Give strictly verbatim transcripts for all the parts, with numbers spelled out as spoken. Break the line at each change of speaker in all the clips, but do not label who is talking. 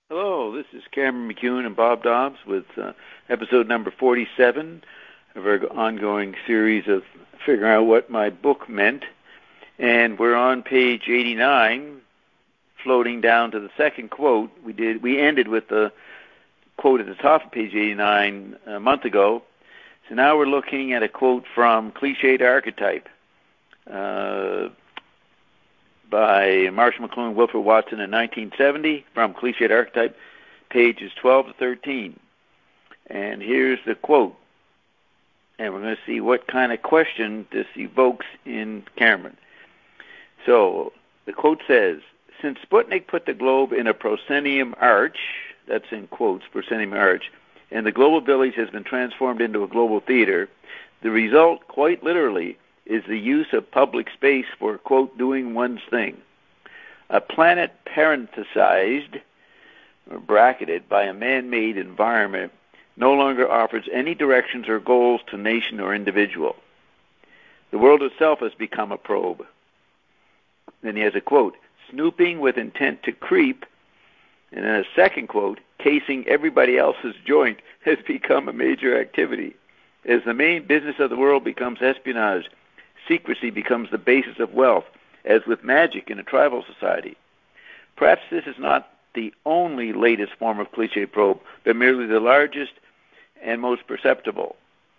Hello, this is Cameron McEwen and Bob Dobbs with uh, episode number forty-seven of our ongoing series of figuring out what my book meant. And we're on page eighty-nine, floating down to the second quote. We did. We ended with the quote at the top of page eighty-nine a month ago. So now we're looking at a quote from Cliched Archetype uh, by Marshall McLuhan, Wilfred Watson in nineteen seventy, from Cliched Archetype, pages twelve to thirteen. And here's the quote. And we're going to see what kind of question this evokes in Cameron. So the quote says, since Sputnik put the globe in a proscenium arch, that's in quotes, proscenium arch, and the global village has been transformed into a global theater, the result, quite literally, is the use of public space for, quote, doing one's thing. A planet parenthesized, or bracketed, by a man-made environment no longer offers any directions or goals to nation or individual. The world itself has become a probe. Then he has a quote, snooping with intent to creep, and then a second quote, casing everybody else's joint has become a major activity. As the main business of the world becomes espionage, secrecy becomes the basis of wealth, as with magic in a tribal society. Perhaps this is not the only latest form of cliché probe, but merely the largest and most perceptible.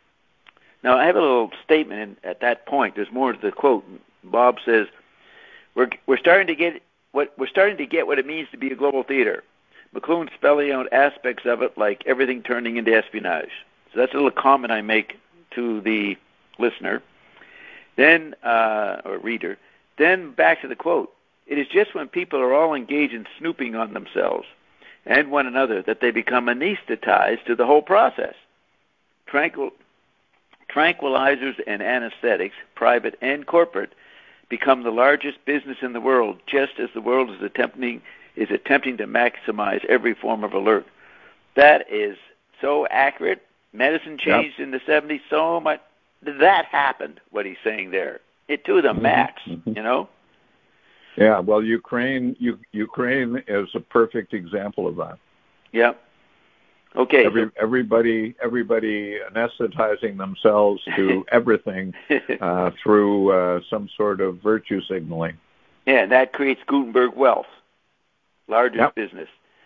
Now, I have a little statement in, at that point. There's more to the quote. Bob says, we're, we're starting to get what we're starting to get what it means to be a global theater. McLuhan spelling out aspects of it like everything turning into espionage. So that's a little comment I make to the listener, then uh, or reader. Then back to the quote. It is just when people are all engaged in snooping on themselves and one another that they become anesthetized to the whole process. Tranquil- tranquilizers and anesthetics, private and corporate, become the largest business in the world, just as the world is attempting is attempting to maximize every form of alert. That is so accurate. Medicine changed yep. in the seventies so much. That happened, what he's saying there. It to the max, mm-hmm. you know?
Yeah, well, Ukraine U- Ukraine is a perfect example of that.
Yeah. Okay.
Every,
so,
everybody everybody anesthetizing themselves to everything uh, through uh, some sort of virtue signaling.
Yeah, and that creates Gutenberg wealth, largest yep. business.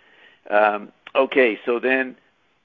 Um, okay, so then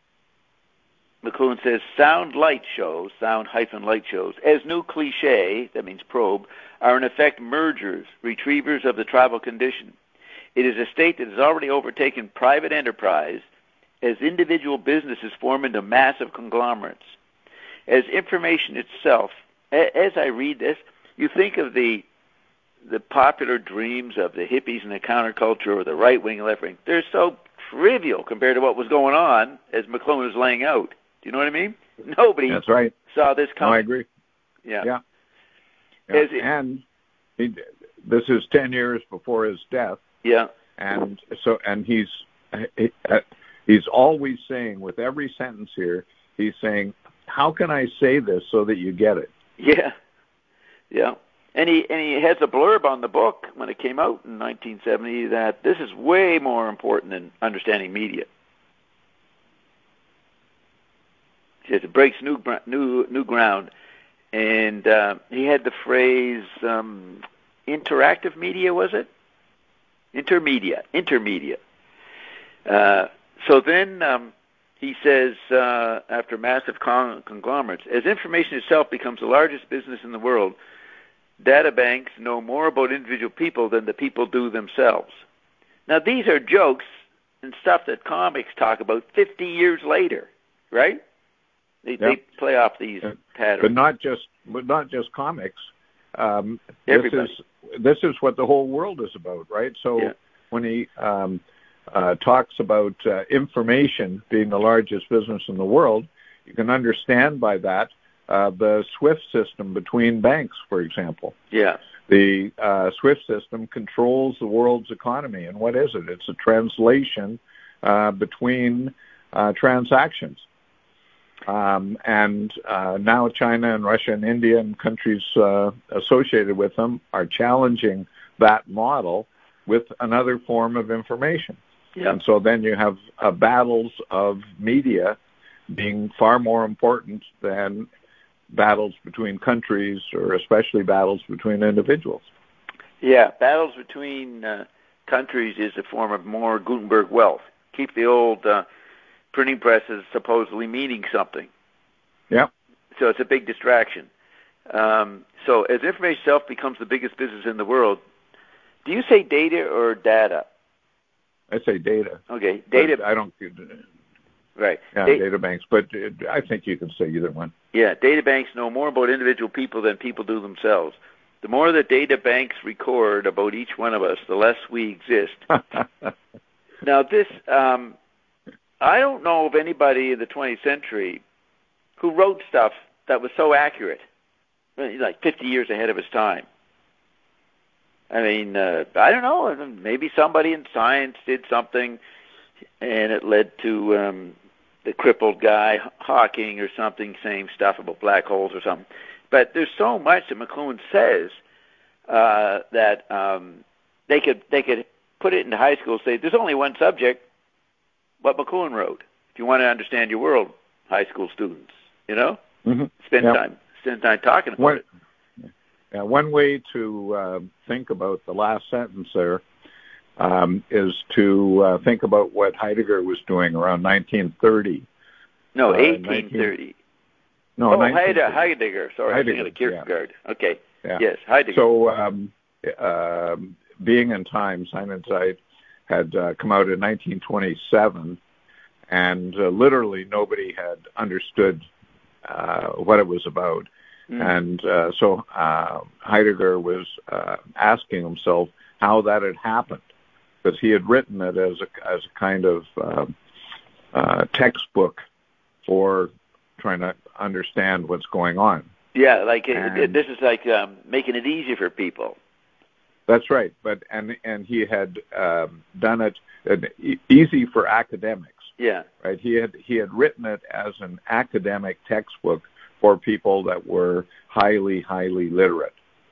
McLuhan says, sound light shows, sound hyphen light shows, as new cliche, that means probe, are in effect mergers, retrievers of the tribal condition. It is a state that has already overtaken private enterprise as individual businesses form into massive conglomerates. As information itself, as I read this, you think of the the popular dreams of the hippies and the counterculture or the right wing and left wing. They're so trivial compared to what was going on as McLuhan was laying out. Do you know what I mean? Nobody
That's right.
saw this coming.
No, I agree.
Yeah.
Yeah. yeah.
It,
and he, this is ten years before his death.
Yeah.
And so, and he's he, uh, he's always saying, with every sentence here, he's saying, "How can I say this so that you get it?"
Yeah. Yeah. And he and he has a blurb on the book when it came out in nineteen seventy that this is way more important than understanding media. He says it breaks new new new ground, and uh, he had the phrase um, interactive media, was it? Intermedia, intermedia. Uh, so then um, he says, uh, after massive con- conglomerates, as information itself becomes the largest business in the world, data banks know more about individual people than the people do themselves. Now, these are jokes and stuff that comics talk about fifty years later, right? They, yep. they play off these uh, patterns.
But not just, but not just comics. Um,
Everybody.
This is, this is what the whole world is about, right? So
yeah.
when he um, uh, talks about uh, information being the largest business in the world, you can understand by that Uh, the SWIFT system between banks, for example.
Yeah.
The uh, SWIFT system controls the world's economy. And what is it? It's a translation uh, between uh, transactions. Um, and uh, now China and Russia and India and countries uh, associated with them are challenging that model with another form of information.
Yep.
And so then you have uh, battles of media being far more important than battles between countries, or especially battles between individuals.
Yeah, battles between uh, countries is a form of more Gutenberg wealth. Keep the old uh, printing presses supposedly meaning something.
Yeah.
So it's a big distraction. Um, so as information itself becomes the biggest business in the world, do you say data or data?
I say data.
Okay, data.
But I don't.
Right.
Yeah,
Da-
data banks, but it, I think you can say either one.
Yeah, data banks know more about individual people than people do themselves. The more that data banks record about each one of us, the less we exist. Now, this, um, I don't know of anybody in the twentieth century who wrote stuff that was so accurate, like fifty years ahead of his time. I mean, uh, I don't know, maybe somebody in science did something and it led to um, the crippled guy, Hawking or something, saying stuff about black holes or something. But there's so much that McLuhan says uh, that um, they could they could put it into high school and say, there's only one subject, what McLuhan wrote. If you want to understand your world, high school students, you know?
Mm-hmm.
Spend
yep.
time spend time talking about
one,
it.
Yeah, one way to uh, think about the last sentence there um, is to uh, think about what Heidegger was doing around nineteen thirty.
No,
uh,
eighteen thirty.
No,
oh, Heidegger, Heidegger. Sorry,
Heidegger,
I was thinking of Kierkegaard.
Yeah.
Okay.
Yeah.
Yes, Heidegger.
So, um, uh, Being in Time, Simon Zeit, had uh, come out in nineteen twenty-seven, and uh, literally nobody had understood uh, what it was about. Mm. And uh, so uh, Heidegger was uh, asking himself how that had happened, because he had written it as a, as a kind of uh, uh, textbook for trying to understand what's going on.
Yeah, like
and,
it, this is like um, making it easy for people.
That's right, but and and he had um, done it uh, e- easy for academics.
Yeah,
right. He had he had written it as an academic textbook for people that were highly highly literate,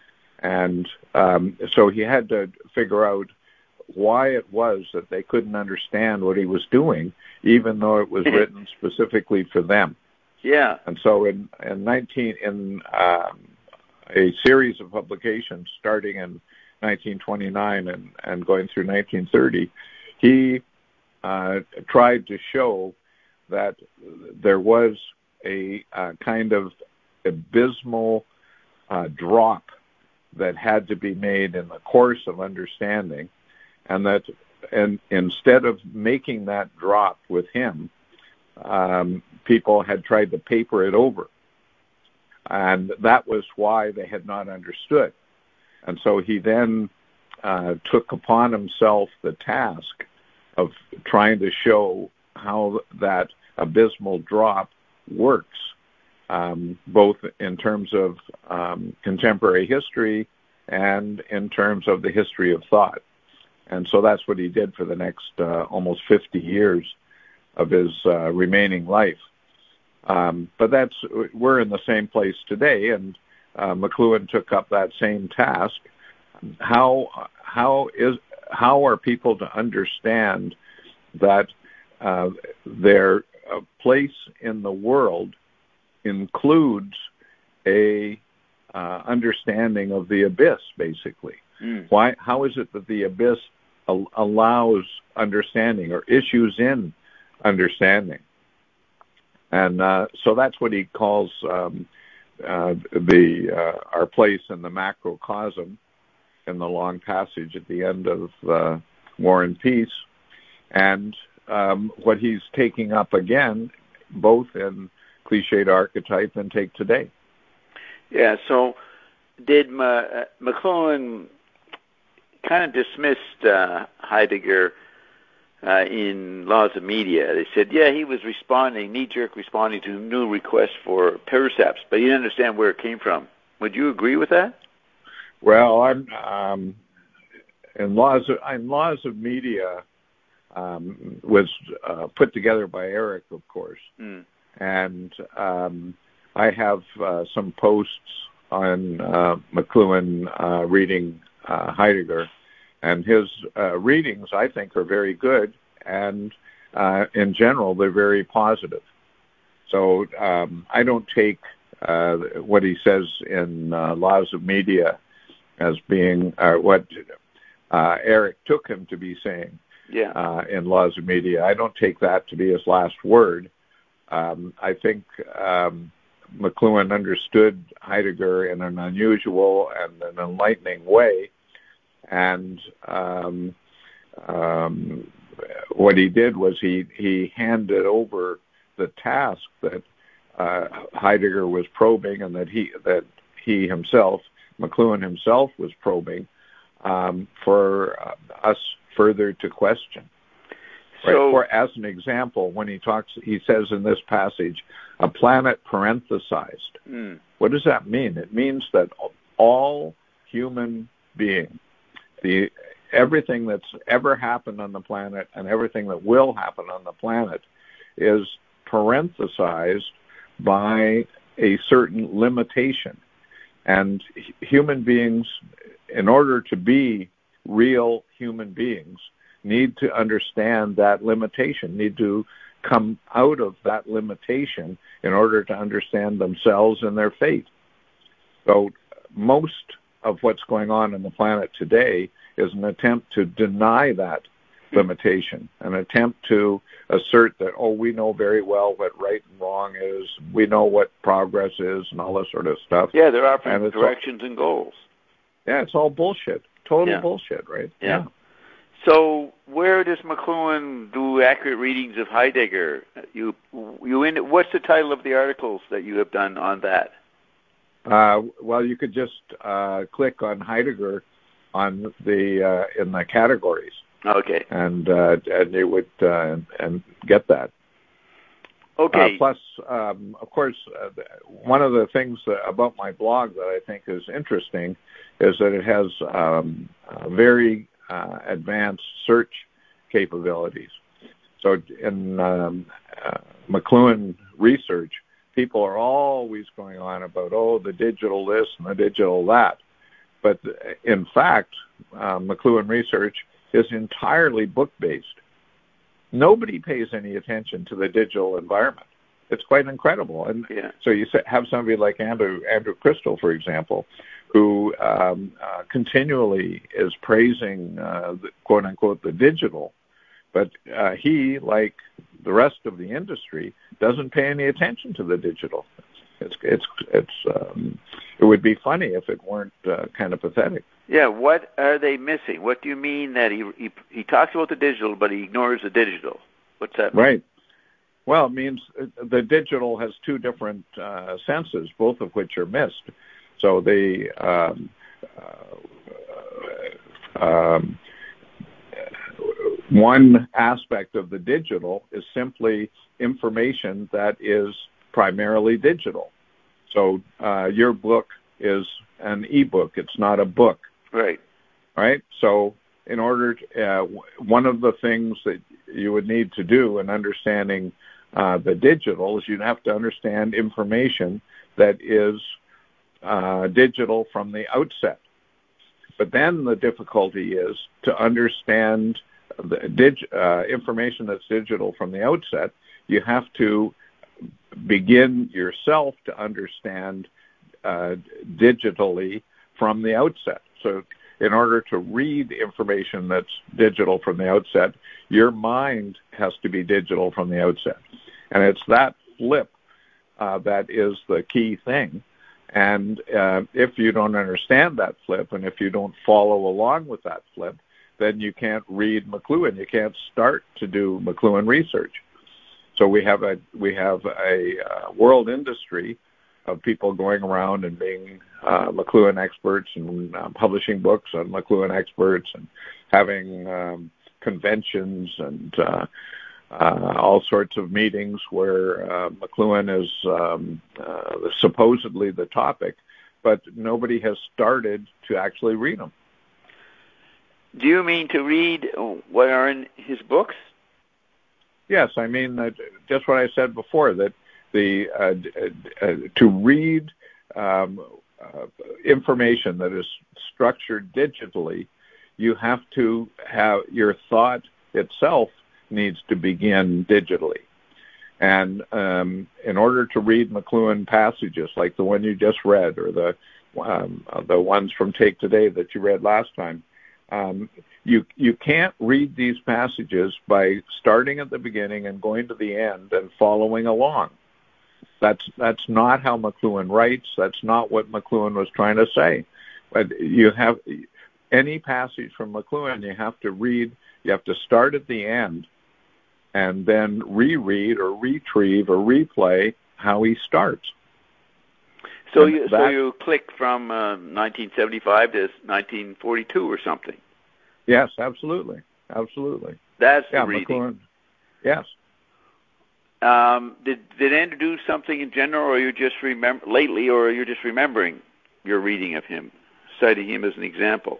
and um, so he had to figure out why it was that they couldn't understand what he was doing, even though it was written specifically for them.
Yeah,
and so in in nineteen in um, a series of publications starting in nineteen twenty-nine and, and going through nineteen thirty, he uh, tried to show that there was a uh, kind of abysmal uh, drop that had to be made in the course of understanding, and that and instead of making that drop with him, um, people had tried to paper it over. And that was why they had not understood. And so he then uh, took upon himself the task of trying to show how that abysmal drop works, um, both in terms of um, contemporary history and in terms of the history of thought. And so that's what he did for the next uh, almost fifty years of his uh, remaining life. Um, but that's we're in the same place today, and uh, McLuhan took up that same task. How how is how are people to understand that uh, their uh, place in the world includes a uh, understanding of the abyss, basically? Mm. Why? How is it that the abyss al- allows understanding or issues in understanding? And uh, so that's what he calls um, uh, the uh, our place in the macrocosm in the long passage at the end of uh, War and Peace, and um, what he's taking up again, both in Cliched Archetype and Take Today.
Yeah. So did Ma- McLuhan kind of dismissed uh, Heidegger Uh, in Laws of Media? They said, yeah, he was responding, knee-jerk responding to new requests for percepts, but he didn't understand where it came from. Would you agree with that?
Well, I'm um, in Laws of, in Laws of Media um, was uh, put together by Eric, of course, mm. and um, I have uh, some posts on uh, McLuhan uh, reading uh, Heidegger. And his uh, readings, I think, are very good. and uh, in general, they're very positive. So um, I don't take uh, what he says in uh, Laws of Media as being uh, what uh, Eric took him to be saying
yeah.
uh, in Laws of Media. I don't take that to be his last word. Um, I think um, McLuhan understood Heidegger in an unusual and an enlightening way, and um, um, what he did was he, he handed over the task that uh, Heidegger was probing, and that he that he himself, McLuhan himself, was probing um, for uh, us further to question. Right?
So,
for as an example, when he talks, he says in this passage, "a planet parenthesized."
Mm.
What does that mean? It means that all human beings, the everything that's ever happened on the planet and everything that will happen on the planet, is parenthesized by a certain limitation. And human beings, in order to be real human beings, need to understand that limitation, need to come out of that limitation in order to understand themselves and their fate. So most of what's going on in the planet today is an attempt to deny that limitation, an attempt to assert that, oh, we know very well what right and wrong is, we know what progress is, and all this sort of stuff.
Yeah, they're offering directions all, and goals.
Yeah, it's all bullshit. Total
yeah.
bullshit, right?
Yeah.
yeah.
So where does McLuhan do accurate readings of Heidegger? You, you in, what's the title of the articles that you have done on that?
Uh, well, you could just uh, click on Heidegger on the uh, in the categories.
Okay.
And uh, and you would uh, and get that.
Okay.
Uh, plus, um, of course, uh, one of the things about my blog that I think is interesting is that it has um, uh, very uh, advanced search capabilities. So in um, uh, McLuhan research, people are always going on about, oh, the digital this and the digital that. But in fact, uh, McLuhan research is entirely book-based. Nobody pays any attention to the digital environment. It's quite incredible. And
yeah.
so you have somebody like Andrew Andrew Crystal, for example, who um, uh, continually is praising, uh, the, quote unquote, the digital, but uh, he, like the rest of the industry, doesn't pay any attention to the digital. It's it's it's um, it would be funny if it weren't uh, kind of pathetic.
Yeah, what are they missing? What do you mean that he he he talks about the digital, but he ignores the digital? What's that mean?
Right. Well, it means the digital has two different uh, senses, both of which are missed. So the um, uh, um, one aspect of the digital is simply information that is primarily digital. So uh, your book is an e-book. It's not a book.
Right.
Right? So in order to, uh, one of the things that you would need to do in understanding uh, the digital is you'd have to understand information that is uh, digital from the outset. But then the difficulty is to understand the dig- uh, information that's digital from the outset. You have to begin yourself to understand uh, digitally from the outset. So in order to read information that's digital from the outset, your mind has to be digital from the outset. And it's that flip uh, that is the key thing. And uh, if you don't understand that flip, and if you don't follow along with that flip, then you can't read McLuhan. You can't start to do McLuhan research. So we have a we have a uh, world industry of people going around and being uh, McLuhan experts and uh, publishing books on McLuhan experts and having um, conventions and uh, uh, all sorts of meetings where uh, McLuhan is um, uh, supposedly the topic, but nobody has started to actually read them.
Do you mean to read what are in his books?
Yes, I mean that just what I said before, that the uh, uh, to read um, uh, information that is structured digitally, you have to have your thought itself needs to begin digitally. And um, in order to read McLuhan passages like the one you just read, or the um, the ones from Take Today that you read last time, um, you you can't read these passages by starting at the beginning and going to the end and following along. That's that's not how McLuhan writes. That's not what McLuhan was trying to say. But you have any passage from McLuhan, you have to read. You have to start at the end, and then reread or retrieve or replay how he starts.
So you that, so you click from uh, nineteen seventy-five to nineteen forty-two or something.
Yes, absolutely, absolutely.
That's
yeah,
the reading.
McLuhan, yes.
Um, did did Andrew do something in general, or you just remember lately, or you're just remembering your reading of him, citing him as an example?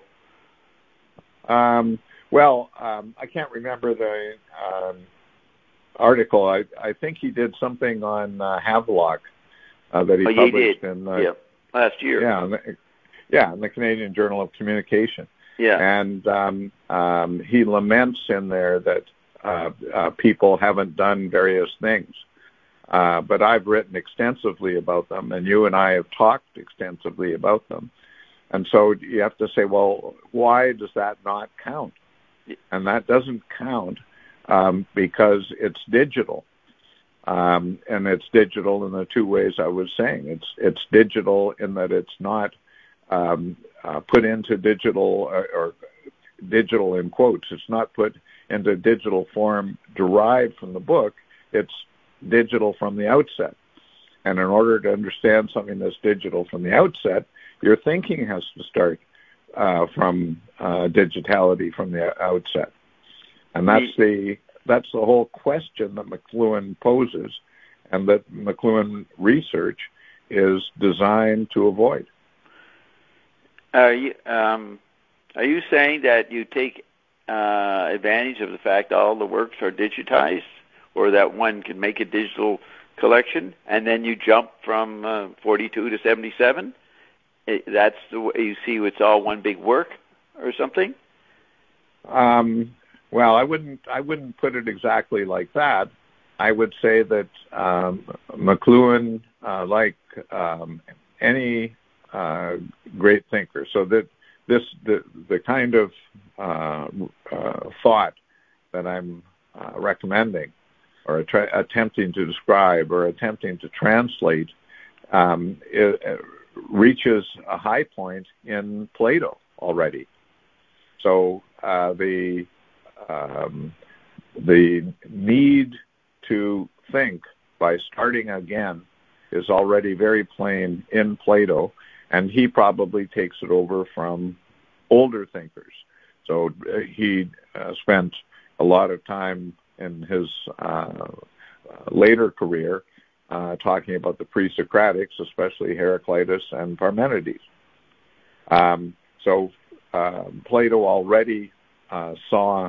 Um, well, um, I can't remember the um, article. I I think he did something on uh, Havelock uh, that he
oh,
published
he did.
in the,
yeah last year.
Yeah, in the, yeah, in the Canadian Journal of Communication.
Yeah,
and um, um, he laments in there that. Uh, uh, people haven't done various things. Uh, but I've written extensively about them, and you and I have talked extensively about them. And so you have to say, well, why does that not count? And that doesn't count um, because it's digital. Um, and it's digital in the two ways I was saying. It's it's digital in that it's not um, uh, put into digital or, or digital in quotes. It's not put into digital form derived from the book. It's digital from the outset. And in order to understand something that's digital from the outset, your thinking has to start uh, from uh, digitality from the outset. And that's the that's the whole question that McLuhan poses, and that McLuhan research is designed to avoid.
Are you, um, are you saying that you take Uh, advantage of the fact all the works are digitized, or that one can make a digital collection, and then you jump from uh, forty-two to seventy-seven? It, that's the way you see it's all one big work, or something?
Um, well, I wouldn't. I wouldn't put it exactly like that. I would say that um, McLuhan, uh, like um, any uh, great thinker, so that. This the the kind of uh, uh, thought that I'm uh, recommending, or tra- attempting to describe, or attempting to translate, um, it, it reaches a high point in Plato already. So uh, the um, the need to think by starting again is already very plain in Plato. And he probably takes it over from older thinkers. So uh, he uh, spent a lot of time in his uh, later career uh, talking about the pre-Socratics, especially Heraclitus and Parmenides. Um, so uh, Plato already uh, saw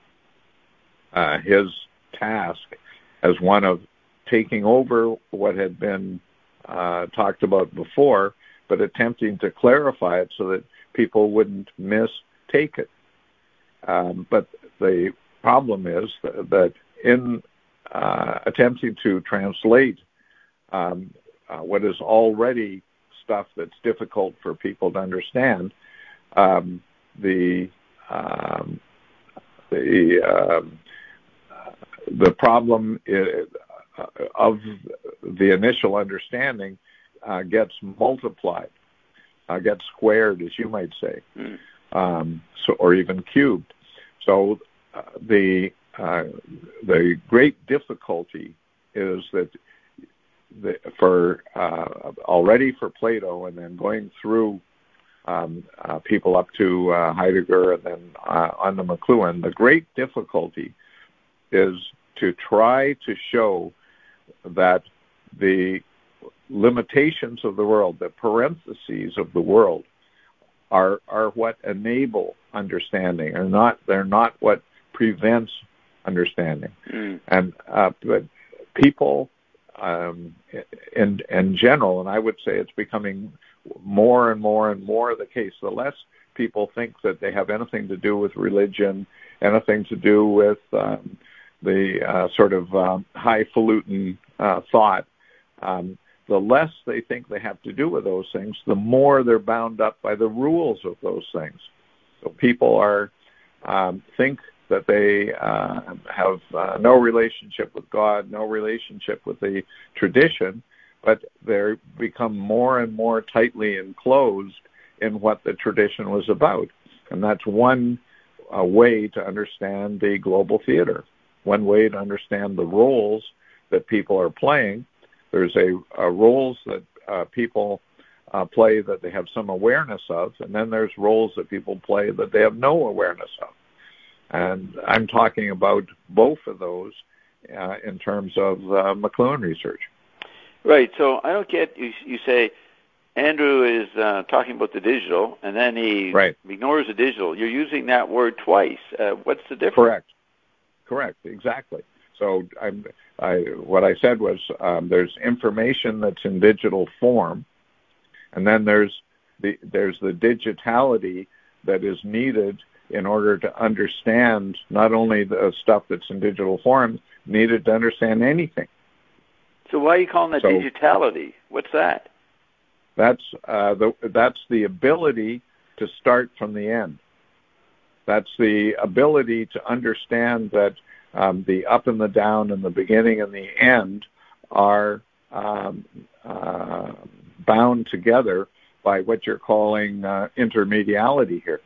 uh, his task as one of taking over what had been uh, talked about before, but attempting to clarify it so that people wouldn't mistake it. Um, but the problem is that, that in uh, attempting to translate um, uh, what is already stuff that's difficult for people to understand, um, the um, the um, the problem is, uh, of the initial understanding Uh, gets multiplied, uh, gets squared, as you might say, mm. um, so or even cubed. So uh, the uh, the great difficulty is that the, for uh, already for Plato, and then going through um, uh, people up to uh, Heidegger, and then uh, on to McLuhan, the great difficulty is to try to show that the limitations of the world, the parentheses of the world, are are what enable understanding, or not. They're not what prevents understanding. Mm. And uh, but people, um, in in general, and I would say it's becoming more and more and more the case. The less people think that they have anything to do with religion, anything to do with um, the uh, sort of uh, highfalutin uh, thought, um, the less they think they have to do with those things, the more they're bound up by the rules of those things. So people are um, think that they uh, have uh, no relationship with God, no relationship with the tradition, but they become more and more tightly enclosed in what the tradition was about. And that's one uh, way to understand the global theater, one way to understand the roles that people are playing. There's a, a roles that uh, people uh, play that they have some awareness of, and then there's roles that people play that they have no awareness of. And I'm talking about both of those uh, in terms of uh, McLuhan research.
Right. So I don't get, you, you say Andrew is uh, talking about the digital, and then he
right.
ignores the digital. You're using that word twice. Uh, what's the difference?
Correct. Correct. Exactly. So I'm, I, what I said was um, there's information that's in digital form, and then there's the there's the digitality that is needed in order to understand not only the stuff that's in digital form, needed to understand anything.
So why are you calling that
so
digitality? What's that?
That's uh, the that's the ability to start from the end. That's the ability to understand that um, the up and the down and the beginning and the end are um, uh, bound together by what you're calling uh, intermediality here.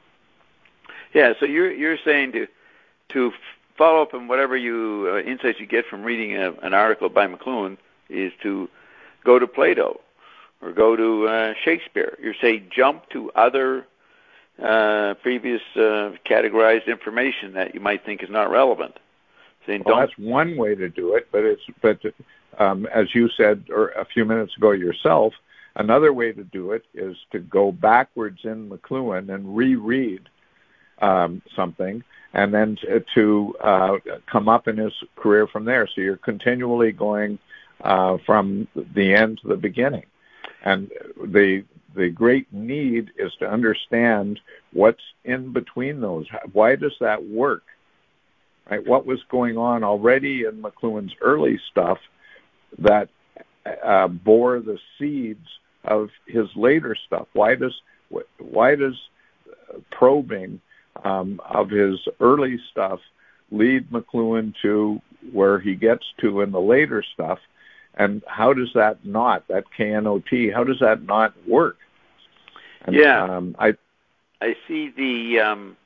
Yeah, so you're you're saying to to follow up on whatever you uh, insights you get from reading a, an article by McLuhan is to go to Plato or go to uh, Shakespeare. You're saying jump to other uh, previous uh, categorized information that you might think is not relevant. Saying
well,
don't.
That's one way to do it, but it's but um, as you said or a few minutes ago yourself, another way to do it is to go backwards in McLuhan and reread um, something, and then to, to uh, come up in his career from there. So you're continually going uh, from the end to the beginning. And the the great need is to understand what's in between those. Why does that work? Right? What was going on already in McLuhan's early stuff that uh, bore the seeds of his later stuff? Why does why does probing um, of his early stuff lead McLuhan to where he gets to in the later stuff? And how does that not, that K N O T, how does that not work? And,
yeah,
um, I
I see the um,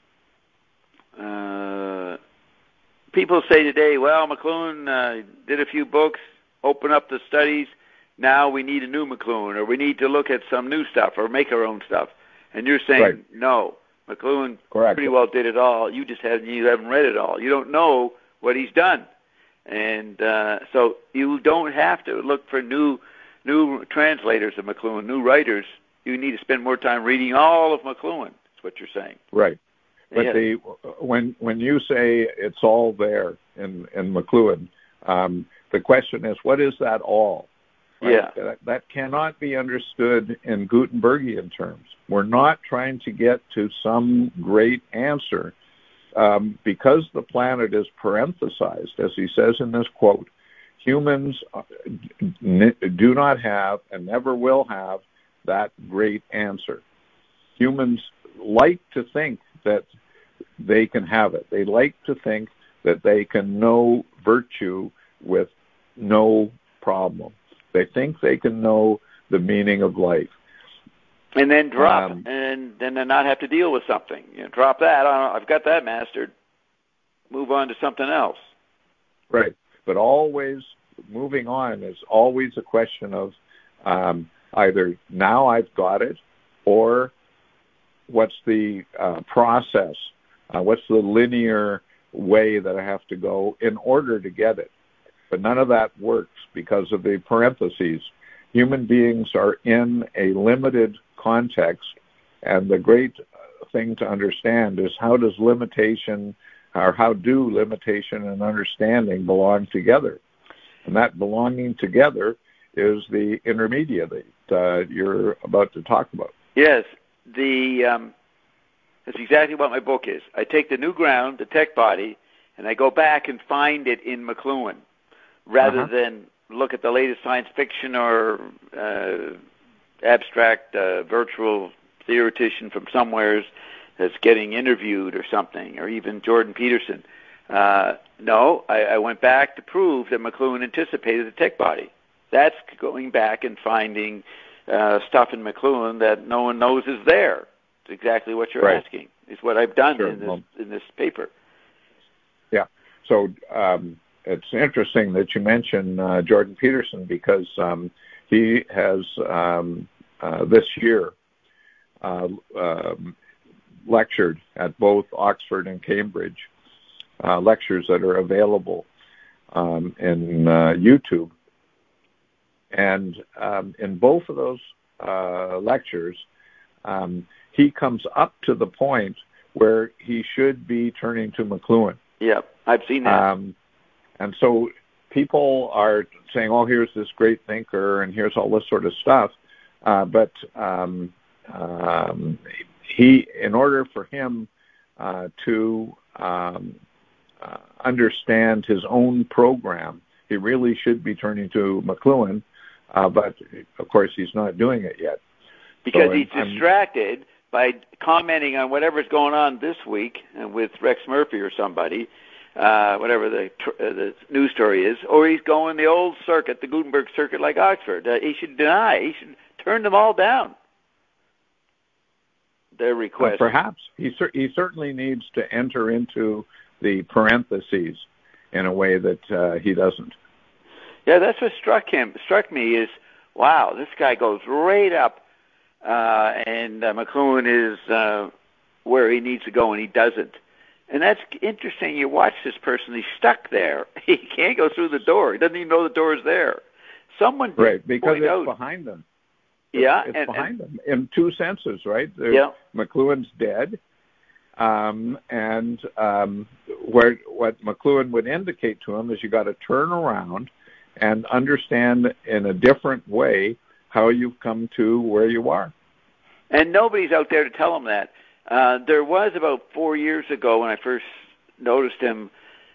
uh, people say today, well, McLuhan uh, did a few books, open up the studies, now we need a new McLuhan, or we need to look at some new stuff, or make our own stuff. And you're saying,
right.
no, McLuhan
Correct.
pretty well did it all. You just haven't, you haven't read it all. You don't know what he's done. And uh, so you don't have to look for new new translators of McLuhan, new writers. You need to spend more time reading all of McLuhan. That's what you're saying.
Right. But
yeah.
the when when you say it's all there in, in McLuhan, um, the question is, what is that all? Right?
Yeah.
That, that cannot be understood in Gutenbergian terms. We're not trying to get to some great answer. Um, because the planet is parenthesized, as he says in this quote, humans do not have and never will have that great answer. Humans like to think that they can have it. They like to think that they can know virtue with no problem. They think they can know the meaning of life.
And then drop,
um,
and then not have to deal with something. You know, drop that. I I've got that mastered. Move on to something else.
Right. But always moving on is always a question of um, either now I've got it, or what's the uh, process, uh, what's the linear way that I have to go in order to get it. But none of that works because of the parentheses. Human beings are in a limited context, and the great thing to understand is how does limitation, or how do limitation and understanding belong together? And that belonging together is the intermediate that uh, you're about to talk about.
Yes, the um, that's exactly what my book is. I take the new ground, the tech body, and I go back and find it in McLuhan, rather
Uh-huh.
than look at the latest science fiction or uh, abstract uh, virtual theoretician from somewhere that's getting interviewed or something, or even Jordan Peterson. Uh, no, I, I went back to prove that McLuhan anticipated the tick body. That's going back and finding uh, stuff in McLuhan that no one knows is there. It's exactly what you're
Right.
asking. It's what I've done
Sure.
in this
Well,
in this paper.
Yeah. So um, it's interesting that you mention uh, Jordan Peterson, because um, he has um, uh, this year uh, um, lectured at both Oxford and Cambridge, uh, lectures that are available um, in uh, YouTube. And um, in both of those uh, lectures, um, he comes up to the point where he should be turning to McLuhan.
Yeah, I've seen that.
Um, and so people are saying, oh, here's this great thinker and here's all this sort of stuff. Uh, but um, um, he, in order for him uh, to um, uh, understand his own program, he really should be turning to McLuhan. Uh, but, of course, he's not doing it yet.
Because
So
he's
I'm,
distracted by commenting on whatever's going on this week with Rex Murphy or somebody, uh, whatever the tr- uh, the news story is, or he's going the old circuit, the Gutenberg circuit, like Oxford. Uh, he should deny. He should turn them all down. Their request.
Uh, perhaps he cer- he certainly needs to enter into the parentheses in a way that uh, he doesn't.
Yeah, that's what struck him. Struck me is, wow, this guy goes right up, uh, and uh, McLuhan is uh, where he needs to go, and he doesn't. And that's interesting. You watch this person; he's stuck there. He can't go through the door. He doesn't even know the door is there. Someone did
Right, because
point
it's
out,
behind them. It's,
yeah,
it's
and,
behind
and,
them in two senses, right? There's,
yeah.
McLuhan's dead, um, and um, where what McLuhan would indicate to him is you got to turn around and understand in a different way how you've come to where you are.
And nobody's out there to tell him that. Uh, there was about four years ago when I first noticed him,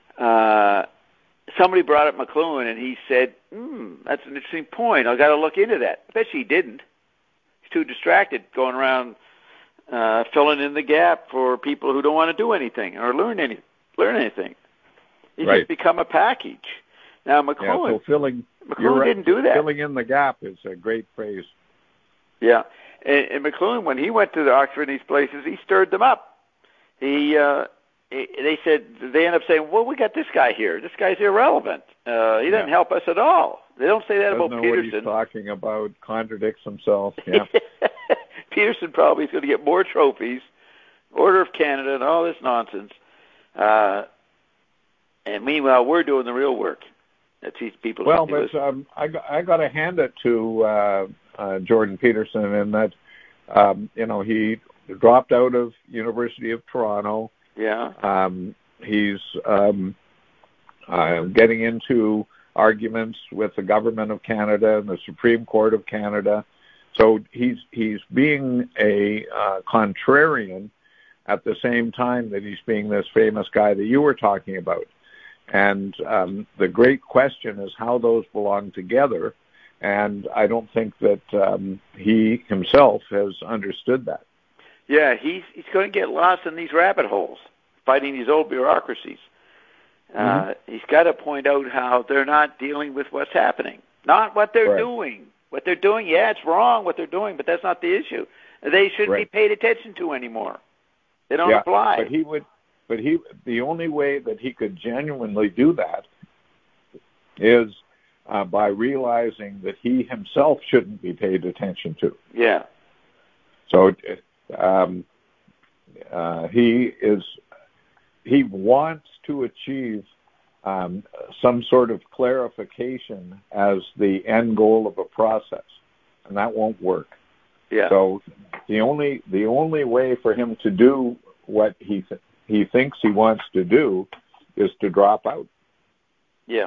uh, somebody brought up McLuhan, and he said, hmm, that's an interesting point. I've got to look into that. I bet he didn't. He's too distracted going around uh, filling in the gap for people who don't want to do anything or learn any learn anything. He's
Right.
just become a package. Now, McLuhan,
yeah, so filling,
McLuhan
right,
didn't do that.
Filling in the gap is a great phrase.
Yeah. And, and McLuhan, when he went to the Oxford and these places, he stirred them up. He, uh, he, they said, they end up saying, well, we got this guy here. This guy's irrelevant. Uh, he doesn't
Yeah.
help us at all. They don't say that
Doesn't
about
know
Peterson.
what he's talking about, contradicts himself. Yeah.
Peterson probably is going to get more trophies, Order of Canada, and all this nonsense. Uh, and meanwhile, we're doing the real work. That teach people.
Well, but um, I, I got to hand it to uh, uh, Jordan Peterson in that, um, you know, he dropped out of University of Toronto.
Yeah.
Um, he's um, uh, getting into arguments with the government of Canada and the Supreme Court of Canada. So he's he's being a uh, contrarian at the same time that he's being this famous guy that you were talking about. And um, the great question is how those belong together. And I don't think that um, he himself has understood that.
Yeah, he's he's going to get lost in these rabbit holes, fighting these old bureaucracies.
Mm-hmm.
Uh, he's got to point out how they're not dealing with what's happening, not what they're
right.
doing. What they're doing, yeah, it's wrong what they're doing, but that's not the issue. They shouldn't
right.
be paid attention to anymore. They don't
yeah,
apply.
But he would. But he, the only way that he could genuinely do that is uh, by realizing that he himself shouldn't be paid attention to.
Yeah.
So um, uh, he is. He wants to achieve um, some sort of clarification as the end goal of a process, and that won't work.
Yeah.
So the only the only way for him to do what he th- he thinks he wants to do is to drop out.
Yeah.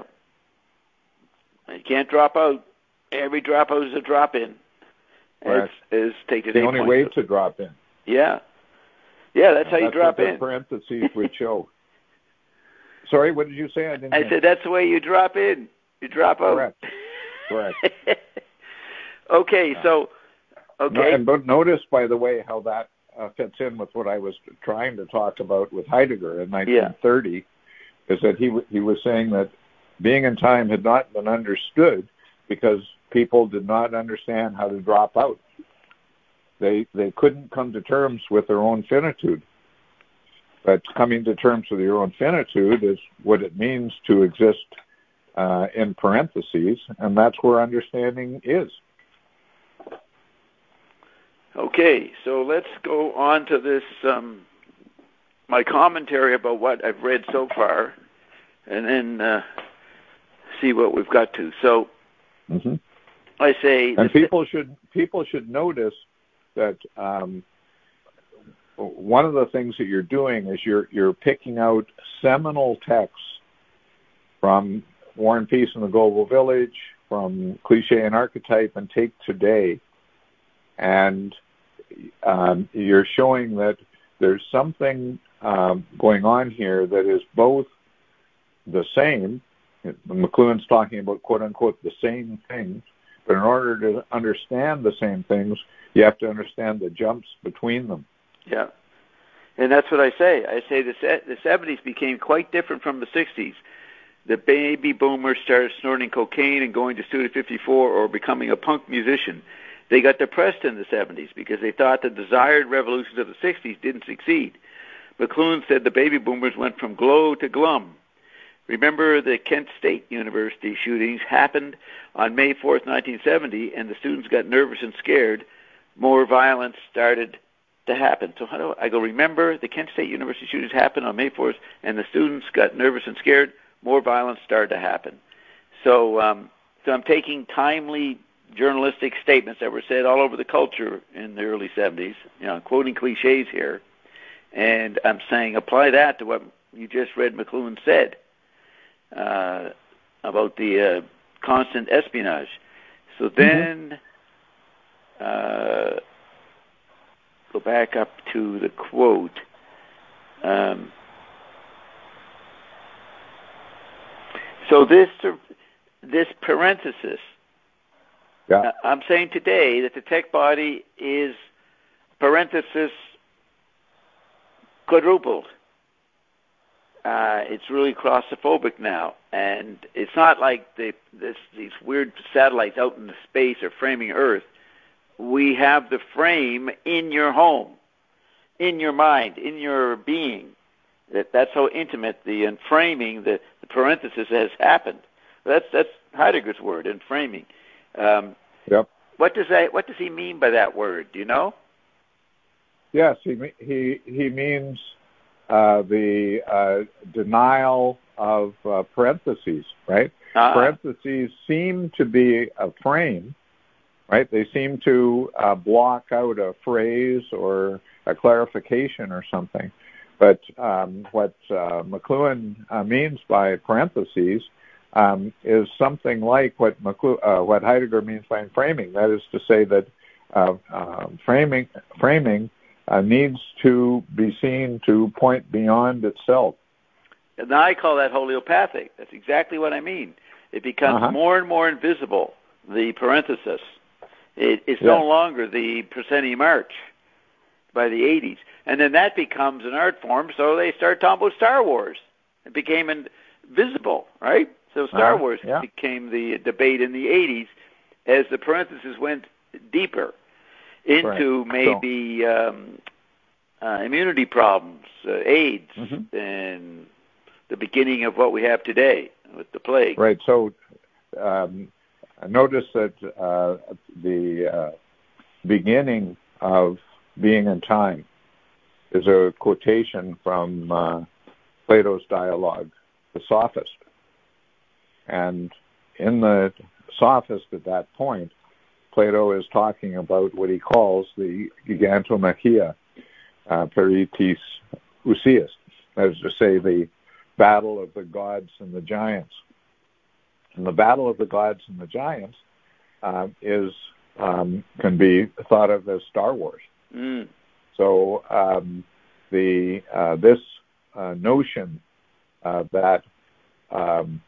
You can't drop out. Every dropout is a drop in.
Right.
It's, it's take
the only way to drop in.
Yeah. Yeah, that's
and
how you
that's
drop
what
in.
The parentheses would show. Sorry, what did you say? I didn't.
I
hear.
said that's the way you drop in. You drop out.
Correct. Correct.
Okay, so okay.
No, and but notice, by the way, how that uh, fits in with what I was trying to talk about with Heidegger in nineteen thirty, yeah. is that he w- he was saying that being in time had not been understood because people did not understand how to drop out. They they couldn't come to terms with their own finitude. But coming to terms with your own finitude is what it means to exist uh, in parentheses, and that's where understanding is.
Okay, so let's go on to this, um, my commentary about what I've read so far, and then uh, see what we've got to. So
mm-hmm.
I say...
And people should people should notice that... Um, one of the things that you're doing is you're you're picking out seminal texts from War and Peace in the Global Village, from Cliché and Archetype, and Take Today, and um, you're showing that there's something um, going on here that is both the same. McLuhan's talking about quote unquote the same things, but in order to understand the same things, you have to understand the jumps between them.
Yeah, and that's what I say. I say the the seventies became quite different from the sixties. The baby boomers started snorting cocaine and going to Studio fifty-four or becoming a punk musician. They got depressed in the seventies because they thought the desired revolutions of the sixties didn't succeed. McLuhan said the baby boomers went from glow to glum. Remember, the Kent State University shootings happened on May fourth, nineteen seventy, and the students got nervous and scared. More violence started to happen. So how do I go? Remember, the Kent State University shootings happened on May fourth, and the students got nervous and scared. More violence started to happen. So, um, so I'm taking timely journalistic statements that were said all over the culture in the early seventies. You know, I'm quoting cliches here, and I'm saying apply that to what you just read McLuhan said uh, about the uh, constant espionage. So then. Mm-hmm. uh, Go back up to the quote. Um, so this this parenthesis,
yeah.
uh, I'm saying today that the tech body is parenthesis quadrupled. Uh, it's really claustrophobic now, and it's not like the, this, these weird satellites out in the space are framing Earth. We have the frame in your home, in your mind, in your being. That that's how intimate the enframing, the, the parenthesis has happened. That's that's Heidegger's word, enframing. Um,
yep.
What does that? What does he mean by that word? Do you know?
Yes, he he he means uh, the uh, denial of uh, parentheses. Right. Ah. Parentheses seem to be a frame. Right, they seem to uh, block out a phrase or a clarification or something. But um, what uh, McLuhan uh, means by parentheses um, is something like what McLuhan, uh, what Heidegger means by framing. That is to say that uh, uh, framing framing uh, needs to be seen to point beyond itself.
And I call that homeopathic. That's exactly what I mean. It becomes uh-huh. more and more invisible. The parenthesis. It, it's yeah. no longer the proscenium march by the eighties. And then that becomes an art form, so they started talking about Star Wars. It became invisible, right? So Star
uh-huh.
Wars
yeah.
became the debate in the eighties as the parentheses went deeper into right. maybe so. um, uh, immunity problems, uh, AIDS, mm-hmm. and the beginning of what we have today with the plague.
Right, so... Um, Notice that uh, the uh, beginning of Being in Time is a quotation from uh, Plato's dialogue, The Sophist. And in the Sophist at that point, Plato is talking about what he calls the gigantomachia, uh, peritis ousias, that is to say, the battle of the gods and the giants. And the battle of the gods and the giants uh, is um, can be thought of as Star Wars.
Mm.
So um, the uh, this uh, notion uh, that um,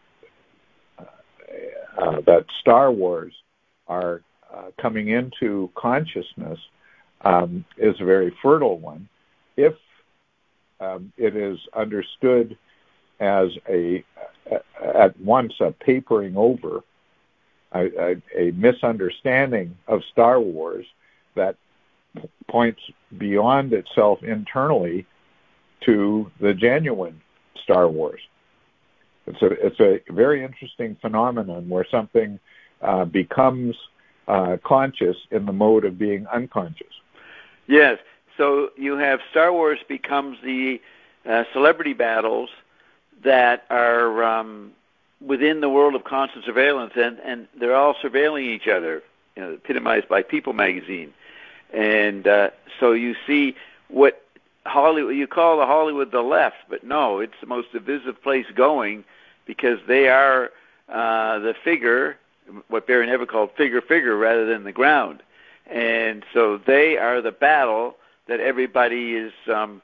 uh, that Star Wars are uh, coming into consciousness um, is a very fertile one if um, it is understood as a, at once a papering over, a, a, a misunderstanding of Star Wars that points beyond itself internally to the genuine Star Wars. It's a, it's a very interesting phenomenon where something uh, becomes uh, conscious in the mode of being unconscious.
Yes. So you have Star Wars becomes the uh, celebrity battles that are um, within the world of constant surveillance, and, and they're all surveilling each other, you know, epitomized by People magazine. And uh, so you see what Hollywood, you call the Hollywood the left, but no, it's the most divisive place going because they are uh, the figure, what Barry Neville called figure-figure rather than the ground. And so they are the battle that everybody is um,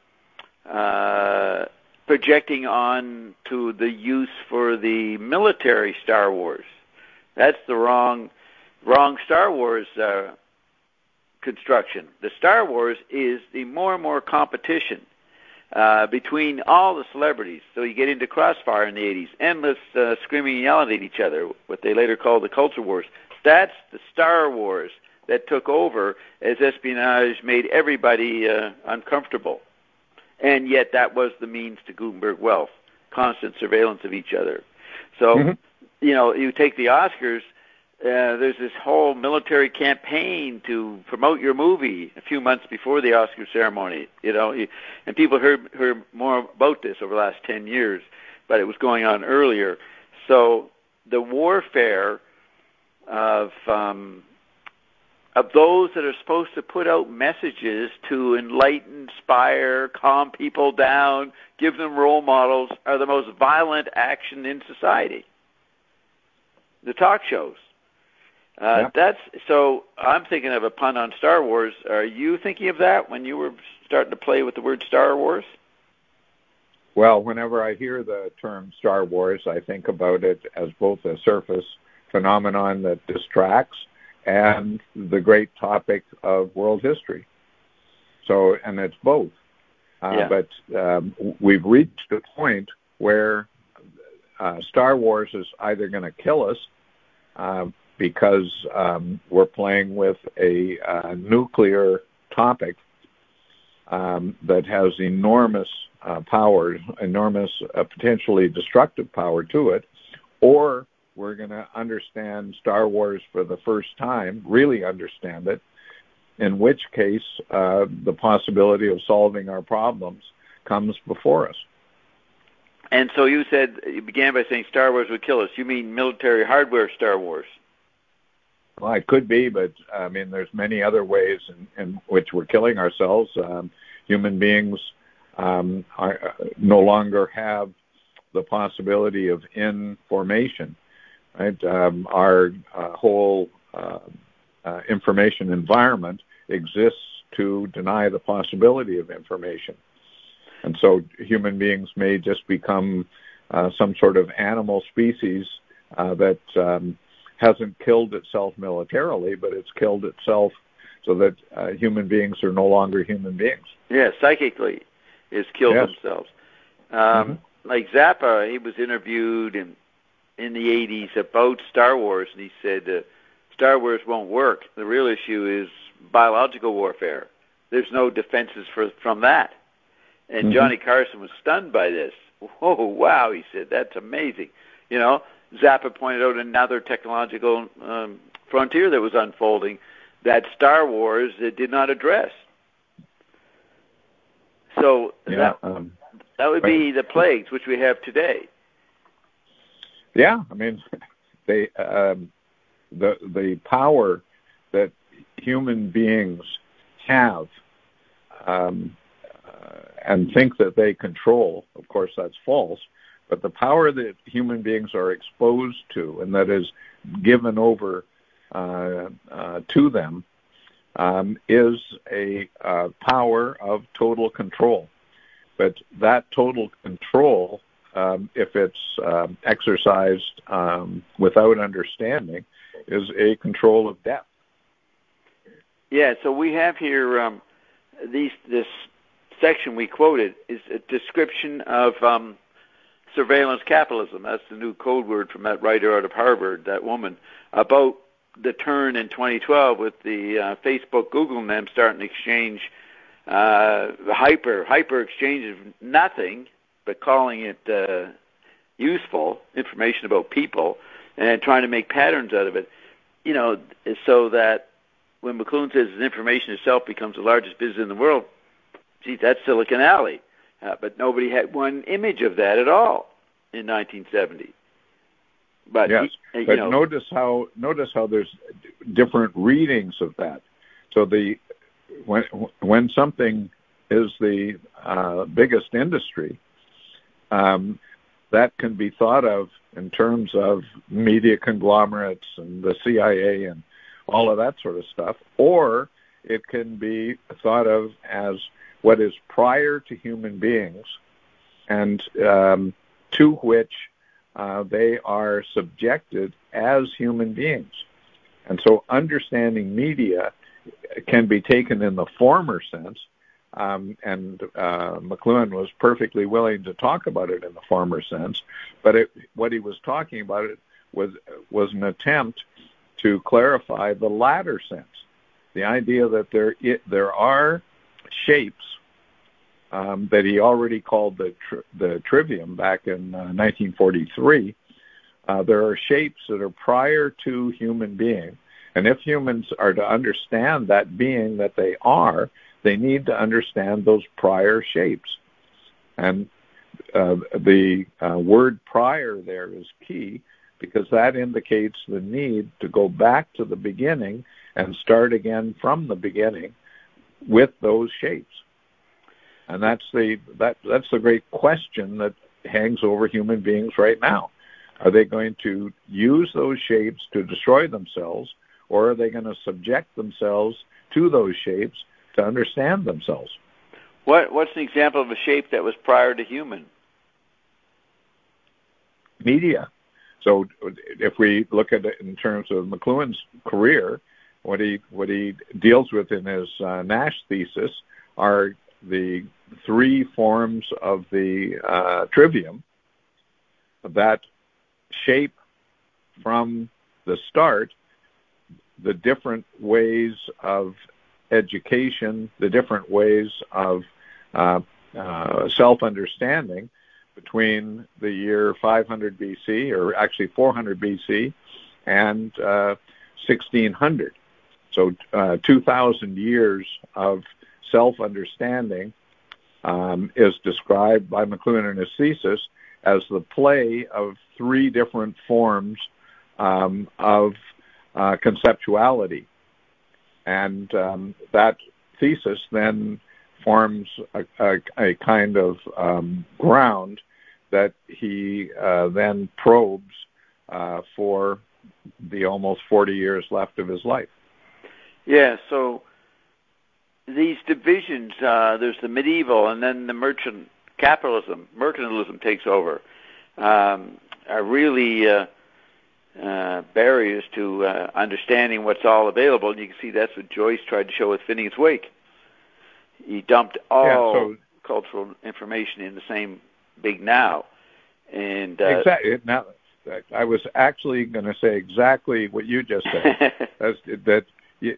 uh, projecting on to the use for the military Star Wars. That's the wrong, wrong Star Wars uh, construction. The Star Wars is the more and more competition uh, between all the celebrities. So you get into Crossfire in the eighties, endless uh, screaming and yelling at each other, what they later called the culture wars. That's the Star Wars that took over as espionage made everybody uh, uncomfortable. And yet that was the means to Gutenberg wealth, constant surveillance of each other. So, mm-hmm. you know, you take the Oscars, uh, there's this whole military campaign to promote your movie a few months before the Oscar ceremony, you know, and people heard, heard more about this over the last ten years, but it was going on earlier. So the warfare of... Um, of those that are supposed to put out messages to enlighten, inspire, calm people down, give them role models, are the most violent action in society. The talk shows. Uh, yeah. That's so. I'm thinking of a pun on Star Wars. Are you thinking of that when you were starting to play with the word Star Wars?
Well, whenever I hear the term Star Wars, I think about it as both a surface phenomenon that distracts and the great topic of world history. So, and it's both. Uh, yeah. But um, we've reached a point where uh, Star Wars is either going to kill us uh, because um, we're playing with a uh, nuclear topic um, that has enormous uh, power, enormous uh, potentially destructive power to it, or we're going to understand Star Wars for the first time, really understand it, in which case uh, the possibility of solving our problems comes before us.
And so you said, you began by saying Star Wars would kill us. You mean military hardware Star Wars?
Well, it could be, but I mean, there's many other ways in, in which we're killing ourselves. Um, human beings um, are, no longer have the possibility of information. Right, um, our uh, whole uh, uh, information environment exists to deny the possibility of information, and so human beings may just become uh, some sort of animal species uh, that um, hasn't killed itself militarily, but it's killed itself so that uh, human beings are no longer human beings.
Yeah, psychically, it's killed
yes.
themselves. Um, mm-hmm. Like Zappa, he was interviewed and. in the eighties about Star Wars, and he said, uh, Star Wars won't work. The real issue is biological warfare. There's no defenses for, from that. And mm-hmm. Johnny Carson was stunned by this. Oh, wow, he said, that's amazing. You know, Zappa pointed out another technological um, frontier that was unfolding that Star Wars uh, did not address. So
yeah,
that,
um,
that would be the plagues which we have today.
Yeah, I mean, they um, the the power that human beings have um, uh, and think that they control. Of course, that's false. But the power that human beings are exposed to and that is given over uh, uh, to them um, is a uh, power of total control. But that total control um, if it's um, exercised um, without understanding, is a control of depth.
Yeah, so we have here um, these this section we quoted is a description of um, surveillance capitalism. That's the new code word from that writer out of Harvard, that woman, about the turn in twenty twelve with the uh, Facebook, Google, and them starting to exchange uh, hyper, hyper exchange of nothing, but calling it uh, useful information about people and trying to make patterns out of it. You know, so that when McLuhan says information itself becomes the largest business in the world, gee, that's Silicon Alley. Uh, but nobody had one image of that at all in nineteen seventy. But
yes,
he, you
but
know,
notice how notice how there's different readings of that. So the when when something is the uh, biggest industry, um, that can be thought of in terms of media conglomerates and the C I A and all of that sort of stuff, or it can be thought of as what is prior to human beings and um, to which uh, they are subjected as human beings. And so understanding media can be taken in the former sense, um, and uh, McLuhan was perfectly willing to talk about it in the former sense, but it, what he was talking about it was was an attempt to clarify the latter sense, the idea that there it, there are shapes um, that he already called the tri- the trivium back in uh, nineteen forty-three. Uh, there are shapes that are prior to human being, and if humans are to understand that being that they are, they need to understand those prior shapes. And uh, the uh, word prior there is key, because that indicates the need to go back to the beginning and start again from the beginning with those shapes. And that's the that that's the great question that hangs over human beings right now. Are they going to use those shapes to destroy themselves, or are they going to subject themselves to those shapes to understand themselves?
What what's an example of a shape that was prior to human?
Media. So if we look at it in terms of McLuhan's career, what he what he deals with in his uh, Nash thesis are the three forms of the uh, trivium that shape from the start the different ways of education, the different ways of uh, uh, self-understanding between the year five hundred B C, or actually four hundred B C, and uh, sixteen hundred. So uh, two thousand years of self-understanding um, is described by McLuhan in his thesis as the play of three different forms um, of uh, conceptuality. And um, that thesis then forms a, a, a kind of um, ground that he uh, then probes uh, for the almost forty years left of his life.
Yeah, so these divisions, uh, there's the medieval and then the merchant capitalism, mercantilism takes over, um, are really uh, uh, barriers to uh, understanding what's all available. And you can see that's what Joyce tried to show with Phineas Wake. He dumped all
yeah, so,
cultural information in the same big now. And uh,
exactly. Now, I was actually going to say exactly what you just said. That's, that,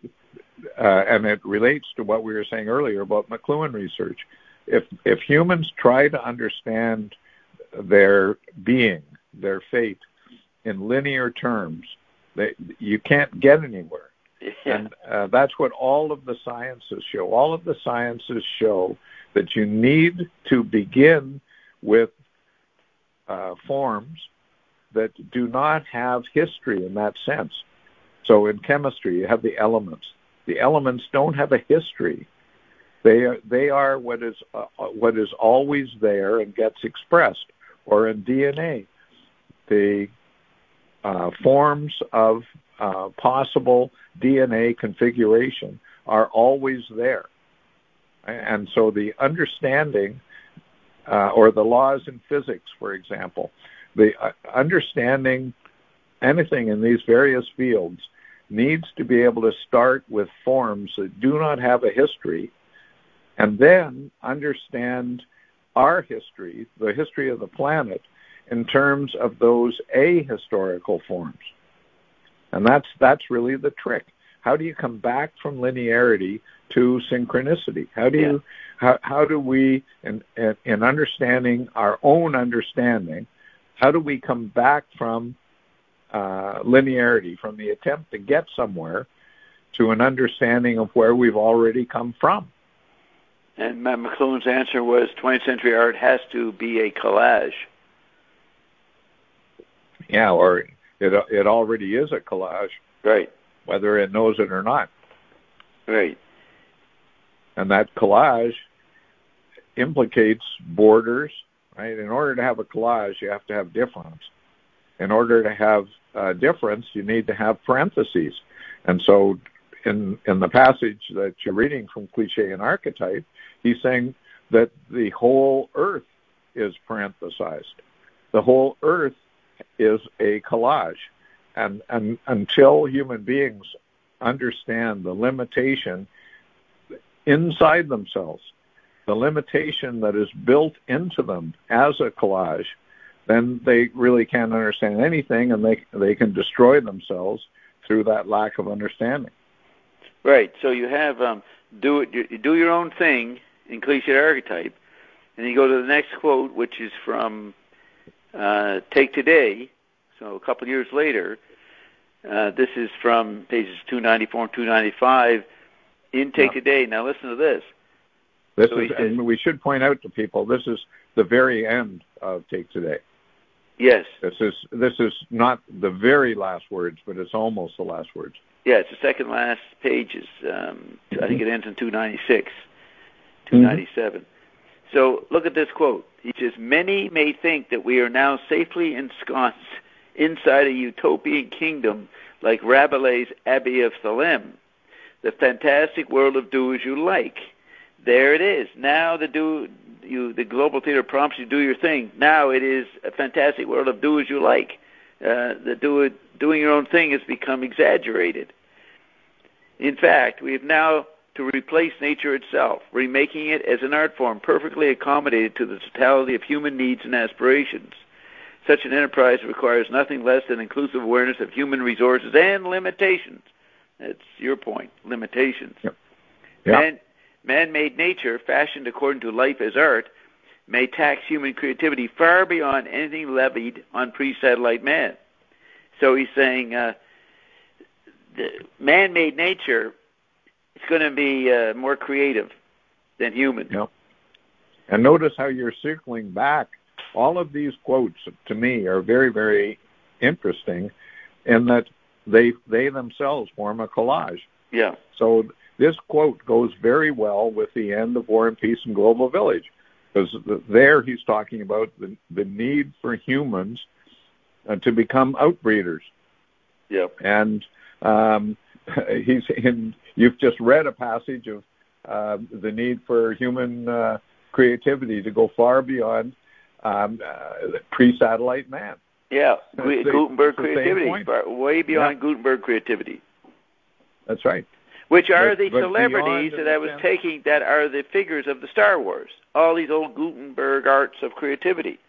uh, and it relates to what we were saying earlier about McLuhan research. If if humans try to understand their being, their fate, in linear terms, they, you can't get anywhere.
Yeah.
And uh, that's what all of the sciences show. All of the sciences show that you need to begin with uh, forms that do not have history in that sense. So in chemistry, you have the elements. The elements don't have a history. They are, they are what is uh, what is always there and gets expressed. Or in D N A, the uh, forms of uh, possible D N A configuration are always there. And so the understanding uh, or the laws in physics, for example. The uh, understanding anything in these various fields needs to be able to start with forms that do not have a history, and then understand our history, the history of the planet, in terms of those ahistorical forms. And that's that's really the trick. How do you come back from linearity to synchronicity? How do you how how do we in, in understanding our own understanding, how do we come back from uh, linearity, from the attempt to get somewhere, to an understanding of where we've already come from?
And Matt McLuhan's answer was twentieth century art has to be a collage.
Yeah, or it it already is a collage.
Right.
Whether it knows it or not.
Right.
And that collage implicates borders, right? In order to have a collage, you have to have difference. In order to have uh, difference, you need to have parentheses. And so in in the passage that you're reading from Cliché and Archetype, he's saying that the whole earth is parenthesized. The whole earth is a collage. And, and until human beings understand the limitation inside themselves, the limitation that is built into them as a collage, then they really can't understand anything, and they they can destroy themselves through that lack of understanding.
Right. So you have um, do it, you do your own thing in Cliché Archetype, and you go to the next quote, which is from uh, Take Today. So a couple of years later, uh, this is from pages two ninety-four and two ninety-five in Take yeah. Today. Now listen to this.
This
so
is,
says,
and we should point out to people, this is the very end of Take Today.
Yes.
This is this is not the very last words, but it's almost the last words.
Yeah, it's the second last pages. Um, mm-hmm. I think it ends in two ninety-six, two ninety-seven. Mm-hmm. So look at this quote. He says, "Many may think that we are now safely ensconced inside a utopian kingdom like Rabelais' Abbey of Theleme, the fantastic world of do as you like. There it is. Now the do you the global theater prompts you to do your thing. Now it is a fantastic world of do as you like. Uh, the do it, doing your own thing has become exaggerated. In fact, we have now to replace nature itself, remaking it as an art form perfectly accommodated to the totality of human needs and aspirations. Such an enterprise requires nothing less than inclusive awareness of human resources and limitations." That's your point, limitations.
Yep. Yep.
Man, man-made nature, fashioned according to life as art, may tax human creativity far beyond anything levied on pre-satellite man. So he's saying uh, the man-made nature is going to be uh, more creative than human.
Yep. And notice how you're circling back. All of these quotes, to me, are very, very interesting in that they they themselves form a collage.
Yeah.
So this quote goes very well with the end of War and Peace and Global Village, because there he's talking about the, the need for humans uh, to become outbreeders.
Yep.
And um, he's in, you've just read a passage of uh, the need for human uh, creativity to go far beyond um, uh, pre-satellite man.
Yeah,
the,
Gutenberg creativity, way beyond
yeah.
Gutenberg creativity.
That's right.
Which are
but,
the
but
celebrities that I was
sense.
taking that are the figures of the Star Wars. All these old Gutenberg arts of creativity.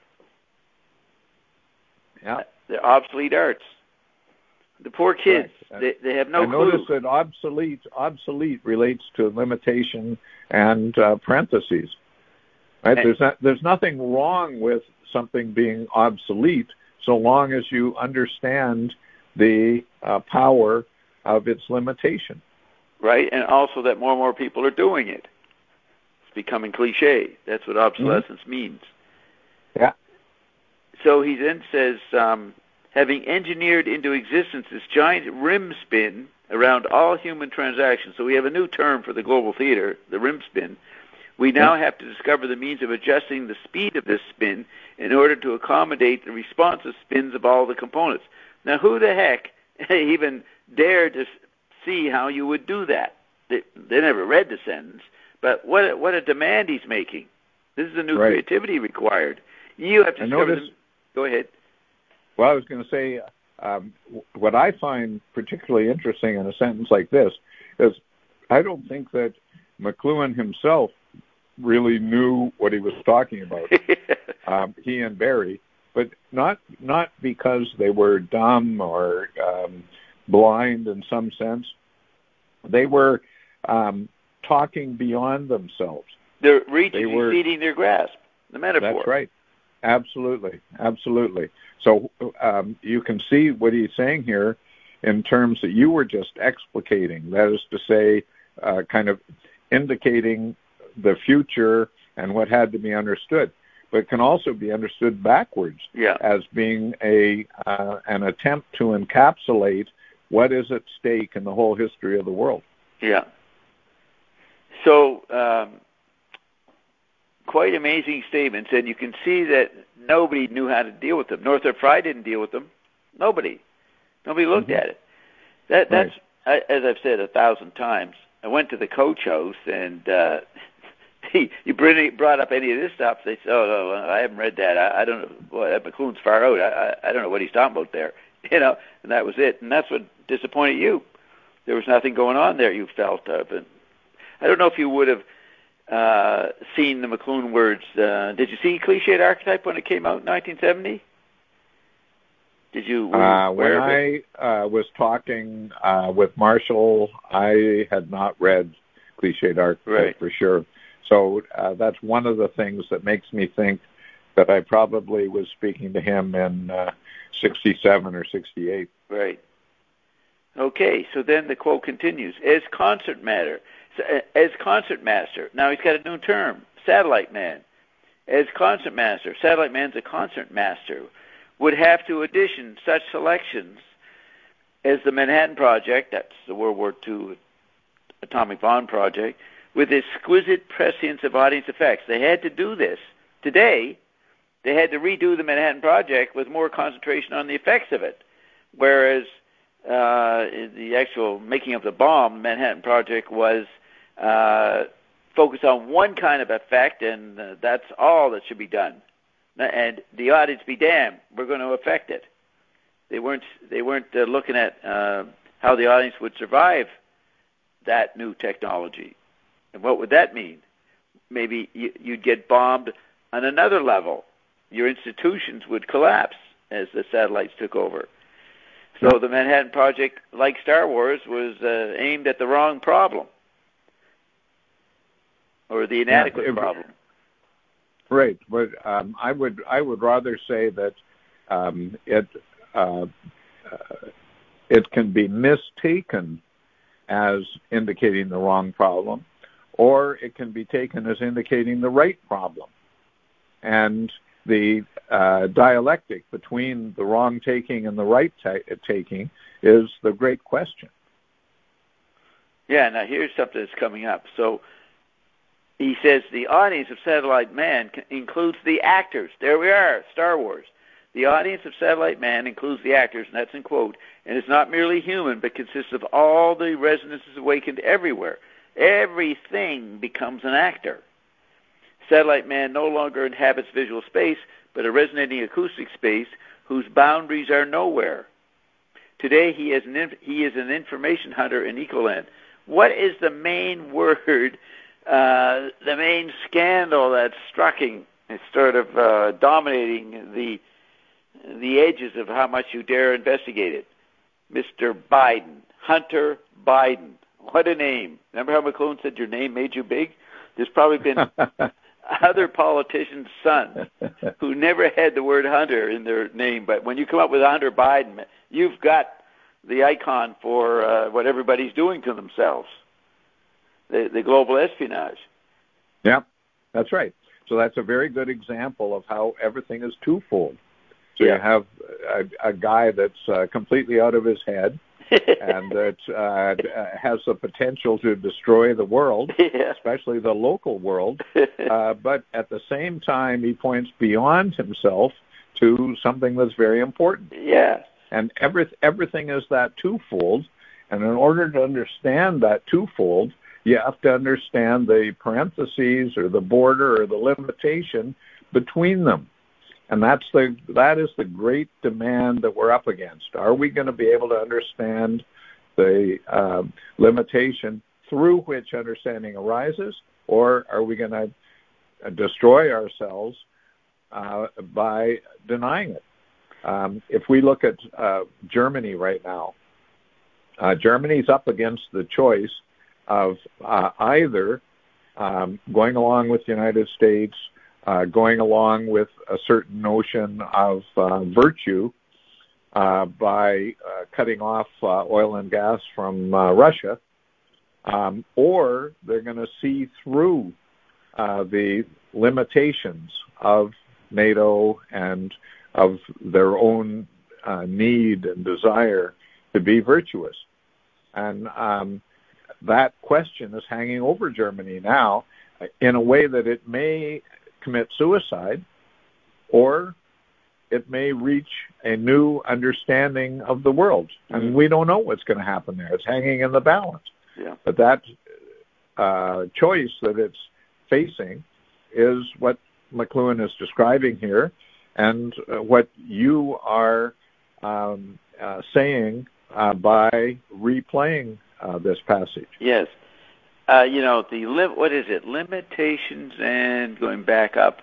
Yeah.
They're obsolete arts. The poor kids,
right.
they, they have no
I
clue.
notice that obsolete, obsolete relates to limitation and uh, parentheses. Right? And, there's not, there's nothing wrong with something being obsolete so long as you understand the uh, power of its limitation.
Right, and also that more and more people are doing it. It's becoming cliche. That's what obsolescence mm-hmm. means.
Yeah.
So he then says, um, having engineered into existence this giant rim spin around all human transactions. So we have a new term for the global theater, the rim spin. We now yeah. have to discover the means of adjusting the speed of this spin in order to accommodate the responsive spins of all the components. Now, who the heck even dared to see how you would do that? They, they never read the sentence, but what a, what a demand he's making. This is a new
right.
creativity required. You have to discover
notice,
them. Go ahead.
Well, I was going to say, um, what I find particularly interesting in a sentence like this is I don't think that McLuhan himself really knew what he was talking about. um, he and Barry, but not not because they were dumb or um, blind in some sense. They were um, talking beyond themselves.
Their reach
they
is
were,
exceeding their grasp. The metaphor.
That's right. Absolutely, absolutely. So um, you can see what he's saying here in terms that you were just explicating. That is to say, uh, kind of indicating the future and what had to be understood, but it can also be understood backwards
yeah.
as being a uh, an attempt to encapsulate what is at stake in the whole history of the world.
Yeah. So, um, quite amazing statements, and you can see that nobody knew how to deal with them. Northrop Frye didn't deal with them. Nobody. Nobody looked
mm-hmm.
at it. That That's,
right.
I, as I've said a thousand times, I went to the coach house, and uh, he, you brought up any of this stuff, they said, oh, no, I haven't read that. I, I don't know. Boy, that McLuhan's far out. I, I, I don't know what he's talking about there. You know, and that was it. And that's what disappointed you. There was nothing going on there, you felt of. And I don't know if you would have uh, seen the McLuhan words. Uh, did you see Cliched Archetype when it came out in nineteen seventy? Did you?
Uh, when I uh, was talking uh, with Marshall, I had not read Cliched Archetype
right.
for sure. So uh, that's one of the things that makes me think that I probably was speaking to him in uh, sixty-seven or sixty-eight.
Right. Okay, so then the quote continues. As concert matter, as concert master, now he's got a new term, satellite man. As concert master, satellite man's a concert master, would have to audition such selections as the Manhattan Project, that's the World War Two atomic bomb project, with exquisite prescience of audience effects. They had to do this. Today, they had to redo the Manhattan Project with more concentration on the effects of it, whereas uh, the actual making of the bomb, the Manhattan Project, was uh, focused on one kind of effect, and uh, that's all that should be done. And the audience be damned, we're going to affect it. They weren't. They weren't uh, looking at uh, how the audience would survive that new technology, and what would that mean? Maybe you, you'd get bombed on another level. Your institutions would collapse as the satellites took over. So the Manhattan Project, like Star Wars, was uh, aimed at the wrong problem, or the inadequate
yeah, it,
problem.
Right, but um, I would I would rather say that um, it uh, uh, it can be mistaken as indicating the wrong problem, or it can be taken as indicating the right problem, and the uh, dialectic between the wrong taking and the right ta- taking is the great question.
Yeah, now here's something that's coming up. So he says the audience of Satellite Man includes the actors. There we are, Star Wars. The audience of Satellite Man includes the actors, and that's in quote, and it's not merely human, but consists of all the resonances awakened everywhere. Everything becomes an actor. Satellite Man no longer inhabits visual space, but a resonating acoustic space whose boundaries are nowhere. Today, he is an inf- he is an information hunter in Ecoland. What is the main word, uh, the main scandal that's striking, it's sort of uh, dominating the the edges of how much you dare investigate it? Mister Biden, Hunter Biden. What a name. Remember how McLuhan said your name made you big? There's probably been other politicians' sons who never had the word Hunter in their name, but when you come up with Hunter Biden, you've got the icon for uh, what everybody's doing to themselves, the, the global espionage.
Yeah, that's right. So that's a very good example of how everything is twofold. So
yeah.
you have a, a guy that's uh, completely out of his head and that uh, has the potential to destroy the world,
yeah.
especially the local world. Uh, but at the same time, he points beyond himself to something that's very important.
Yeah.
And every, everything is that twofold. And in order to understand that twofold, you have to understand the parentheses or the border or the limitation between them. And that's the that is the great demand that we're up against. Are we going to be able to understand the uh, limitation through which understanding arises, or are we going to destroy ourselves uh, by denying it? Um, if we look at uh, Germany right now, uh, Germany's up against the choice of uh, either um, going along with the United States, uh, going along with a certain notion of uh, virtue uh, by uh, cutting off uh, oil and gas from uh, Russia, um, or they're going to see through uh, the limitations of NATO and of their own uh, need and desire to be virtuous. And um, that question is hanging over Germany now in a way that it may commit suicide, or it may reach a new understanding of the world. And mm-hmm. we don't know what's going to happen there. It's hanging in the balance.
Yeah.
But that uh, choice that it's facing is what McLuhan is describing here, and uh, what you are um, uh, saying uh, by replaying uh, this passage.
Yes. Uh, you know, the li- what is it? Limitations and going back up.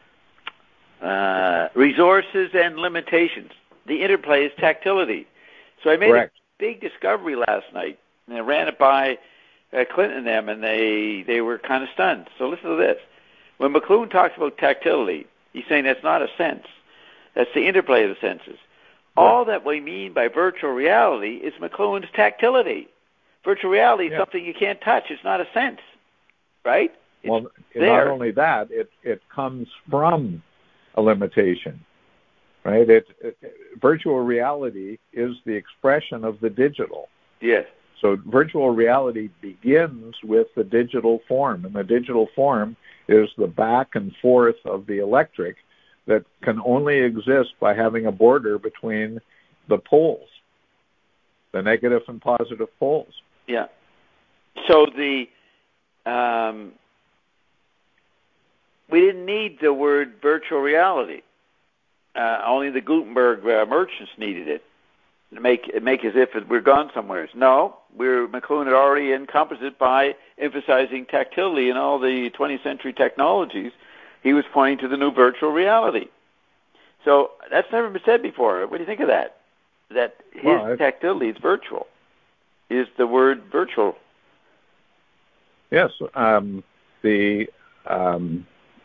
Uh, resources and limitations. The interplay is tactility. So I made
Correct.
a big discovery last night, and I ran it by uh, Clinton and them, and they, they were kind of stunned. So listen to this. When McLuhan talks about tactility, he's saying that's not a sense. That's the interplay of the senses. Yeah. All that we mean by virtual reality is McLuhan's tactility. Virtual reality is yeah. something you can't touch. It's not a sense, right? It's
well,
there.
Not only that, it, it comes from a limitation, right? It, it, virtual reality is the expression of the digital.
Yes.
So virtual reality begins with the digital form, and the digital form is the back and forth of the electric that can only exist by having a border between the poles, the negative and positive poles.
Yeah. So the um, we didn't need the word virtual reality. Uh, only the Gutenberg uh, merchants needed it to make make as if we're gone somewhere. No, we're McLuhan had already encompassed it by emphasizing tactility in all the twentieth century technologies. He was pointing to the new virtual reality. So that's never been said before. What do you think of that? That his well, tactility is virtual. Is the word virtual?
Yes. Um, the um,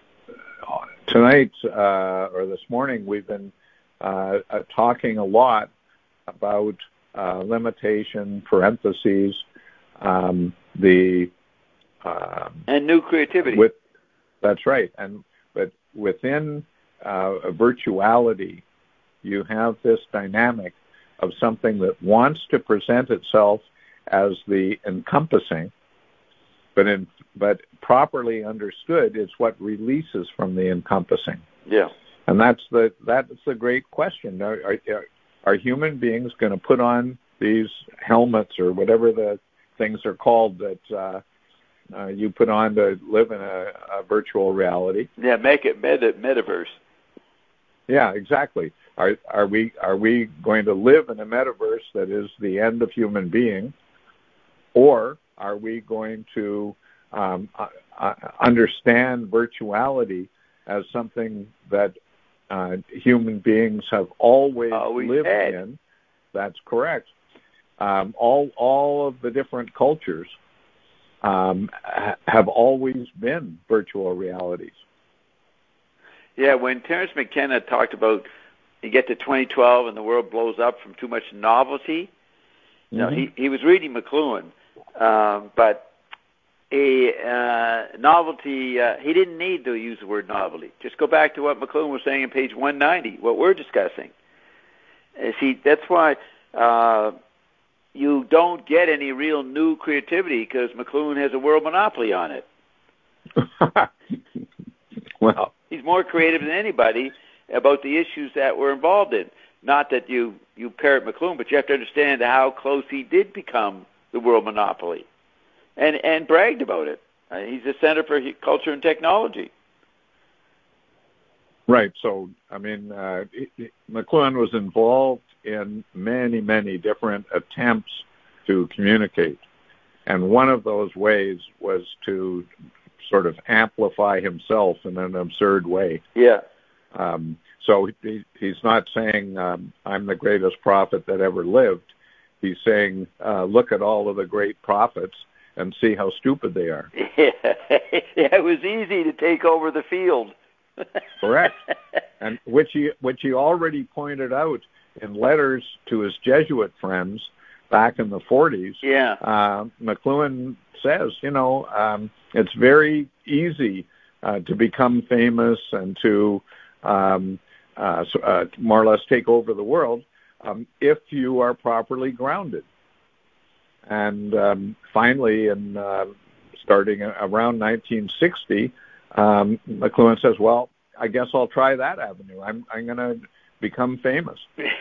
tonight uh, or this morning we've been uh, uh, talking a lot about uh, limitation, parentheses, um, the um,
and new creativity.
With, that's right. And but within uh, a virtuality, you have this dynamic of something that wants to present itself as the encompassing, but in but properly understood, it's what releases from the encompassing.
Yeah,
and that's the that's the great question. Are, are, are human beings going to put on these helmets or whatever the things are called that uh, uh, you put on to live in a, a virtual reality?
Yeah, make it meta, metaverse.
Yeah, exactly. Are are we are we going to live in a metaverse that is the end of human being, or are we going to um, uh, understand virtuality as something that uh, human beings have always,
always
lived
had.
in? That's correct. Um, all all of the different cultures um, ha- have always been virtual realities.
Yeah, when Terence McKenna talked about you get to twenty twelve and the world blows up from too much novelty, mm-hmm. you know, he, he was reading McLuhan, um, but a uh, novelty, uh, he didn't need to use the word novelty. Just go back to what McLuhan was saying on page one ninety, what we're discussing. Uh, see, that's why uh, you don't get any real new creativity because McLuhan has a world monopoly on it.
Well,
he's more creative than anybody about the issues that we're involved in. Not that you, you parrot McLuhan, but you have to understand how close he did become the world monopoly. and and bragged about it. Uh, he's the Center for Culture and Technology.
Right. So, I mean, uh, McLuhan was involved in many, many different attempts to communicate. And one of those ways was to sort of amplify himself in an absurd way.
Yeah.
Um, so he, he's not saying, um, I'm the greatest prophet that ever lived. He's saying, uh, look at all of the great prophets and see how stupid they are.
Yeah, it was easy to take over the field.
Correct. And which he, which he already pointed out in letters to his Jesuit friends back in the forties.
Yeah.
Uh, McLuhan says, you know, um, it's very easy uh, to become famous and to um, uh, so, uh, more or less take over the world um, if you are properly grounded. And um, finally, in uh, starting around nineteen sixty, um, McLuhan says, well, I guess I'll try that avenue. I'm, I'm going to become famous.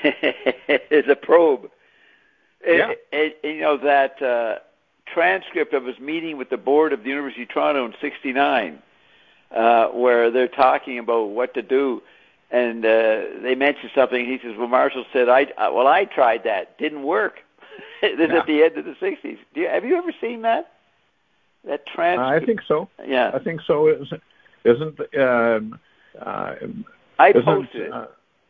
It's a probe.
Yeah.
It, it, you know, that uh, transcript of his meeting with the board of the University of Toronto in sixty-nine, uh, where they're talking about what to do, and uh, they mentioned something. He says, well, Marshall said, I, uh, well, I tried that. Didn't work. This is
yeah.
at the end of the sixties. Do you, have you ever seen that? That transcript?
I think so.
Yeah.
I think so. Isn't, isn't um, uh,
I
isn't,
posted it.
Uh,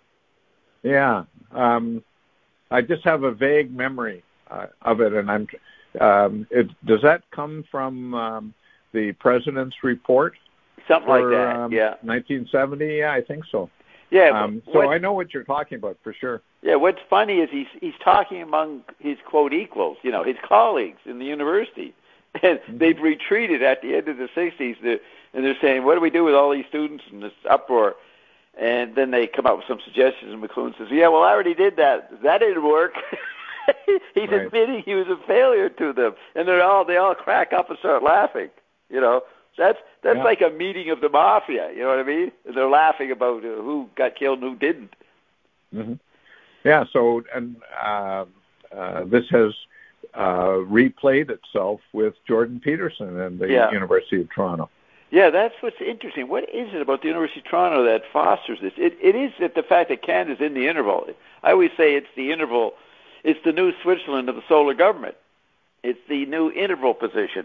yeah. Um, I just have a vague memory uh, of it, and I'm. Um, it, does that come from um, the president's report?
Something
for,
like that.
Um,
yeah.
nineteen seventy. Yeah, I think so.
Yeah.
Um, so
what,
I know what you're talking about for sure.
Yeah. What's funny is he's he's talking among his quote equals, you know, his colleagues in the university, and mm-hmm. they've retreated at the end of the sixties, and they're saying, "What do we do with all these students and this uproar?" And then they come up with some suggestions, and McLuhan says, "Yeah, well, I already did that. That didn't work." He's
right.
admitting he was a failure to them, and they're all they all crack up and start laughing. You know, that's that's
yeah.
like a meeting of the mafia. You know what I mean? And they're laughing about uh, who got killed and who didn't.
Mm-hmm. Yeah. So, and uh, uh, this has uh, replayed itself with Jordan Peterson and the
yeah.
University of Toronto.
Yeah, that's what's interesting. What is it about the University of Toronto that fosters this? It, it is that the fact that Canada's in the interval. I always say it's the interval. It's the new Switzerland of the solar government. It's the new interval position.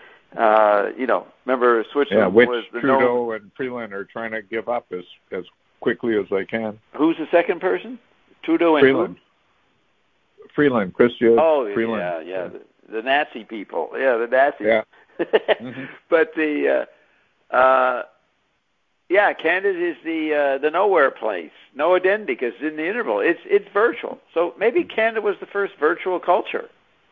Uh, you know, remember Switzerland
yeah, which
was the
Trudeau
no...
and Freeland are trying to give up as as quickly as they can.
Who's the second person? Trudeau and
Freeland.
who?
Freeland, Christian
Oh,
Freeland.
yeah, yeah, the, the Nazi people. Yeah, the Nazis.
Yeah. mm-hmm.
But the... Uh, Uh, yeah, Canada is the uh, the nowhere place, no identity, because it's in the interval. It's it's virtual. So maybe Canada was the first virtual culture,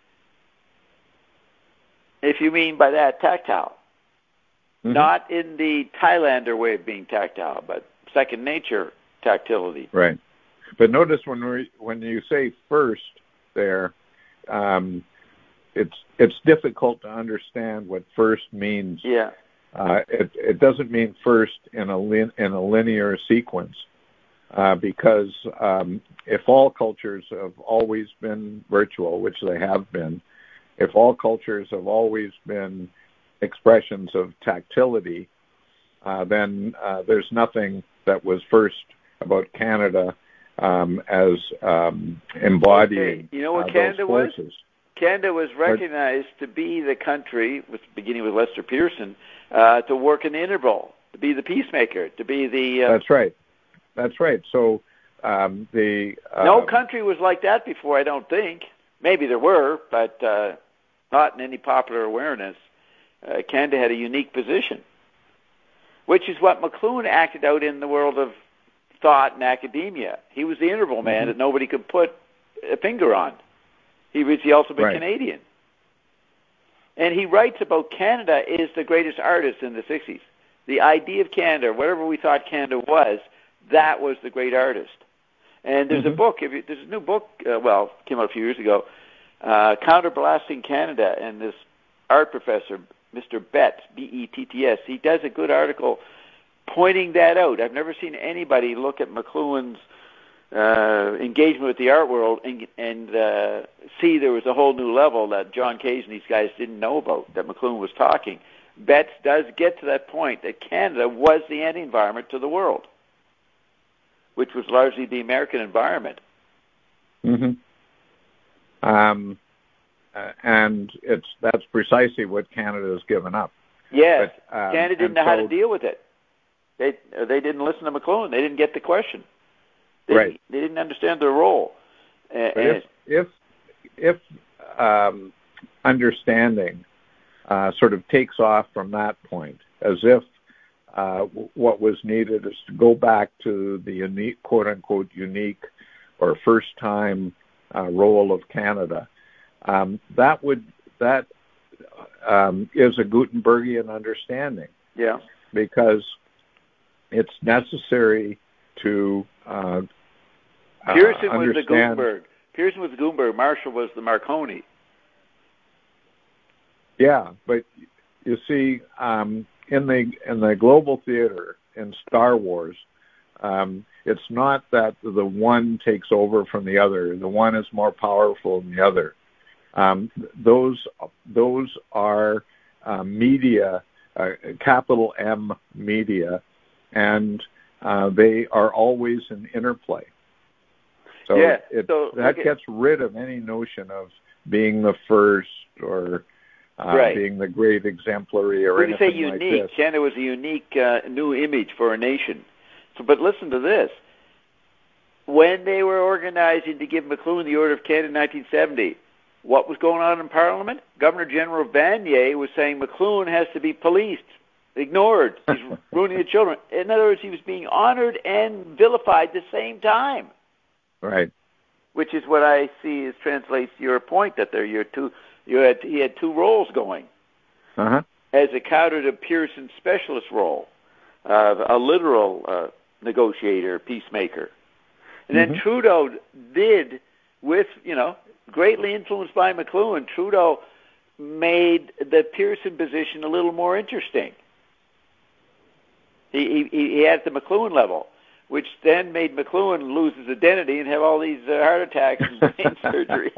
if you mean by that tactile, mm-hmm. not in the Thailander way of being tactile, but second nature tactility.
Right. But notice when we when you say first there, um, it's it's difficult to understand what first means.
Yeah.
Uh, it, it doesn't mean first in a lin, in a linear sequence, uh, because um, if all cultures have always been virtual, which they have been, if all cultures have always been expressions of tactility, uh, then uh, there's nothing that was first about Canada um, as um, embodying
okay. You know what
uh,
Canada
those forces.
was? Canada was recognized to be the country, with beginning with Lester Pearson, uh, to work in the interval, to be the peacemaker, to be the... Uh,
That's right. That's right. So um, the... Uh,
no country was like that before, I don't think. Maybe there were, but uh, not in any popular awareness. Uh, Canada had a unique position, which is what McLuhan acted out in the world of thought and academia. He was the interval man mm-hmm. that nobody could put a finger on. He was the ultimate
right.
Canadian. And he writes about Canada is the greatest artist in the sixties. The idea of Canada, whatever we thought Canada was, that was the great artist. And there's mm-hmm. a book, if you, there's a new book, uh, well, came out a few years ago, uh, Counterblasting Canada, and this art professor, Mister Betts, B E T T S, he does a good article pointing that out. I've never seen anybody look at McLuhan's uh, engagement with the art world and, and uh, see there was a whole new level that John Cage and these guys didn't know about, that McLuhan was talking. Betts does get to that point that Canada was the anti-environment to the world, which was largely the American environment.
Mm-hmm. Um, uh, and it's that's precisely what Canada has given up.
Yes,
but, um,
Canada didn't know
so,
how to deal with it. They they didn't listen to McLuhan. They didn't get the question. They,
right.
They didn't understand their role. Uh,
but if if, if um, understanding uh, sort of takes off from that point, as if uh, w- what was needed is to go back to the unique, quote unquote, unique or first time uh, role of Canada, um, that would that um, is a Gutenbergian understanding.
Yeah.
Because it's necessary to uh,
Pearson
uh,
was the Gutenberg. Pearson was the Gutenberg. Marshall was the Marconi.
Yeah, but you see, um, in the in the global theater in Star Wars, um, it's not that the one takes over from the other. The one is more powerful than the other. Um, those those are uh, media, uh, capital M media, and uh, they are always in interplay. So,
yeah,
it,
so
that
okay.
gets rid of any notion of being the first or uh,
right.
being the great exemplary or
when
anything
you say
like
unique,
this.
Canada was a unique uh, new image for a nation. So, but listen to this. When they were organizing to give McLuhan the Order of Canada in nineteen seventy, what was going on in Parliament? Governor General Vanier was saying McLuhan has to be policed, ignored. He's ruining the children. In other words, he was being honored and vilified at the same time.
Right.
Which is what I see as translates to your point that there you're two you had he had two roles going.
Uh-huh.
As a counter to Pearson's specialist role, uh, a literal uh, negotiator, peacemaker. And then mm-hmm. Trudeau did, with, you know, greatly influenced by McLuhan, Trudeau made the Pearson position a little more interesting. He he, he had the McLuhan level, which then made McLuhan lose his identity and have all these uh, heart attacks and brain surgery.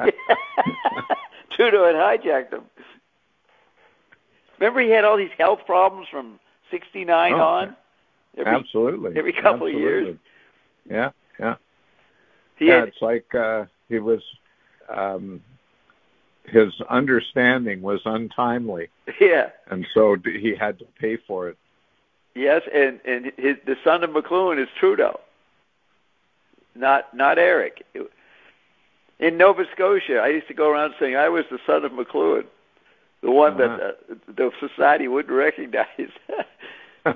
Trudeau had hijacked him. Remember he had all these health problems from sixty-nine
oh,
on? Every,
absolutely.
Every couple
absolutely.
of years.
Yeah, yeah.
He
yeah,
had,
it's like uh, he was, um, his understanding was untimely.
Yeah.
And so he had to pay for it.
Yes, and, and his, the son of McLuhan is Trudeau, not not Eric. In Nova Scotia, I used to go around saying I was the son of McLuhan, the one uh-huh. that uh, the society wouldn't recognize. I,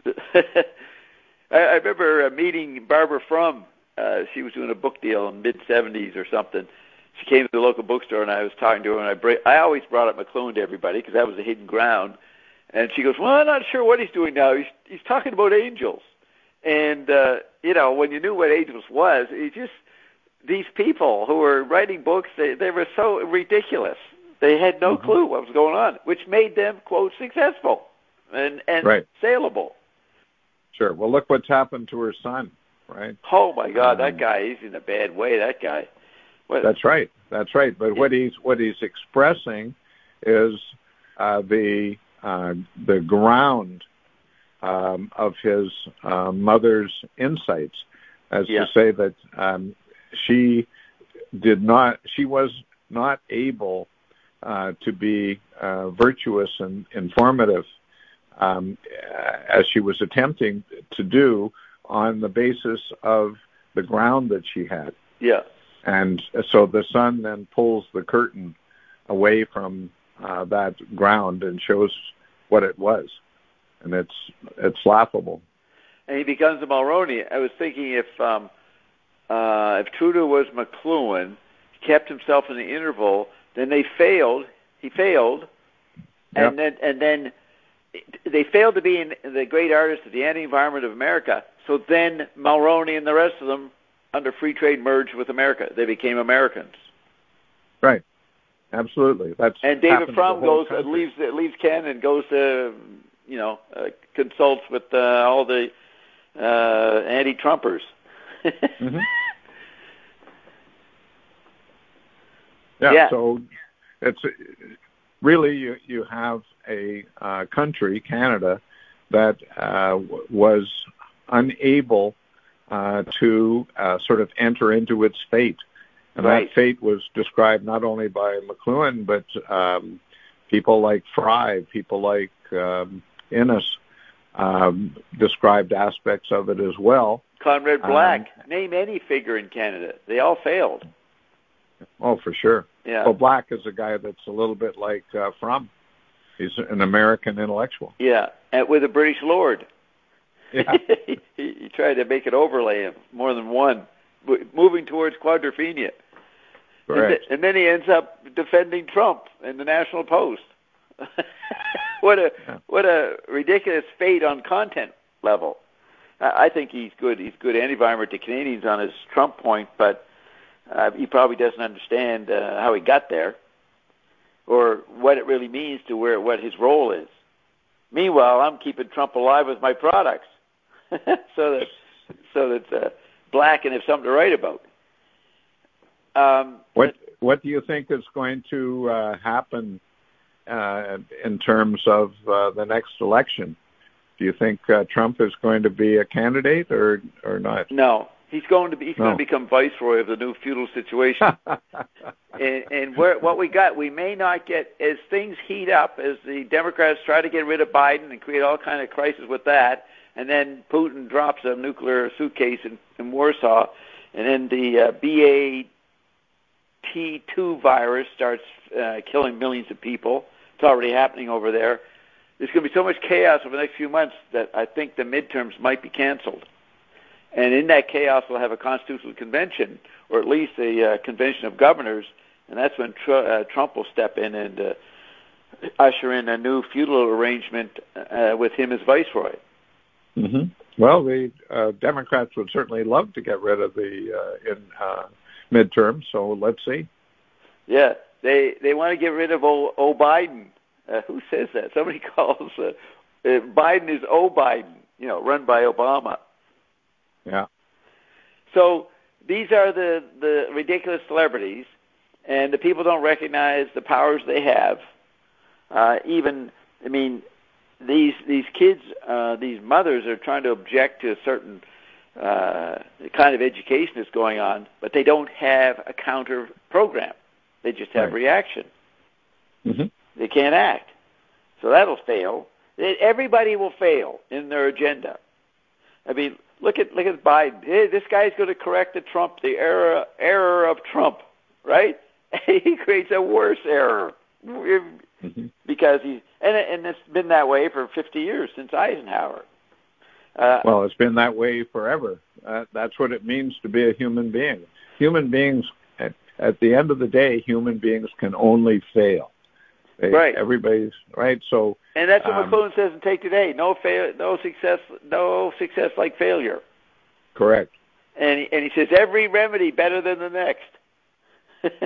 I remember uh, meeting Barbara Frum. Uh, she was doing a book deal in mid seventies or something. She came to the local bookstore, and I was talking to her, and I bra- I always brought up McLuhan to everybody because that was a hidden ground. And she goes, well, I'm not sure what he's doing now. He's he's talking about angels. And, uh, you know, when you knew what angels was, it just, these people who were writing books, they, they were so ridiculous. They had no mm-hmm. clue what was going on, which made them, quote, successful and, and
right.
saleable.
Sure. Well, look what's happened to her son, right?
Oh, my God,
um,
that guy, he's in a bad way, that guy. What?
That's right. That's right. But
yeah.
what he's what he's expressing is uh, the... Uh, the ground um, of his uh, mother's insights, as
yeah.
to say that um, she did not, she was not able uh, to be uh, virtuous and informative um, as she was attempting to do on the basis of the ground that she had.
Yeah.
And so the son then pulls the curtain away from uh, that ground and shows what it was, and it's it's laughable.
And he becomes a Mulroney. I was thinking if um, uh, if Trudeau was McLuhan, kept himself in the interval, then they failed. He failed,
yep.
and then and then they failed to be in the great artists of the anti-environment of America. So then Mulroney and the rest of them, under free trade, merged with America. They became Americans.
Right. Absolutely. That's
and David Frum goes
country.
leaves leaves Canada and goes to you know uh, consults with uh, all the uh, anti-Trumpers.
mm-hmm. Yeah.
yeah.
So it's really you, you have a uh, country, Canada, that uh, w- was unable uh, to uh, sort of enter into its fate. And
right.
that fate was described not only by McLuhan, but um, people like Fry, people like um, Innes um, described aspects of it as well.
Conrad Black.
Um,
Name any figure in Canada. They all failed.
Oh, for sure.
Yeah.
Well, Black is a guy that's a little bit like uh, Fromm. He's an American intellectual.
Yeah, and with a British lord.
Yeah.
he, he tried to make it overlay him, more than one, moving towards quadrophenia.
Correct.
And, th- and then he ends up defending Trump in the National Post. what a
yeah.
what a ridiculous fate on content level. I, I think he's good. He's good anti-environment to Canadians on his Trump point, but uh, he probably doesn't understand uh, how he got there, or what it really means to where what his role is. Meanwhile, I'm keeping Trump alive with my products, so that so that uh, Black can have something to write about. Um,
what What do you think is going to uh, happen uh, in terms of uh, the next election? Do you think uh, Trump is going to be a candidate or or not?
No, he's going to be. He's
no.
going to become viceroy of the new feudal situation. and and where, what we got, we may not get as things heat up, as the Democrats try to get rid of Biden and create all kind of crisis with that, and then Putin drops a nuclear suitcase in, in Warsaw, and then the uh, B A T two virus starts uh, killing millions of people. It's already happening over there. There's going to be so much chaos over the next few months that I think the midterms might be canceled. And in that chaos, we'll have a constitutional convention, or at least a uh, convention of governors, and that's when tr- uh, Trump will step in and uh, usher in a new feudal arrangement uh, with him as viceroy.
Mm-hmm. Well, the uh, Democrats would certainly love to get rid of the uh, in uh, midterms, so let's see.
Yeah, they they want to get rid of O, o Biden. Uh, who says that? Somebody calls uh, uh, Biden is O Biden, you know, run by Obama.
Yeah.
So these are the, the ridiculous celebrities, and the people don't recognize the powers they have. Uh, even, I mean, these these kids, uh, these mothers are trying to object to a certain uh, kind of education that's going on, but they don't have a counter program. They just have
right.
reaction.
Mm-hmm.
They can't act. So that'll fail. Everybody will fail in their agenda. I mean, look at look at Biden. Hey, this guy's going to correct the Trump, the error error of Trump, right? He creates a worse error
mm-hmm.
because he and and it's been that way for fifty years since Eisenhower. Uh,
well, it's been that way forever. Uh, that's what it means to be a human being. Human beings, at, at the end of the day, human beings can only fail. They,
right.
Everybody's right. So,
and that's what
um,
McLuhan says in Take Today. No fail, no success, no success like failure.
Correct.
And he, and he says every remedy better than the next.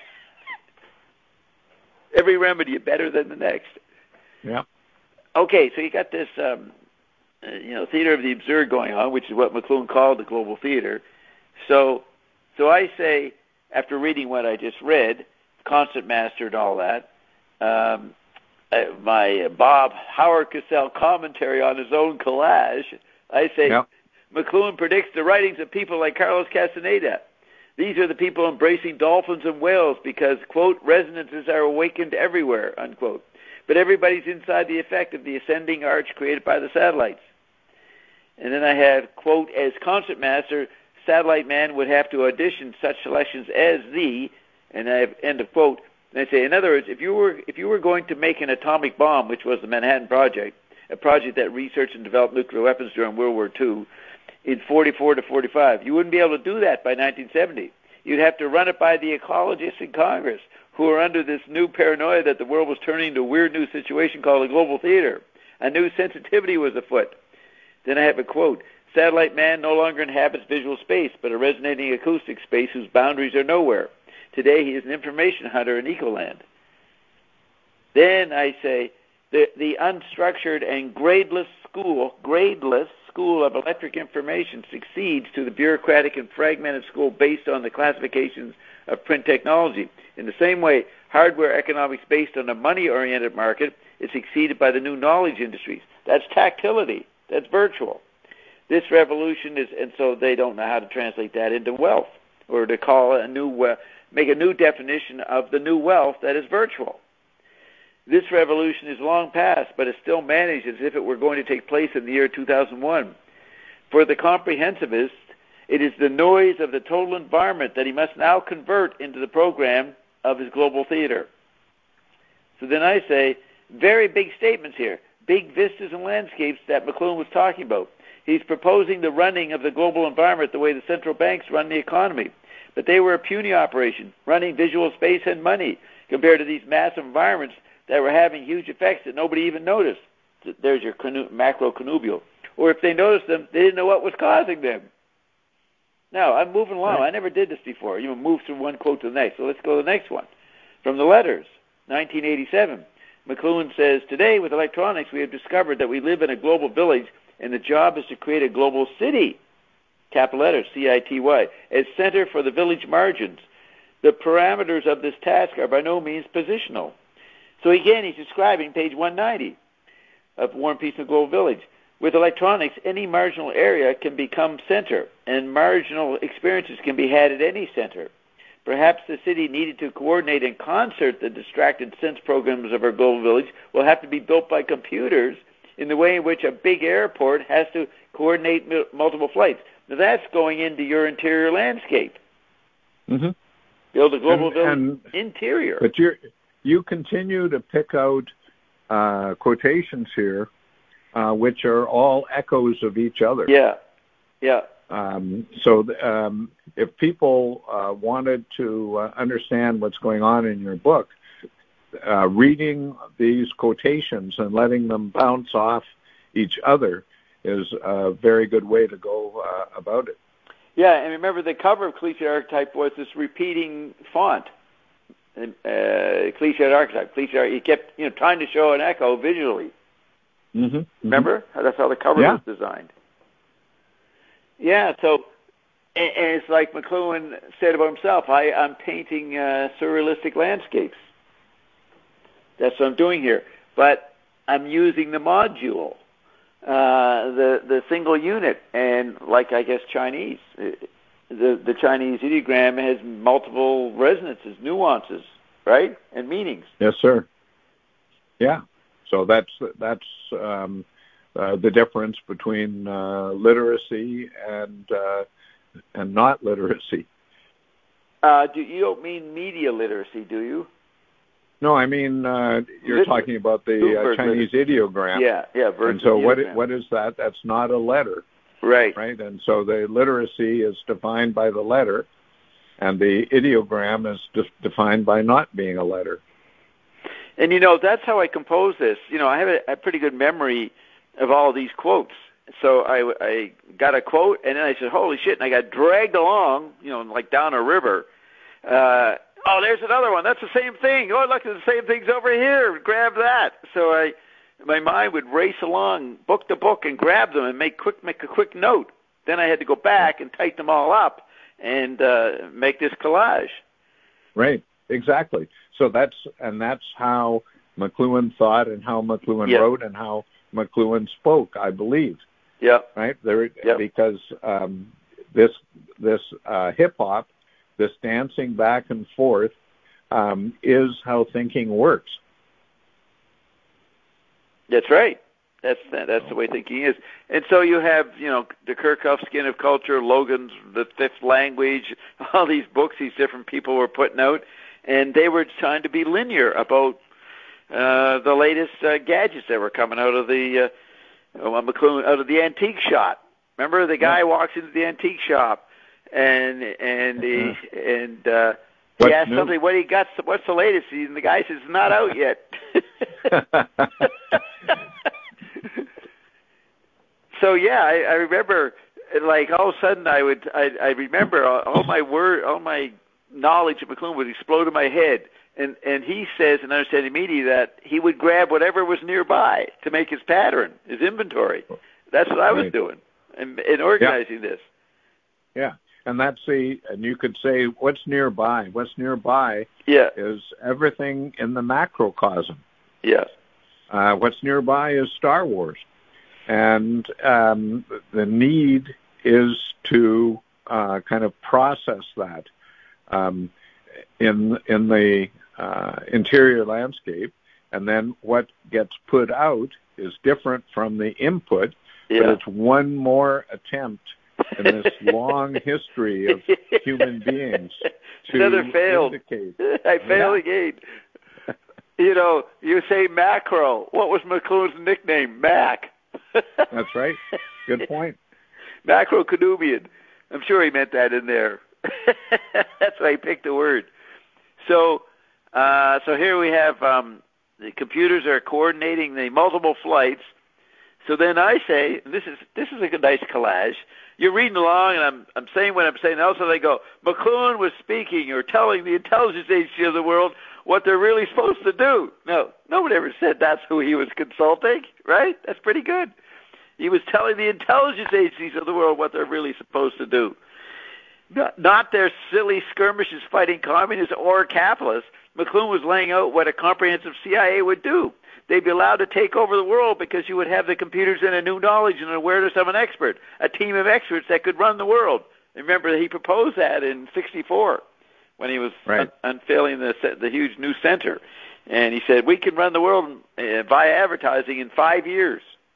Every remedy better than the next.
Yeah.
Okay, so you got this, um, uh, you know, theater of the absurd going on, which is what McLuhan called the global theater. So, so I say, after reading what I just read, Constant Master and all that. Um, uh, my uh, Bob Howard Cosell commentary on his own collage, I say,
yep.
McLuhan predicts the writings of people like Carlos Castaneda. These are the people embracing dolphins and whales because, quote, resonances are awakened everywhere, unquote. But everybody's inside the effect of the ascending arch created by the satellites. And then I had, quote, as concert master, Satellite Man would have to audition such selections as the, and I have, end of quote. And I say, in other words, if you were if you were going to make an atomic bomb, which was the Manhattan Project, a project that researched and developed nuclear weapons during World War Two, in forty-four to forty-five, you wouldn't be able to do that by nineteen seventy. You'd have to run it by the ecologists in Congress, who are under this new paranoia that the world was turning into a weird new situation called a global theater. A new sensitivity was afoot. Then I have a quote. Satellite Man no longer inhabits visual space, but a resonating acoustic space whose boundaries are nowhere. Today he is an information hunter in Ecoland. Then I say, the, the unstructured and gradeless school, gradeless school of electric information succeeds to the bureaucratic and fragmented school based on the classifications of print technology. In the same way, hardware economics based on a money-oriented market is succeeded by the new knowledge industries. That's tactility. That's virtual. This revolution is, and so they don't know how to translate that into wealth, or to call a new, uh, make a new definition of the new wealth that is virtual. This revolution is long past, but is still managed as if it were going to take place in the year two thousand one. For the comprehensivist, it is the noise of the total environment that he must now convert into the program of his global theater. So then I say, very big statements here, big vistas and landscapes that McLuhan was talking about. He's proposing the running of the global environment the way the central banks run the economy. But they were a puny operation, running visual space and money, compared to these massive environments that were having huge effects that nobody even noticed. There's your macro connubule. Or if they noticed them, they didn't know what was causing them. Now, I'm moving along. I never did this before. You know, move from one quote to the next. So let's go to the next one. From the Letters, nineteen eighty-seven. McLuhan says, today with electronics we have discovered that we live in a global village and the job is to create a global city, capital letters, C I T Y, as center for the village margins. The parameters of this task are by no means positional. So again, he's describing page one ninety of War and Peace in the Global Village. With electronics, any marginal area can become center, and marginal experiences can be had at any center. Perhaps the city needed to coordinate in concert the distracted sense programs of our global village will have to be built by computers in the way in which a big airport has to coordinate m- multiple flights. Now that's going into your interior landscape.
Mm-hmm.
Build a global
and,
village
and,
interior.
But you you continue to pick out uh, quotations here, uh, which are all echoes of each other.
Yeah, yeah.
Um, so um, if people uh, wanted to uh, understand what's going on in your book, uh, reading these quotations and letting them bounce off each other is a very good way to go uh, about it.
Yeah, and remember the cover of Cliched Archetype was this repeating font. Uh, Cliched Archetype. Cliched Archetype. He kept, you know, trying to show an echo visually.
Mm-hmm.
Remember?
Mm-hmm.
That's how the cover
yeah.
was designed. Yeah, so and, and it's like McLuhan said about himself, I, I'm painting uh, surrealistic landscapes. That's what I'm doing here. But I'm using the module, uh, the the single unit, and like I guess Chinese, the the Chinese ideogram has multiple resonances, nuances, right, and meanings.
Yes, sir. Yeah. So that's that's um, uh, the difference between uh, literacy and uh, and not literacy.
Uh, do you don't mean media literacy, do you?
No, I mean uh, you're Lit- talking about the uh, Chinese literacy. Ideogram.
Yeah, yeah.
And so what what is that? That's not a letter.
Right.
Right. And so the literacy is defined by the letter, and the ideogram is de- defined by not being a letter.
And, you know, that's how I compose this. You know, I have a, a pretty good memory of all these quotes. So I, I got a quote, and then I said, holy shit, and I got dragged along, you know, like down a river. Uh, oh, there's another one. That's the same thing. Oh, look, the same thing's over here. Grab that. So I, my mind would race along, book to book, and grab them and make quick, make a quick note. Then I had to go back and type them all up and uh, make this collage.
Right. Exactly. So that's and that's how McLuhan thought and how McLuhan
yep.
wrote and how McLuhan spoke, I believe.
Yeah.
Right. There,
yep.
because um, this this uh, hip hop, this dancing back and forth, um, is how thinking works.
That's right. That's that's the way thinking is. And so you have, you know, the Kirchhoff Skin of Culture, Logan's The Fifth Language, all these books these different people were putting out. And they were trying to be linear about uh, the latest uh, gadgets that were coming out of the uh, McLuhan, out of the antique shop. Remember, the guy yeah. walks into the antique shop, and and he uh-huh. and uh, he
what's
asks
new?
somebody what he got. What's the latest? And the guy says, "It's not out yet." So yeah, I, I remember, like all of a sudden, I would I, I remember all, all my word, all my knowledge of McLuhan would explode in my head. And and he says in Understanding Media that he would grab whatever was nearby to make his pattern, his inventory. That's what I was
right.
doing in, in organizing
yeah.
this.
Yeah. and that's the, and you could say, what's nearby? What's nearby
yeah.
is everything in the macrocosm.
Yeah.
Uh, what's nearby is Star Wars. And um, the need is to uh, kind of process that um, in in the uh, interior landscape, and then what gets put out is different from the input,
yeah.
but it's one more attempt in this long history of human beings to
Another failed.
indicate.
I failed
yeah.
again. You know, you say macro. What was McLuhan's nickname? Mac.
That's right. Good point.
Macroeconomian. I'm sure he meant that in there. That's why he picked the word. So, uh, so here we have um, the computers are coordinating the multiple flights. So then I say, this is this is a nice collage. You're reading along, and I'm I'm saying what I'm saying. Also, they go, McLuhan was speaking or telling the intelligence agency of the world what they're really supposed to do. No, nobody ever said that's who he was consulting, right? That's pretty good. He was telling the intelligence agencies of the world what they're really supposed to do. Not, not their silly skirmishes fighting communists or capitalists. McLuhan was laying out what a comprehensive C I A would do. They'd be allowed to take over the world because you would have the computers and a new knowledge and awareness of an expert, a team of experts that could run the world. Remember, he proposed that in sixty-four when he was
right.
un- unveiling the, the huge new center. And he said, we can run the world uh, via advertising in five years.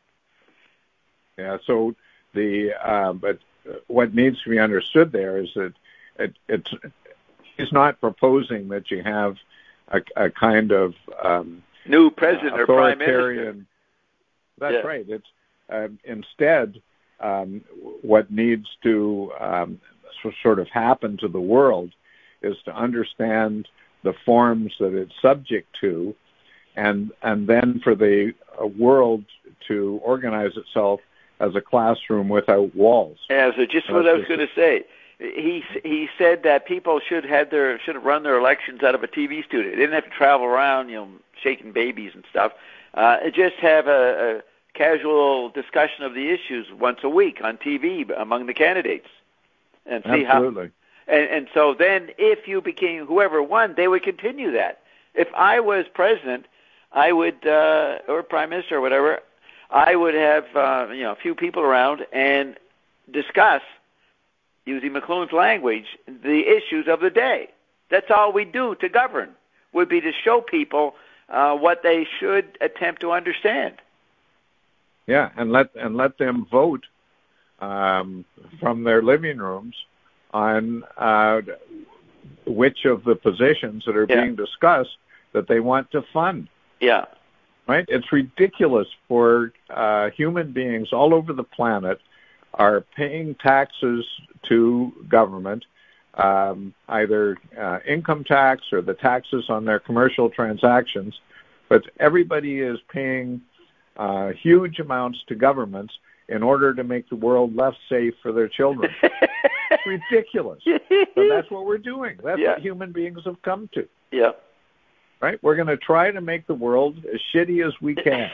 Yeah, so the uh, but what needs to be understood there is that it, it's he's not proposing that you have a, a kind of um,
new president
uh,
or prime minister.
That's
yeah.
right. It's um, instead um, what needs to um, sort of happen to the world is to understand the forms that it's subject to, and and then for the uh, world to organize itself as a classroom without walls.
Yeah, so just what I was going to say. He he said that people should have their should have run their elections out of a T V studio. They didn't have to travel around, you know, shaking babies and stuff. Uh, just have a, a casual discussion of the issues once a week on T V among the candidates, and see
Absolutely.
how. And, and so then, if you became whoever won, they would continue that. If I was president, I would, uh, or prime minister or whatever, I would have uh, you know a few people around and discuss, using McLuhan's language, the issues of the day. That's all we do to govern, would be to show people uh, what they should attempt to understand.
Yeah, and let and let them vote um, from their living rooms on uh, which of the positions that are
yeah.
being discussed that they want to fund.
Yeah.
Right? It's ridiculous for uh, human beings all over the planet are paying taxes to government, um, either uh, income tax or the taxes on their commercial transactions, but everybody is paying uh, huge amounts to governments in order to make the world less safe for their children. It's ridiculous. But that's what we're doing. That's
yeah.
what human beings have come to.
Yeah.
Right? We're going to try to make the world as shitty as we can.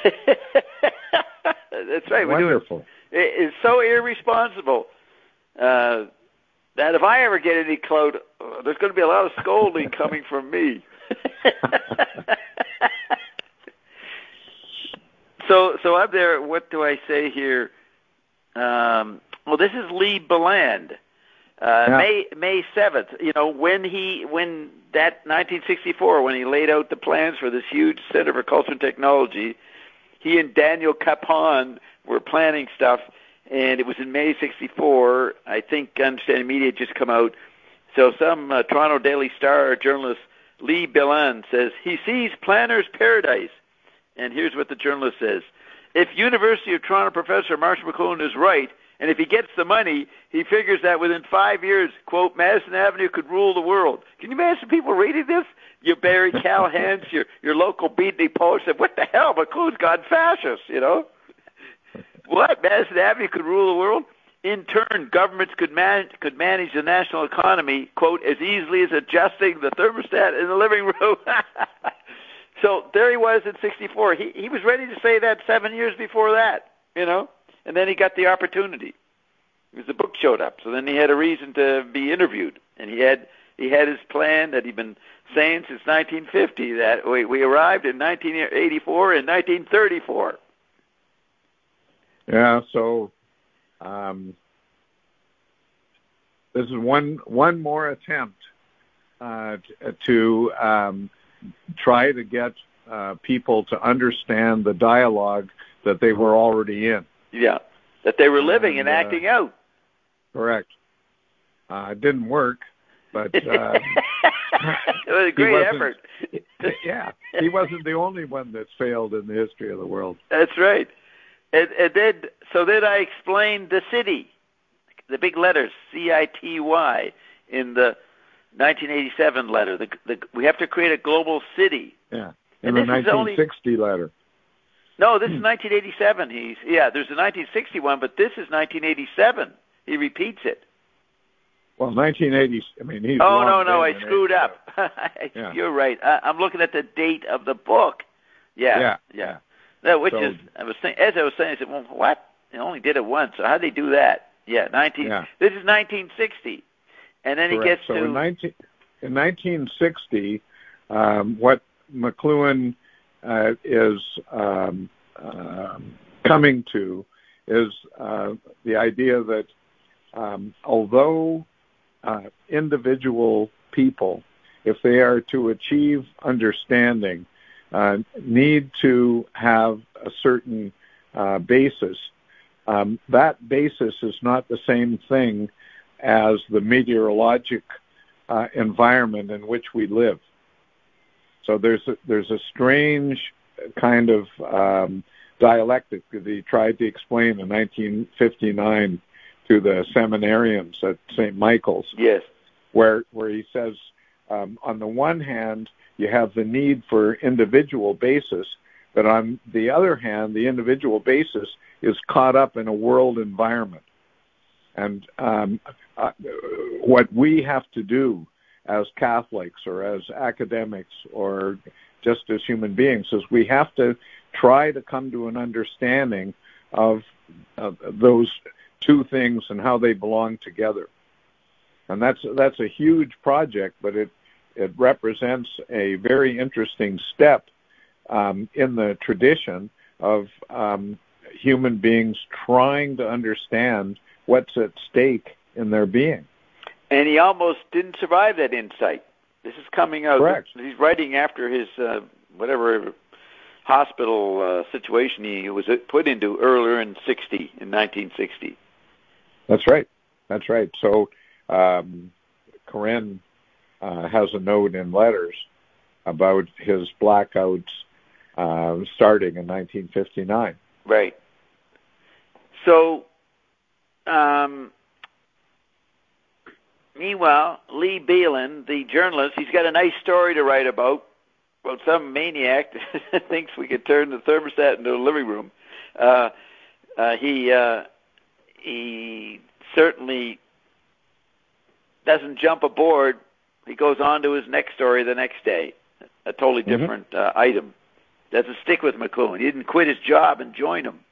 That's right.
Wonderful.
It's so irresponsible uh, that if I ever get any clout, uh, there's going to be a lot of scolding coming from me. so, so up there, what do I say here? Um, well, this is Lee Beland, uh,
yeah.
May May seventh. You know, when he when that nineteen sixty-four, when he laid out the plans for this huge Center for Culture and Technology, he and Daniel Capon were planning stuff, and it was in May sixty-four. I think Understanding Media had just come out. So some uh, Toronto Daily Star journalist, Lee Beland, says he sees planner's paradise. And here's what the journalist says. If University of Toronto professor Marshall McLuhan is right, and if he gets the money, he figures that within five years, quote, Madison Avenue could rule the world. Can you imagine people reading this? Your Barry Callahans, your your local beatnik poet said, what the hell, McLuhan's gone fascist, you know? What? Madison Avenue could rule the world? In turn, governments could, man- could manage the national economy, quote, as easily as adjusting the thermostat in the living room. So there he was in sixty-four. He he was ready to say that seven years before that, you know, and then he got the opportunity. because the book showed up. So then he had a reason to be interviewed, and he had he had his plan that he'd been saying since nineteen fifty, that we, we arrived in nineteen eighty-four and nineteen thirty-four.
Yeah, so um, this is one one more attempt uh, to um, try to get uh, people to understand the dialogue that they were already in.
Yeah, that they were living and,
and uh,
acting out.
Correct. Uh, it didn't work, but... Uh,
it was a great effort.
Yeah, he wasn't the only one that's failed in the history of the world.
That's right. And, and then, so then I explained the city, the big letters, C I T Y, in the nineteen eighty-seven letter. The, the, we have to create a global city.
Yeah, in the nineteen sixty only, letter.
No, this hmm. is nineteen eighty-seven. He's Yeah, there's a nineteen sixty-one, but this is nineteen eighty-seven. He repeats it.
Well, nineteen eighty, I mean, he's...
Oh, no, no, I screwed up.
Yeah.
You're right. I, I'm looking at the date of the book. Yeah,
yeah.
yeah. No, which
so,
is, I was saying, as I was saying, I said, well, what? They only did it once, so how'd they do that? Yeah, nineteen.
Yeah.
This is nineteen sixty. And then
Correct.
he gets
so
to...
In, nineteen, in nineteen sixty, um, what McLuhan uh, is um, uh, coming to is uh, the idea that um, although uh, individual people, if they are to achieve understanding, uh, need to have a certain uh, basis, um, that basis is not the same thing as the meteorologic uh, environment in which we live. So there's a, there's a strange kind of um, dialectic that he tried to explain in nineteen fifty-nine to the seminarians at Saint Michael's.
Yes.
Where where he says, um, on the one hand, you have the need for individual basis, but on the other hand, the individual basis is caught up in a world environment. And um, uh, what we have to do as Catholics or as academics or just as human beings is we have to try to come to an understanding of uh, those two things and how they belong together. And that's that's a huge project, but it it represents a very interesting step um, in the tradition of um, human beings trying to understand what's at stake in their being.
And he almost didn't survive that insight. This is coming out.
Correct.
He's writing after his uh, whatever hospital uh, situation he was put into earlier in sixty, in nineteen sixty.
That's right. That's right. So um, Koren uh, has a note in letters about his blackouts uh, starting in nineteen fifty-nine.
Right. So, um, meanwhile, Lee Bealin, the journalist, he's got a nice story to write about. Well, some maniac thinks we could turn the thermostat into a living room. Uh, uh, he uh, he certainly doesn't jump aboard. He goes on to his next story the next day, a totally different mm-hmm. uh, item. Doesn't stick with McLuhan. He didn't quit his job and join him.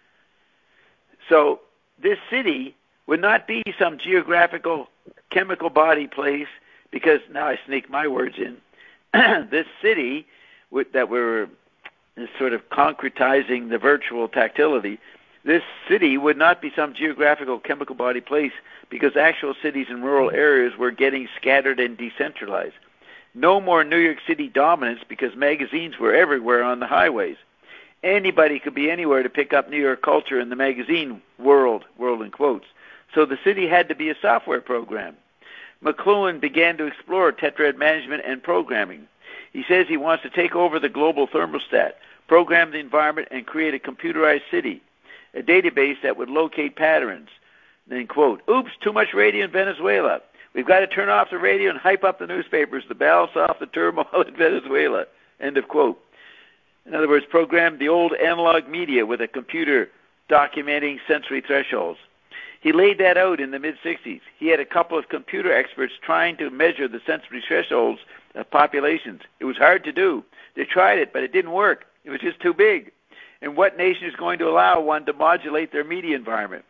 So this city would not be some geographical chemical body place because, now I sneak my words in, this city with, that we're sort of concretizing the virtual tactility, this city would not be some geographical chemical body place because actual cities in rural areas were getting scattered and decentralized. No more New York City dominance because magazines were everywhere on the highways. Anybody could be anywhere to pick up New York culture in the magazine world, world in quotes. So the city had to be a software program. McLuhan began to explore tetrad management and programming. He says he wants to take over the global thermostat, program the environment, and create a computerized city, a database that would locate patterns. Then, quote, oops, too much radio in Venezuela. We've got to turn off the radio and hype up the newspapers to balance off the turmoil in Venezuela. End of quote. In other words, program the old analog media with a computer documenting sensory thresholds. He laid that out in the mid-sixties. He had a couple of computer experts trying to measure the sensory thresholds of populations. It was hard to do. They tried it, but it didn't work. It was just too big. And what nation is going to allow one to modulate their media environment?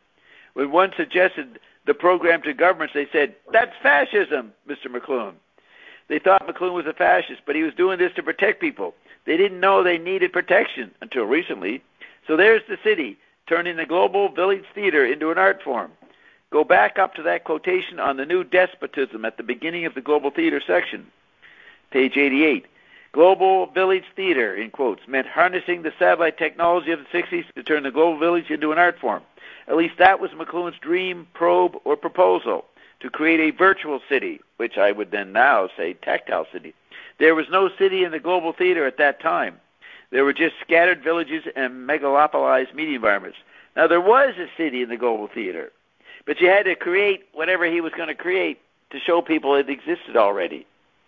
When one suggested the program to governments, they said, "That's fascism, Mister McLuhan." They thought McLuhan was a fascist, but he was doing this to protect people. They didn't know they needed protection until recently. So there's the city, turning the global village theater into an art form. Go back up to that quotation on the new despotism at the beginning of the global theater section. Page eighty-eight. Global village theater, in quotes, meant harnessing the satellite technology of the sixties to turn the global village into an art form. At least that was McLuhan's dream, probe, or proposal, to create a virtual city, which I would then now say tactile city. There was no city in the global theater at that time. There were just scattered villages and megalopolized media environments. Now, there was a city in the global theater, but you had to create whatever he was going to create to show people it existed already.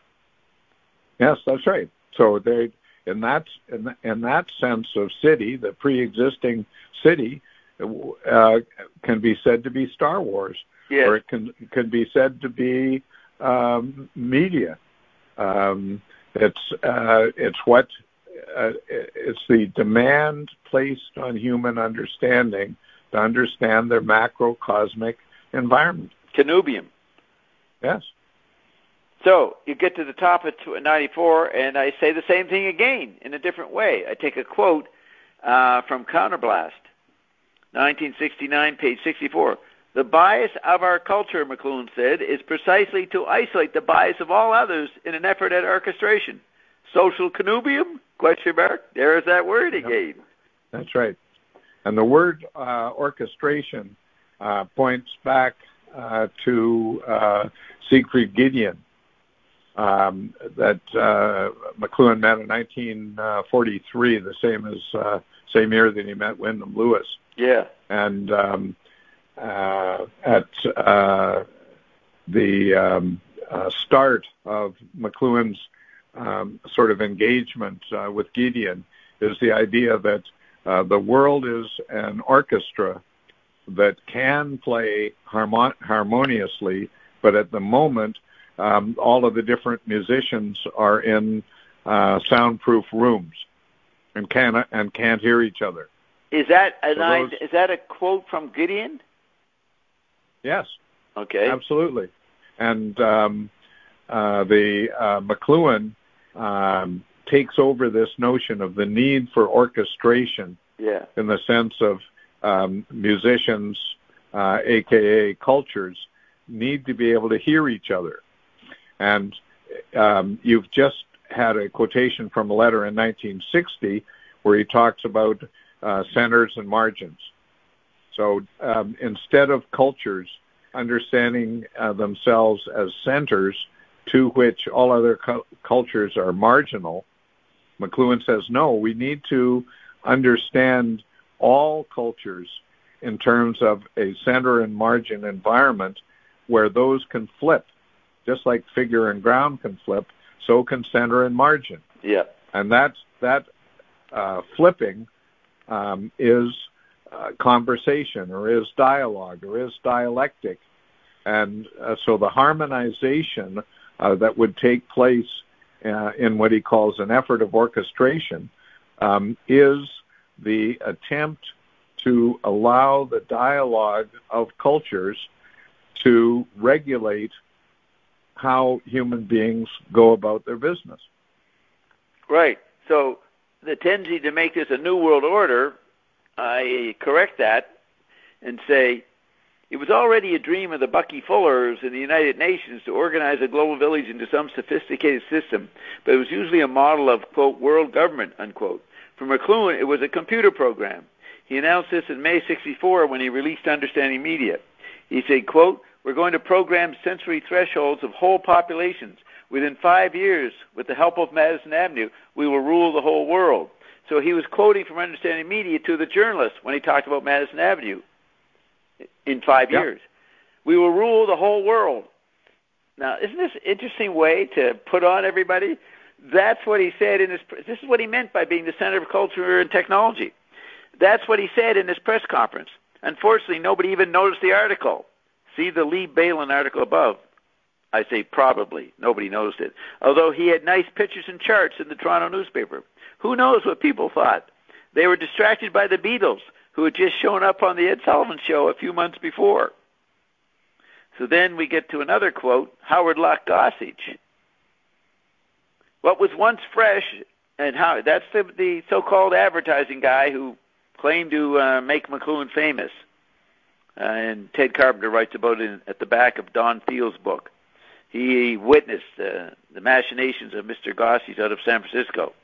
Yes, that's right. So they, in that in, in that sense of city, the pre-existing city uh, can be said to be Star Wars,
yes.
or it can can be said to be um, media. Um, it's uh, it's what uh, it's the demand placed on human understanding to understand their macrocosmic environment.
Connubium.
Yes.
So you get to the top of ninety-four, and I say the same thing again in a different way. I take a quote uh, from Counterblast, nineteen sixty-nine, page sixty-four. The bias of our culture, McLuhan said, is precisely to isolate the bias of all others in an effort at orchestration. Social connubium? Question mark. There is that word again.
Yep. That's right. And the word uh, orchestration uh, points back uh, to uh, Siegfried Giedion. Um, that uh, McLuhan met in nineteen forty-three, the same as uh, same year that he met Wyndham Lewis.
Yeah.
And um, uh, at uh, the um, uh, start of McLuhan's um, sort of engagement uh, with Giedion is the idea that uh, the world is an orchestra that can play harmon- harmoniously, but at the moment, Um, all of the different musicians are in uh, soundproof rooms and can't and can't hear each other.
Is that a
so
line,
those,
is that a quote from Giedion?
Yes.
Okay.
Absolutely. And um, uh, the uh, McLuhan um, takes over this notion of the need for orchestration.
Yeah.
In the sense of um, musicians, uh, aka cultures, need to be able to hear each other. And um, you've just had a quotation from a letter in nineteen sixty where he talks about uh, centers and margins. So um, instead of cultures understanding uh, themselves as centers to which all other cu- cultures are marginal, McLuhan says, no, we need to understand all cultures in terms of a center and margin environment where those can flip. Just like figure and ground can flip, so can center and margin.
Yeah.
And that's, that uh, flipping um, is uh, conversation or is dialogue or is dialectic. And uh, so the harmonization uh, that would take place uh, in what he calls an effort of orchestration um, is the attempt to allow the dialogue of cultures to regulate how human beings go about their business.
Right. So the tendency to make this a new world order, I correct that and say it was already a dream of the Bucky Fullers in the United Nations to organize a global village into some sophisticated system, but it was usually a model of, quote, world government, unquote. For McLuhan, it was a computer program. He announced this in May sixty-four when he released Understanding Media. He said, quote, we're going to program sensory thresholds of whole populations. Within five years, with the help of Madison Avenue, we will rule the whole world. So he was quoting from Understanding Media to the journalists when he talked about Madison Avenue in five
yep.
years. We will rule the whole world. Now, isn't this an interesting way to put on everybody? That's what he said in his, this is what he meant by being the center of culture and technology. That's what he said in his press conference. Unfortunately, nobody even noticed the article. See the Lee Balin article above. I say probably. Nobody noticed it. Although he had nice pictures and charts in the Toronto newspaper. Who knows what people thought? They were distracted by the Beatles, who had just shown up on the Ed Sullivan Show a few months before. So then we get to another quote, Howard Locke Gossage. What was once fresh, and how that's the, the so-called advertising guy who claimed to uh, make McLuhan famous. Uh, and Ted Carpenter writes about it in, at the back of Don Thiel's book. He witnessed uh, the machinations of Mister Gossage out of San Francisco.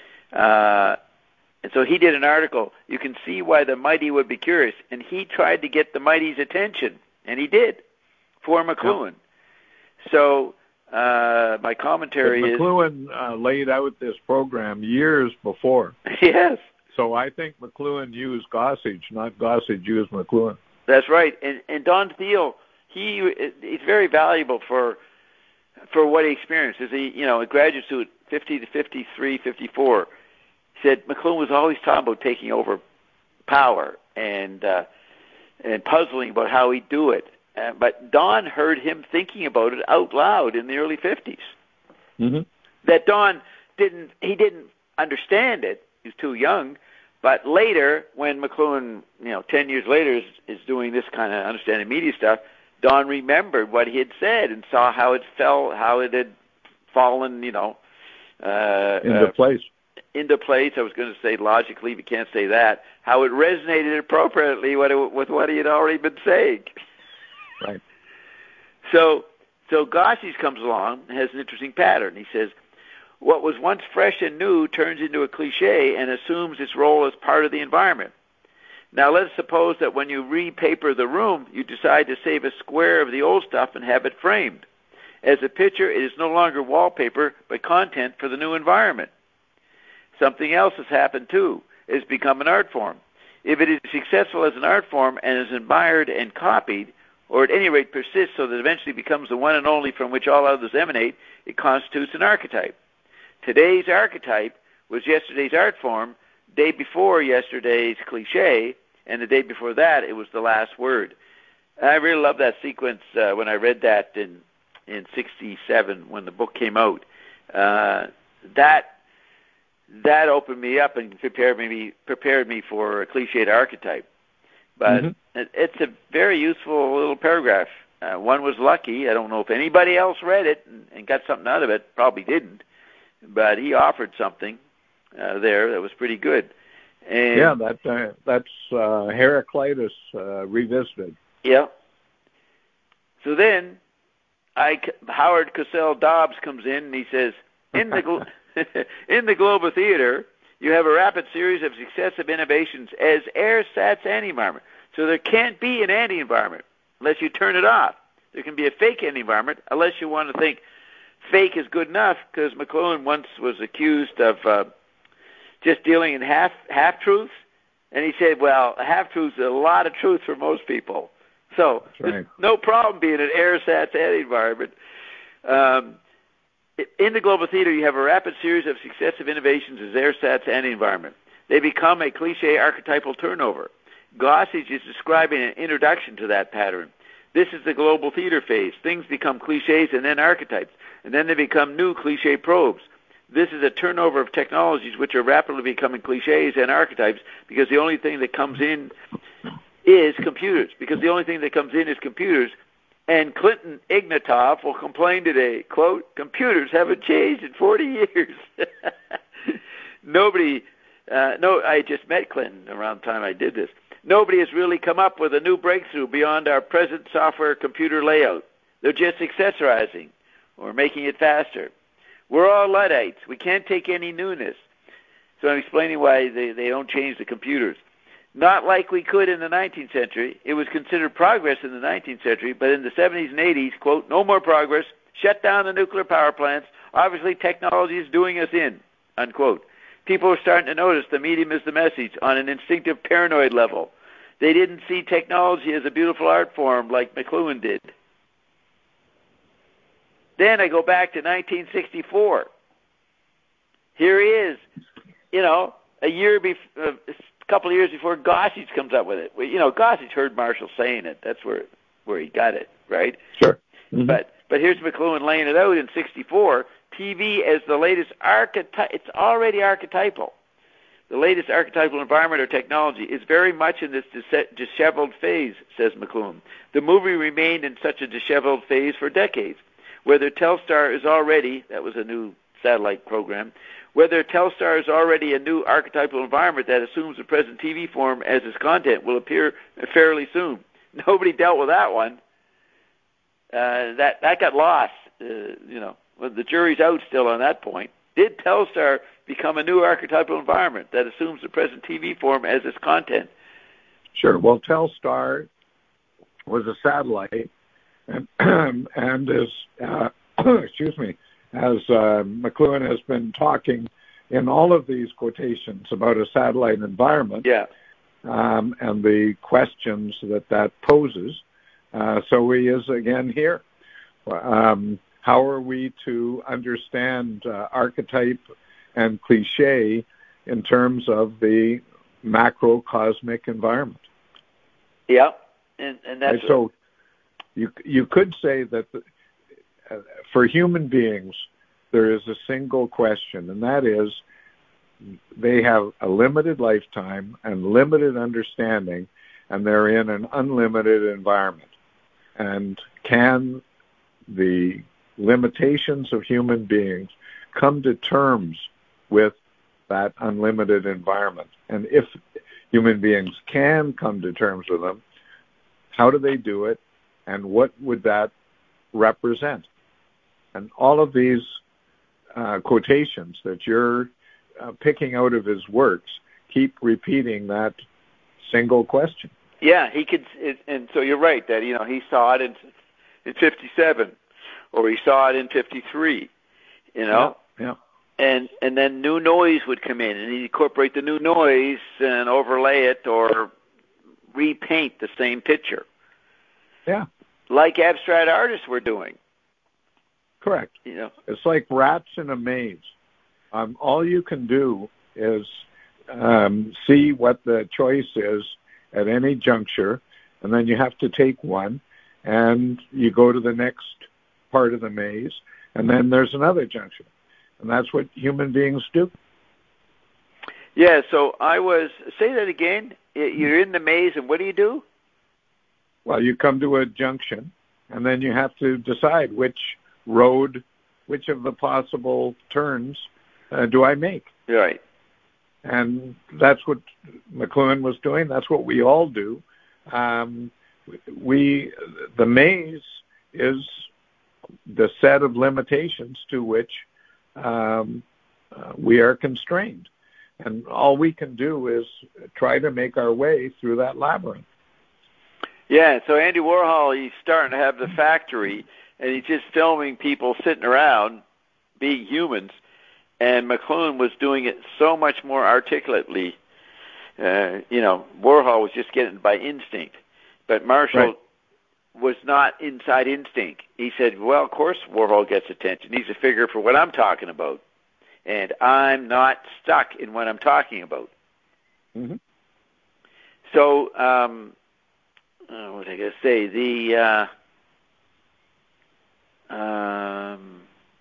Uh, and so he did an article, You Can See Why the Mighty Would Be Curious. And he tried to get the mighty's attention, and he did, for McLuhan. Yeah. So uh, my commentary
but
is...
McLuhan uh, laid out this program years before.
Yes.
So I think McLuhan used Gossage, not Gossage used McLuhan.
That's right. And, and Don Thiel, he he's very valuable for for what he experienced. As he, you know, a graduate student, fifty to fifty-three, fifty-four, he said McLuhan was always talking about taking over power and uh, and puzzling about how he'd do it. Uh, but Don heard him thinking about it out loud in the early fifties.
Mm-hmm.
That Don didn't, he didn't understand it. He was too young. But later, when McLuhan, you know, ten years later is, is doing this kind of understanding media stuff, Don remembered what he had said and saw how it fell, how it had fallen, you know, uh,
into
uh,
place.
Into place. I was going to say logically, but can't say that. How it resonated appropriately with, it, with what he had already been saying.
Right.
So, so Gossage comes along and has an interesting pattern. He says, what was once fresh and new turns into a cliche and assumes its role as part of the environment. Now let's suppose that when you repaper the room, you decide to save a square of the old stuff and have it framed. As a picture, it is no longer wallpaper, but content for the new environment. Something else has happened too. It has become an art form. If it is successful as an art form and is admired and copied, or at any rate persists so that it eventually becomes the one and only from which all others emanate, it constitutes an archetype. Today's archetype was yesterday's art form, day before yesterday's cliche, and the day before that it was the last word. And I really love that sequence uh, when I read that in in sixty-seven when the book came out. Uh, that that opened me up and prepared me prepared me for a cliched archetype. But mm-hmm. it, it's a very useful little paragraph. Uh, one was lucky. I don't know if anybody else read it and, and got something out of it. Probably didn't. But he offered something uh, there that was pretty good. And
yeah, that uh, that's uh, Heraclitus uh, revisited.
Yeah. So then, I, Howard Cosell Dobbs comes in and he says, in the glo- in the global theater, you have a rapid series of successive innovations as air, sats, anti-environment. So there can't be an anti-environment unless you turn it off. There can be a fake anti-environment unless you want to think fake is good enough, because McLuhan once was accused of uh, just dealing in half half truths, and he said, "Well, a half truth is a lot of truth for most people, so
right.
There's no problem being an air sats anti-environment." Um, in the global theater, you have a rapid series of successive innovations as air sats anti-environment. They become a cliche archetypal turnover. Gossage is describing an introduction to that pattern. This is the global theater phase. Things become cliches and then archetypes, and then they become new cliche probes. This is a turnover of technologies which are rapidly becoming cliches and archetypes because the only thing that comes in is computers. Because the only thing that comes in is computers. And Clinton Ignatov will complain today, quote, computers haven't changed in forty years. Nobody, uh, no, I just met Clinton around the time I did this. Nobody has really come up with a new breakthrough beyond our present software computer layout. They're just accessorizing or making it faster. We're all Luddites. We can't take any newness. So I'm explaining why they, they don't change the computers. Not like we could in the nineteenth century. It was considered progress in the nineteenth century, but in the seventies and eighties, quote, no more progress, shut down the nuclear power plants. Obviously technology is doing us in, unquote. People are starting to notice the medium is the message on an instinctive paranoid level. They didn't see technology as a beautiful art form like McLuhan did. Then I go back to nineteen sixty-four. Here he is, you know, a year before, uh, a couple of years before Gossage comes up with it. Well, you know, Gossage heard Marshall saying it. That's where where he got it, right?
Sure. Mm-hmm.
But but here's McLuhan laying it out in sixty-four. T V as the latest archetype. It's already archetypal. The latest archetypal environment or technology is very much in this disheveled phase, says McLuhan. The movie remained in such a disheveled phase for decades. Whether Telstar is already, that was a new satellite program, whether Telstar is already a new archetypal environment that assumes the present T V form as its content will appear fairly soon. Nobody dealt with that one. Uh, that that got lost. Uh, you know, the jury's out still on that point. Did Telstar become a new archetypal environment that assumes the present T V form as its content?
Sure. Well, Telstar was a satellite, and, and as uh, excuse me, as uh, McLuhan has been talking in all of these quotations about a satellite environment,
yeah,
um, and the questions that that poses. Uh, so he is again here. Um, how are we to understand uh, archetype and cliche in terms of the macrocosmic environment?
Yeah, and, and that's...
Right, so you you could say that the, uh, for human beings, there is a single question, and that is they have a limited lifetime and limited understanding, and they're in an unlimited environment. And can the limitations of human beings come to terms with that unlimited environment? And if human beings can come to terms with them, how do they do it, and what would that represent? And all of these uh, quotations that you're uh, picking out of his works keep repeating that single question.
Yeah, he could, and so you're right that, you know, he saw it in in fifty-seven, or he saw it in fifty-three, you know?
Yeah, yeah.
And and then new noise would come in, and he'd incorporate the new noise and overlay it or repaint the same picture.
Yeah.
Like abstract artists were doing.
Correct.
You know,
it's like rats in a maze. Um, all you can do is um, see what the choice is at any juncture, and then you have to take one, and you go to the next part of the maze, and then there's another junction. And that's what human beings do.
Yeah, so I was, say that again, you're in the maze, and what do you do?
Well, you come to a junction, and then you have to decide which road, which of the possible turns uh, do I make.
Right.
And that's what McLuhan was doing. That's what we all do. Um, we, the maze is the set of limitations to which um, uh, we are constrained. And all we can do is try to make our way through that labyrinth.
Yeah, so Andy Warhol, he's starting to have the factory, and he's just filming people sitting around being humans. And McLuhan was doing it so much more articulately. Uh, you know, Warhol was just getting it by instinct. But Marshall
right.
was not inside instinct. He said, well, of course Warhol gets attention. He's a figure for what I'm talking about. And I'm not stuck in what I'm talking about.
Mm-hmm.
So, um, uh, what was I going to say? The... Uh, um,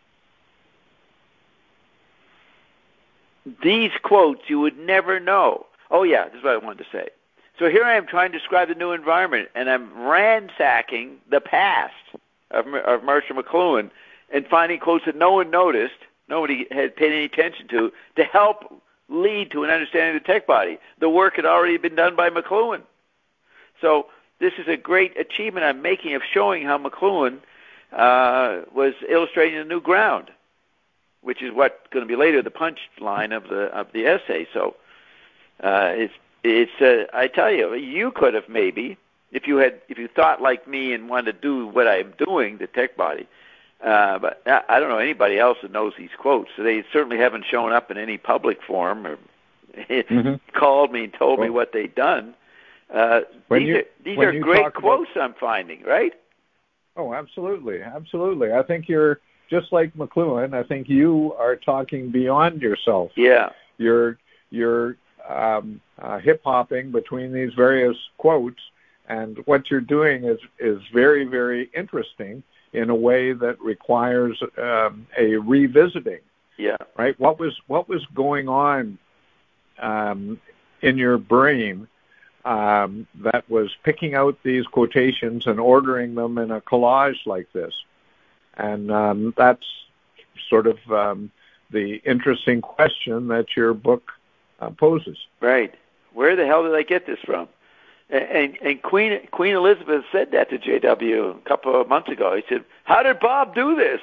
These quotes you would never know. Oh, yeah, this is what I wanted to say. So here I am trying to describe the new environment, and I'm ransacking the past of, of Marshall McLuhan and finding quotes that no one noticed, nobody had paid any attention to, to help lead to an understanding of the tech body. The work had already been done by McLuhan. So this is a great achievement I'm making of showing how McLuhan uh, was illustrating the new ground, which is what's going to be later the punch line of the of the essay. So uh, it's it's uh, I tell you, you could have maybe, if you had if you thought like me and wanted to do what I'm doing, the tech body. Uh, but I don't know anybody else that knows these quotes. So they certainly haven't shown up in any public forum or mm-hmm. called me and told well, me what they'd done. Uh, these
you,
are, these are great quotes about... I'm finding, right?
Oh, absolutely, absolutely. I think you're. Just like McLuhan, I think you are talking beyond yourself.
Yeah.
You're you're um, uh, hip-hopping between these various quotes, and what you're doing is, is very, very interesting in a way that requires um, a revisiting.
Yeah.
Right? What was what was going on um, in your brain um, that was picking out these quotations and ordering them in a collage like this? And um, that's sort of um, the interesting question that your book uh, poses.
Right. Where the hell did I get this from? And, and, and Queen Queen Elizabeth said that to J W a couple of months ago. He said, "How did Bob do this?"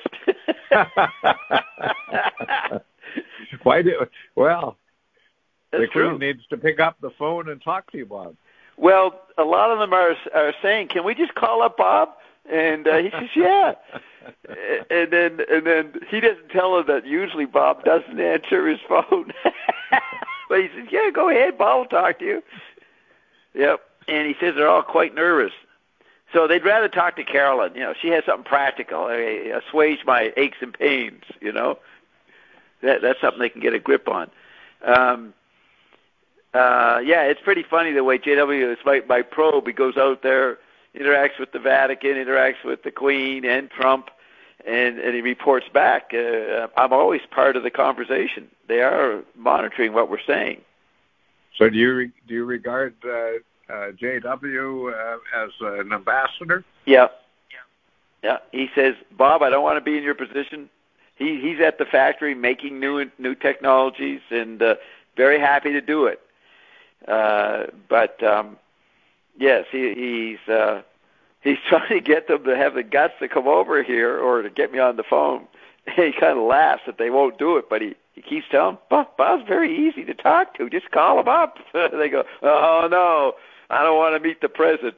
Why do? Well,
That's
the Queen
true.
needs to pick up the phone and talk to you, Bob.
Well, a lot of them are are saying, "Can we just call up Bob?" And uh, he says, "Yeah." and then and then he doesn't tell her that usually Bob doesn't answer his phone. But he says, "Yeah, go ahead, Bob will talk to you." Yep. And he says they're all quite nervous. So they'd rather talk to Carolyn. You know, she has something practical, uh, assuage my aches and pains, you know. That, that's something they can get a grip on. Um, uh, yeah, it's pretty funny the way J W is my, my probe. He goes out there, interacts with the Vatican, interacts with the Queen and Trump, and, and he reports back. Uh, I'm always part of the conversation. They are monitoring what we're saying.
So do you re- do you regard uh, uh, J W uh, as an ambassador?
Yeah. yeah, yeah. He says, "Bob, I don't want to be in your position." He he's at the factory making new new technologies and uh, very happy to do it. Uh, but um, yes, he, he's uh, he's trying to get them to have the guts to come over here or to get me on the phone. He kind of laughs that they won't do it, but he, he keeps telling them, Bob, Bob's very easy to talk to. Just call him up. They go, "Oh, no, I don't want to meet the president."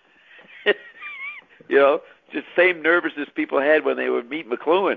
You know, just the same nervousness people had when they would meet McLuhan.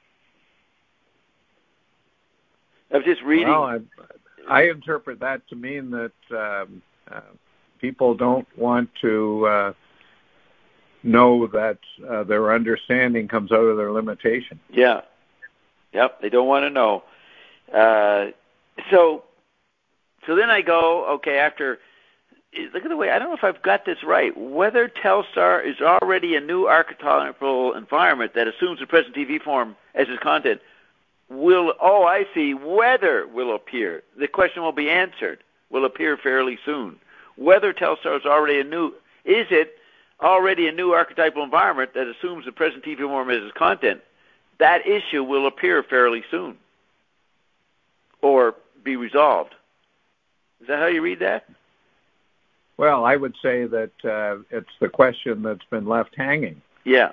I was just reading.
Well, I, I interpret that to mean that um, uh, people don't want to uh, know that uh, their understanding comes out of their limitation.
Yeah. Yep, they don't want to know. Uh, so, so then I go, okay, after, look at the way, I don't know if I've got this right. Whether Telstar is already a new archetypal environment that assumes the present T V form as its content, will, oh, I see, whether will appear. The question will be answered, will appear fairly soon. Whether Telstar is already a new, is it already a new archetypal environment that assumes the present T V form as its content? That issue will appear fairly soon or be resolved. Is that how you read that?
Well, I would say that uh, it's the question that's been left hanging.
Yeah.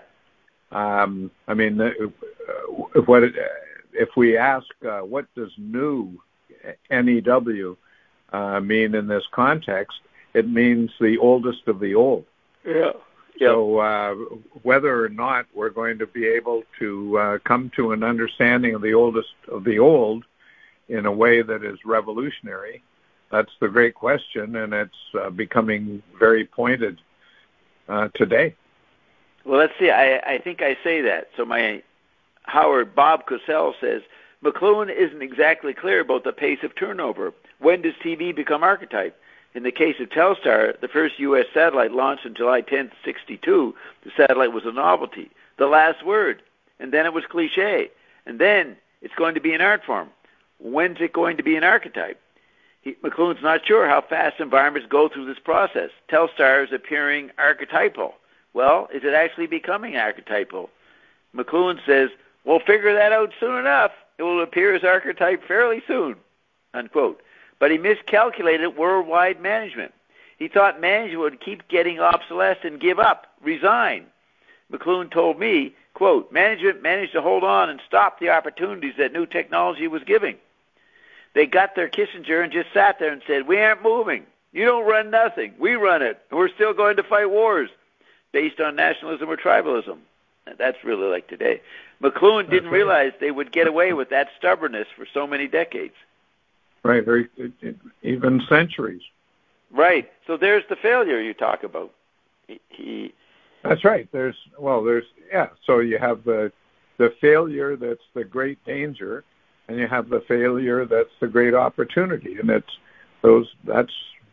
Um, I mean, uh, what it, if we ask uh, what does new, N E W, uh, mean in this context, it means the oldest of the old.
Yeah.
Yep. So uh, whether or not we're going to be able to uh, come to an understanding of the oldest of the old in a way that is revolutionary, that's the great question, and it's uh, becoming very pointed uh, today.
Well, let's see. I, I think I say that. So my Howard Bob Cosell says, McLuhan isn't exactly clear about the pace of turnover. When does T V become archetype? In the case of Telstar, the first U S satellite launched on July tenth, sixty-two. The satellite was a novelty, the last word, and then it was cliche, and then it's going to be an art form. When's it going to be an archetype? He, McLuhan's not sure how fast environments go through this process. Telstar is appearing archetypal. Well, is it actually becoming archetypal? McLuhan says, we'll figure that out soon enough. It will appear as archetype fairly soon, unquote. But he miscalculated worldwide management. He thought management would keep getting obsolesced and give up, resign. McLuhan told me, quote, management managed to hold on and stop the opportunities that new technology was giving. They got their Kissinger and just sat there and said, we aren't moving. You don't run nothing. We run it. And we're still going to fight wars based on nationalism or tribalism. That's really like today. McLuhan didn't right. realize they would get away with that stubbornness for so many decades.
Right, very, even centuries.
Right. So there's the failure you talk about. He, he
That's right. There's well, there's yeah. So you have the the failure that's the great danger, and you have the failure that's the great opportunity, and it's those. That's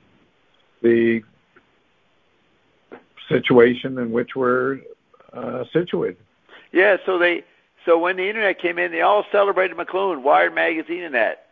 the situation in which we're uh, situated.
Yeah. So they so when the internet came in, they all celebrated McLuhan, Wired magazine, and that.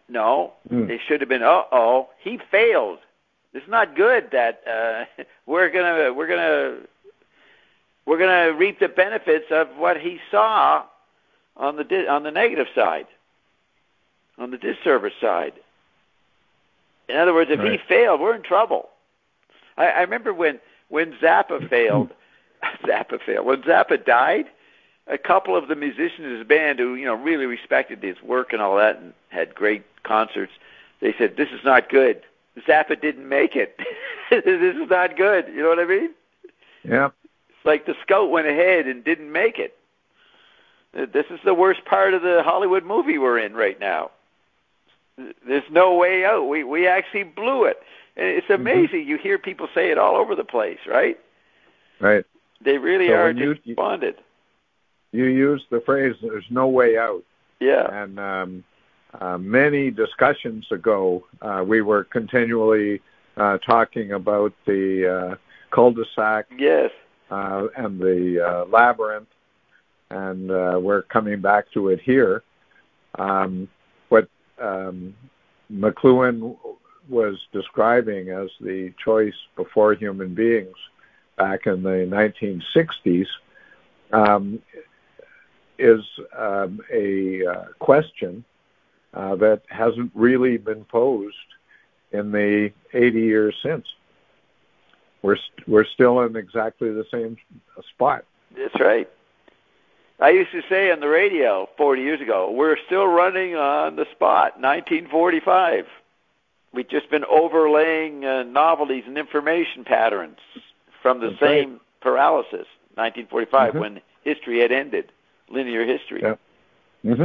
No,
Mm.
they should have been, uh-oh, he failed. It's not good that uh, we're gonna we're gonna we're gonna reap the benefits of what he saw on the di- on the negative side, on the disservice side. In other words, if
Right.
he failed, we're in trouble. I, I remember when when Zappa failed, Zappa failed. When Zappa died, a couple of the musicians in his band who you know really respected his work and all that and had great concerts, they said, "This is not good. Zappa didn't make it. This is not good." You know what I mean?
Yeah.
It's like the scout went ahead and didn't make it. This is the worst part of the Hollywood movie we're in right now. There's no way out. We we actually blew it. And it's amazing. Mm-hmm. You hear people say it all over the place, right?
Right.
They really
so
are
you,
despondent.
You used the phrase, there's no way out.
Yeah.
And um, uh, many discussions ago, uh, we were continually uh, talking about the uh, cul-de-sac.
Yes.
Uh, and the uh, labyrinth, and uh, we're coming back to it here. Um, what um, McLuhan was describing as the choice before human beings back in the nineteen sixties um, is um, a uh, question uh, that hasn't really been posed in the eighty years since. We're st- we're still in exactly the same spot.
That's right. I used to say on the radio forty years ago, we're still running on the spot, nineteen forty-five. We've just been overlaying uh, novelties and information patterns from the
That's
same
right.
paralysis, nineteen forty-five,
Mm-hmm.
when history had ended, linear history.
Yeah. Mm-hmm.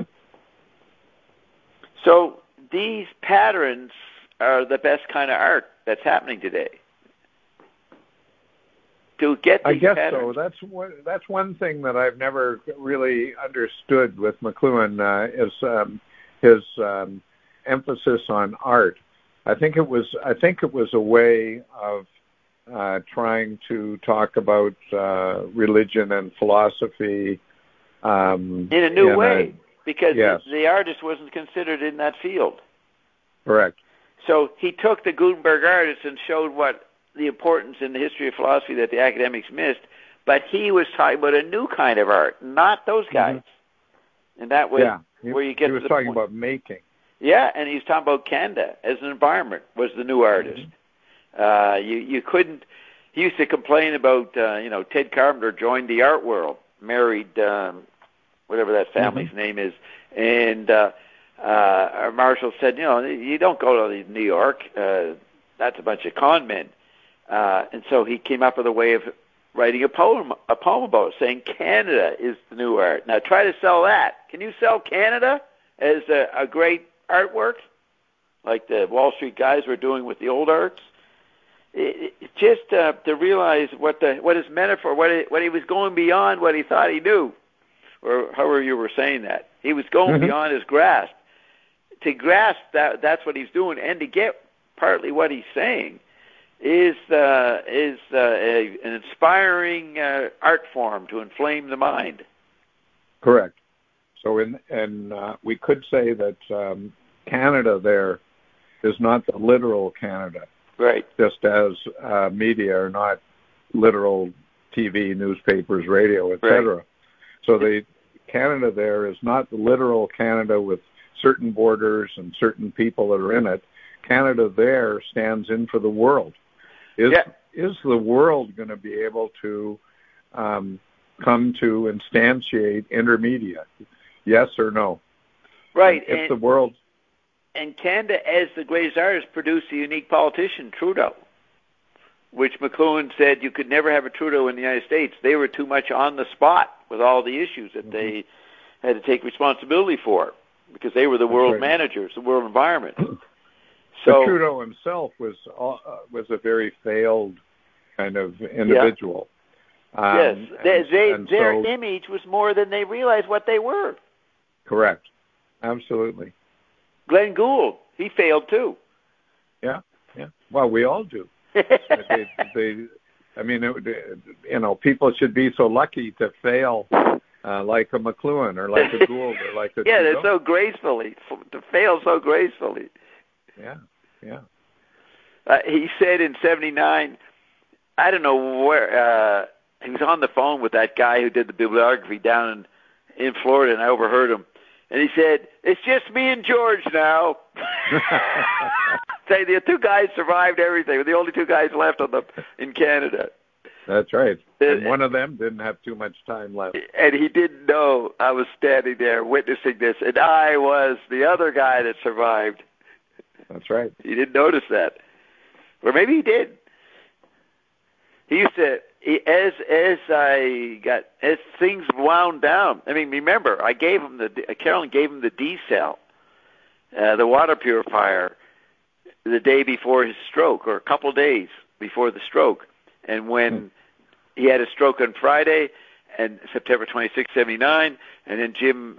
So these patterns are the best kind of art that's happening today. To get these
I guess
patterns.
so. That's one, that's one thing that I've never really understood with McLuhan uh, is um, his um, emphasis on art. I think it was I think it was a way of uh, trying to talk about uh, religion and philosophy um,
in a new
in
way,
a,
because
yes.
the, the artist wasn't considered in that field.
Correct.
So he took the Gutenberg artists and showed what the importance in the history of philosophy that the academics missed, but he was talking about a new kind of art, not those guys. Mm-hmm. And that was
yeah. he,
where you get
he was
to the
talking
point.
about making.
Yeah, and he's talking about Canada as an environment was the new artist. Mm-hmm. Uh, you you couldn't. He used to complain about uh, you know Ted Carpenter joined the art world, married um, whatever that family's mm-hmm. name is, and uh, uh, Marshall said, you know, you don't go to New York. Uh, that's a bunch of con men. Uh, and so he came up with a way of writing a poem, a poem about it, saying Canada is the new art. Now try to sell that. Can you sell Canada as a, a great artwork, like the Wall Street guys were doing with the old arts? It, it, just uh, to realize what the what his metaphor, what it, what he was going beyond what he thought he knew, or however you were saying that. He was going mm-hmm. beyond his grasp. To grasp that, that's what he's doing, and to get partly what he's saying is uh, is uh, a, an inspiring uh, art form to inflame the mind.
Correct. So, in and uh, we could say that um, Canada there is not the literal Canada,
right?
Just as uh, media are not literal T V, newspapers, radio, et cetera. Right. So, the Canada there is not the literal Canada with certain borders and certain people that are in it. Canada there stands in for the world. Is
yeah.
is the world going to be able to um, come to instantiate intermedia? Yes or no?
Right.
And if
and,
the world
and Canada, as the greatest artist, produced a unique politician, Trudeau, which McLuhan said you could never have a Trudeau in the United States. They were too much on the spot with all the issues that mm-hmm. they had to take responsibility for because they were the world right. managers, the world environment.
So but Trudeau himself was uh, was a very failed kind of individual.
Yeah. Um, yes, they, and, they, and their so, image was more than they realized what they were.
Correct, absolutely.
Glenn Gould, he failed too.
Yeah, yeah. Well, we all do. they, they, I mean, it, you know, people should be so lucky to fail uh, like a McLuhan or like a Gould or like a
yeah,
Trudeau.
they're so gracefully to fail so gracefully.
Yeah, yeah.
Uh, he said in seventy-nine, I don't know where, uh, he was on the phone with that guy who did the bibliography down in, in Florida, and I overheard him. And he said, "It's just me and George now." Say the two guys survived everything. We're the only two guys left on the in Canada.
That's right. And one of them didn't have too much time left.
And he didn't know I was standing there witnessing this, and I was the other guy that survived.
That's right.
He didn't notice that. Or maybe he did. He used to, he, as as I got, as things wound down, I mean, remember, I gave him the, Carolyn gave him the D-cell, uh, the water purifier, the day before his stroke, or a couple days before the stroke. And when hmm. he had a stroke on Friday, and September twenty-sixth, seventy-nine, and then Jim,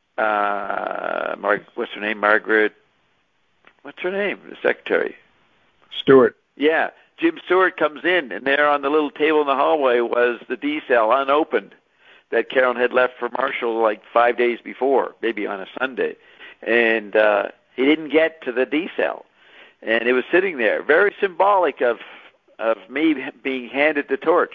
uh, Mar- what's her name, Margaret, what's her name, the secretary?
Stewart.
Yeah, Jim Stewart comes in, and there on the little table in the hallway was the D-cell unopened that Carolyn had left for Marshall like five days before, maybe on a Sunday. And uh, he didn't get to the D-cell. And it was sitting there, very symbolic of of me being handed the torch,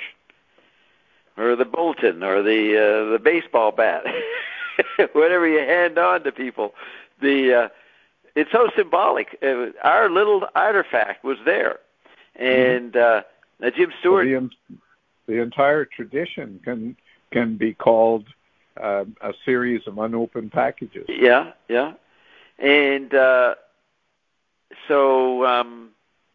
or the bulletin, or the uh, the baseball bat, whatever you hand on to people. The uh, it's so symbolic. Uh, our little artifact was there, and uh, now Jim Stewart.
Well, the, the entire tradition can can be called uh, a series of unopened packages.
Yeah, yeah, and uh, so. Um,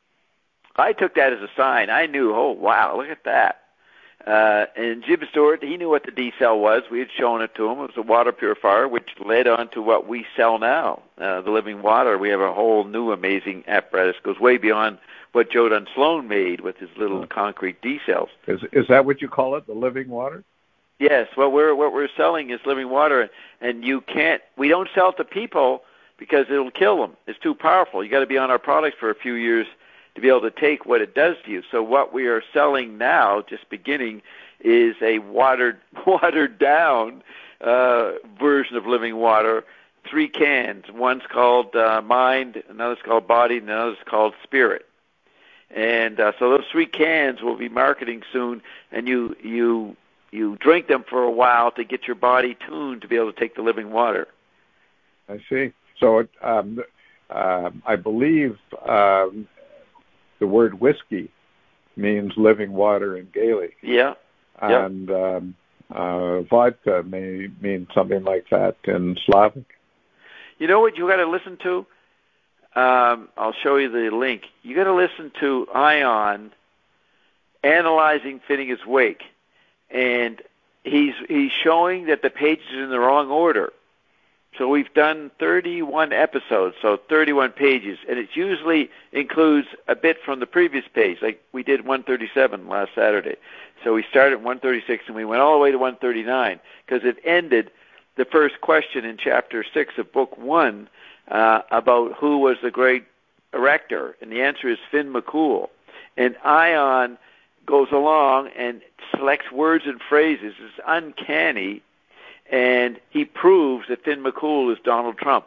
I took that as a sign. I knew, oh, wow, look at that. Uh, and Jim Stewart, he knew what the D-cell was. We had shown it to him. It was a water purifier, which led on to what we sell now, uh, the living water. We have a whole new amazing apparatus. It goes way beyond what Joe Dunn Sloan made with his little concrete D-cells.
Is, is that what you call it, the living water?
Yes. What we're, what we're selling is living water, and you can't, we don't sell it to people because it'll kill them. It's too powerful. You got to be on our products for a few years to be able to take what it does to you. So what we are selling now, just beginning, is a watered, watered down uh, version of living water. Three cans. One's called uh, Mind, another's called Body, and another's called Spirit. And uh, so those three cans we'll be marketing soon, and you you you drink them for a while to get your body tuned to be able to take the living water.
I see. So um, uh, I believe. Um, The word whiskey means living water in Gaelic.
Yeah.
And
yeah.
Um, uh, vodka may mean something like that in Slavic.
You know what you got to listen to? Um, I'll show you the link. You got to listen to Ion analyzing Finnegan's Wake, and he's he's showing that the pages are in the wrong order. So we've done thirty-one episodes, so thirty-one pages, and it usually includes a bit from the previous page, like we did one thirty-seven last Saturday. So we started at one thirty-six, and we went all the way to one thirty-nine, because it ended the first question in Chapter six of Book one uh, about who was the great erector, and the answer is Finn McCool. And Ion goes along and selects words and phrases. It's uncanny. And he proves that Finn McCool is Donald Trump.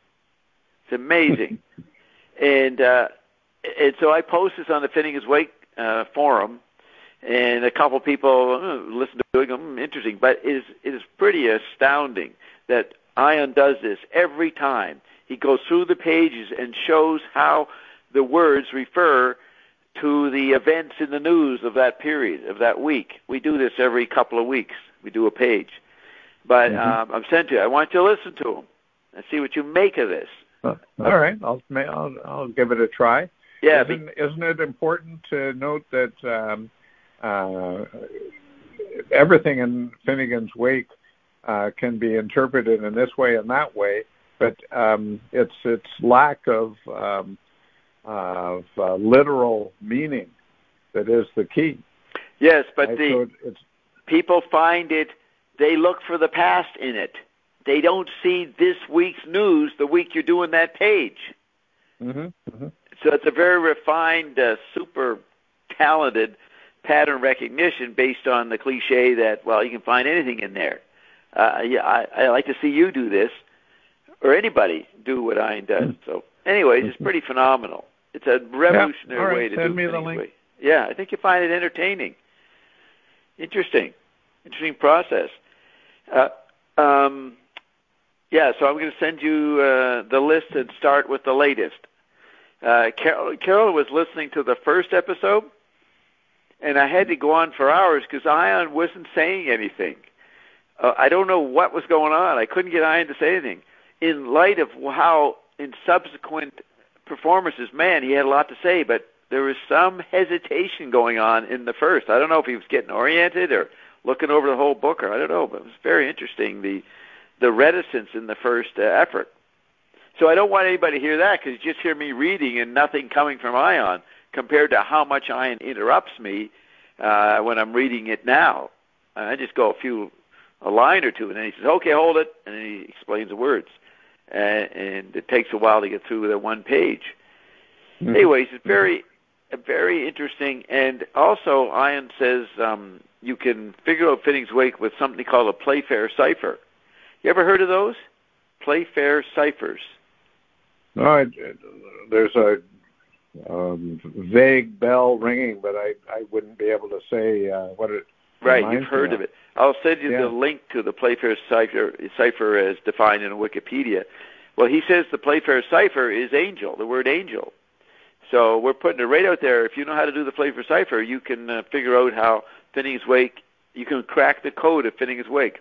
It's amazing. and uh, and so I post this on the Finnegan's Wake uh, forum, and a couple people uh, listen to it, mm, interesting. But it is, it is pretty astounding that Ion does this every time. He goes through the pages and shows how the words refer to the events in the news of that period, of that week. We do this every couple of weeks. We do a page. But mm-hmm. um, I'm sent to you. I want you to listen to them and see what you make of this.
Uh, all right, I'll, I'll I'll give it a try.
Yeah,
isn't, be, isn't it important to note that um, uh, everything in Finnegan's Wake uh, can be interpreted in this way and that way, but um, it's its lack of um, of uh, literal meaning that is the key.
Yes, but
right?
the
so it's,
people find it. They look for the past in it. They don't see this week's news the week you're doing that page.
Mm-hmm. Mm-hmm.
So it's a very refined, uh, super talented pattern recognition based on the cliche that, well, you can find anything in there. uh, yeah, I, I like to see you do this, or anybody do what Ian does. So, anyways, it's pretty phenomenal. It's a revolutionary
yeah. right.
way to
Send
do
me
things.
the link.
Way. Yeah, I think you find it entertaining, interesting, interesting process. Uh, um, yeah, so I'm going to send you uh, the list and start with the latest. Uh, Carol, Carol was listening to the first episode, and I had to go on for hours because Ian wasn't saying anything. Uh, I don't know what was going on. I couldn't get Ian to say anything. In light of how, in subsequent performances, man, he had a lot to say, but there was some hesitation going on in the first. I don't know if he was getting oriented or looking over the whole book, or I don't know, but it was very interesting, the the reticence in the first uh, effort. So I don't want anybody to hear that, because you just hear me reading and nothing coming from Ian compared to how much Ian interrupts me uh, when I'm reading it now. I just go a few, a line or two, and then he says, okay, hold it, and then he explains the words. Uh, and it takes a while to get through that one page. Mm-hmm. Anyways, it's very, very interesting. And also, Ian says um, you can figure out Finneg's Wake with something called a Playfair cipher. You ever heard of those? Playfair ciphers.
No, I, there's a um, vague bell ringing, but I, I wouldn't be able to say uh, what it
Right, you've heard of it. I'll send you
yeah.
the link to the Playfair cipher, cipher as defined in Wikipedia. Well, he says the Playfair cipher is angel, the word angel. So we're putting it right out there. If you know how to do the Playfair cipher, you can uh, figure out how Finneg's Wake, you can crack the code of Finneg's Wake.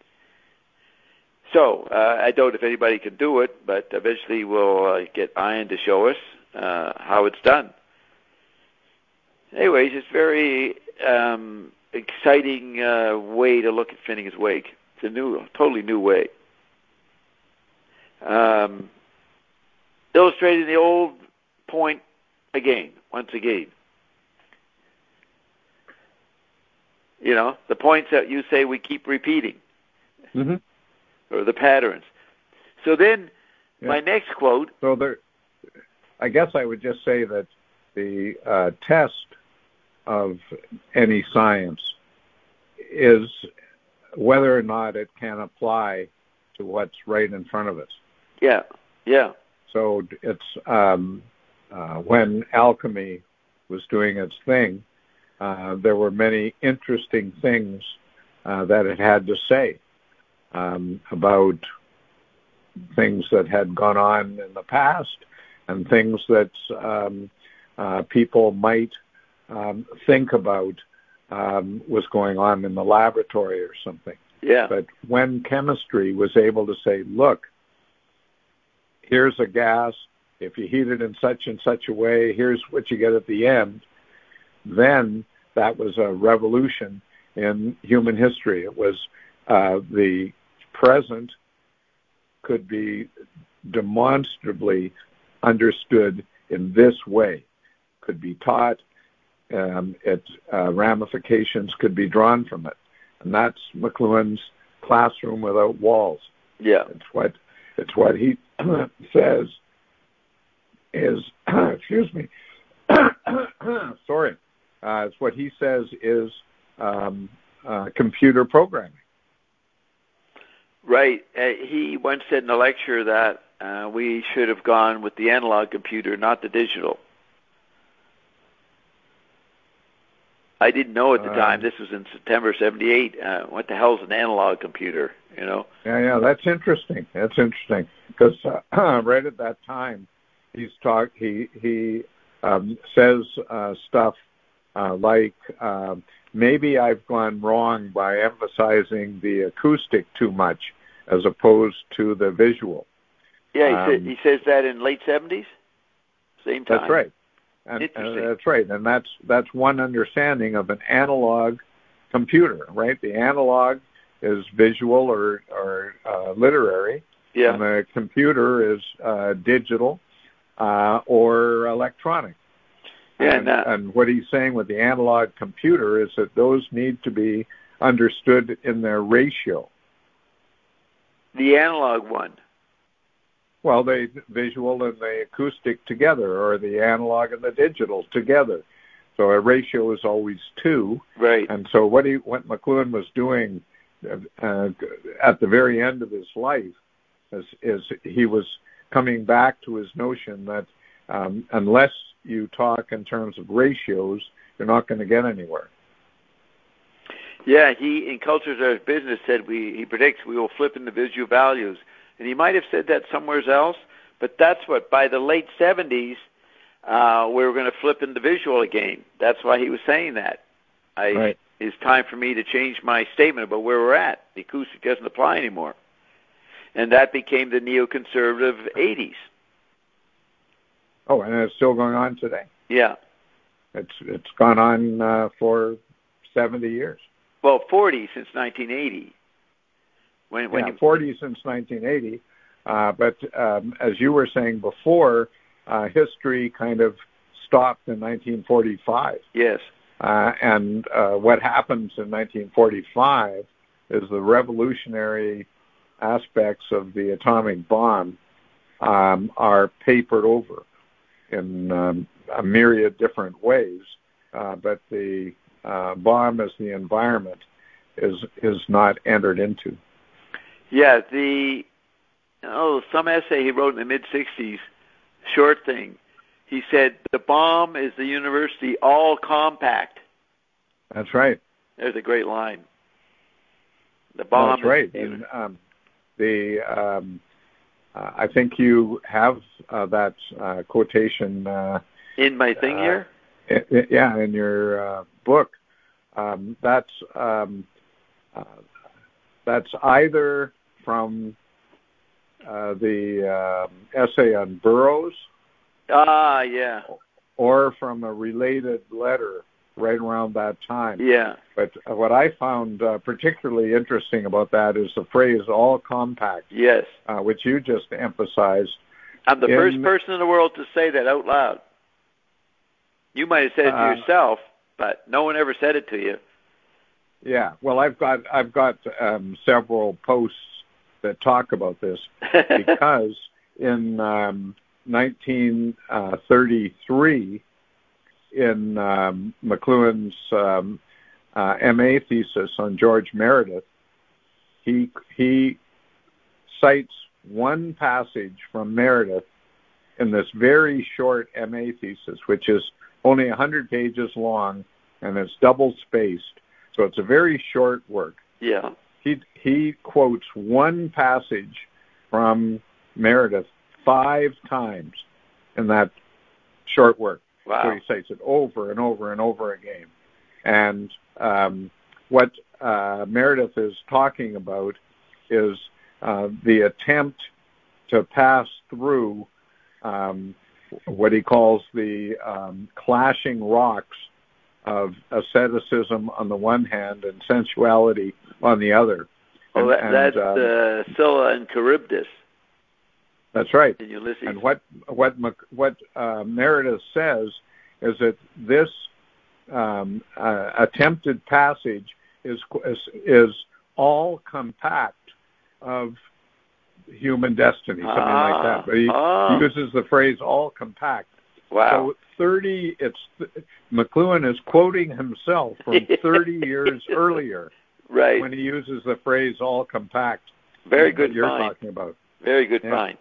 So uh, I doubt if anybody can do it, but eventually we'll uh, get Ian to show us uh, how it's done. Anyways, it's very um, exciting uh, way to look at Finneg's Wake. It's a new, totally new way. Um, illustrating the old point again, once again. You know, the points that you say we keep repeating.
Mm-hmm.
Or the patterns. So then, yeah. my next quote.
So there, I guess I would just say that the uh, test of any science is whether or not it can apply to what's right in front of us.
Yeah, yeah.
So it's um, uh, when alchemy was doing its thing, uh, there were many interesting things uh, that it had to say. Um, about things that had gone on in the past and things that um, uh, people might um, think about um, was going on in the laboratory or something.
Yeah.
But when chemistry was able to say, look, here's a gas, if you heat it in such and such a way, here's what you get at the end, then that was a revolution in human history. It was uh, the present could be demonstrably understood in this way, could be taught, um, its uh, ramifications could be drawn from it. And that's McLuhan's classroom without walls.
Yeah.
It's what, it's what he says is, excuse me, sorry, uh, it's what he says is um, uh, computer programming.
Right. Uh, he once said in a lecture that uh, we should have gone with the analog computer, not the digital. I didn't know at the um, time. This was in September seventy-eight. Uh, what the hell's an analog computer, you know?
Yeah, yeah, that's interesting. That's interesting. Because uh, right at that time, he's talk, he, he um, says uh, stuff uh, like... Uh, maybe I've gone wrong by emphasizing the acoustic too much as opposed to the visual.
Yeah, he,
um,
said, he says that in late seventies? Same time.
That's right. And, and that's right. And that's that's one understanding of an analog computer, right? The analog is visual or, or uh, literary,
yeah.
and the computer is uh, digital uh, or electronic.
Yeah,
and,
uh,
and what he's saying with the analog computer is that those need to be understood in their ratio.
The analog one.
Well, the visual and the acoustic together, or the analog and the digital together. So a ratio is always two.
Right.
And so what he, what McLuhan was doing uh, at the very end of his life, is, is he was coming back to his notion that um, unless you talk in terms of ratios, you're not going to get anywhere.
Yeah, he, in Cultures Are Business, said we, he predicts we will flip individual values. And he might have said that somewhere else, but that's what, by the late seventies, uh, we were going to flip individual again. That's why he was saying that. I,
right.
It's time for me to change my statement about where we're at. The acoustic doesn't apply anymore. And that became the neoconservative eighties.
Oh, and it's still going on today.
Yeah.
It's It's gone on uh, for seventy years.
Well, forty since nineteen eighty. When, when
yeah,
you...
forty since nineteen eighty. Uh, but um, as you were saying before, uh, history kind of stopped in nineteen forty-five.
Yes.
Uh, and uh, what happens in nineteen forty-five is the revolutionary aspects of the atomic bomb um, are papered over in um, a myriad different ways. Uh, but the uh, bomb as the environment is is not entered into.
Yeah, the oh some essay he wrote in the mid sixties, short thing. He said the bomb is the university all compact.
That's right.
There's a great line. The bomb.
That's right.
Is,
and um, the um, uh, I think you have uh, that uh, quotation uh,
in my thing
uh,
here.
It, it, yeah, in your uh, book. Um, that's um, uh, that's either from uh, the uh, essay on Burroughs.
Ah, yeah.
Or from a related letter right around that time.
Yeah.
But what I found uh, particularly interesting about that is the phrase "all compact."
Yes.
Uh, which you just emphasized.
I'm the
in,
first person in the world to say that out loud. You might have said it to
uh,
yourself, but no one ever said it to you.
Yeah. Well, I've got I've got um, several posts that talk about this because in um, nineteen thirty-three, in um, McLuhan's um, uh, M A thesis on George Meredith, he he cites one passage from Meredith in this very short M A thesis, which is only one hundred pages long, and it's double-spaced, so it's a very short work.
Yeah.
He he quotes one passage from Meredith five times in that short work.
Wow.
So he cites it over and over and over again. And um, what uh, Meredith is talking about is uh, the attempt to pass through um, what he calls the um, clashing rocks of asceticism on the one hand and sensuality on the other.
Oh,
and,
that,
and,
that's
um,
uh, Scylla and Charybdis.
That's right.
In Ulysses.
And what what what uh, Meredith says is that this um, uh, attempted passage is, is is all compact of human destiny, something
ah,
like that. But he,
ah.
he uses the phrase "all compact."
Wow.
So thirty. It's McLuhan is quoting himself from thirty years earlier,
right?
When he uses the phrase "all compact."
Very good
you're
find.
talking about.
Very good
yeah.
find.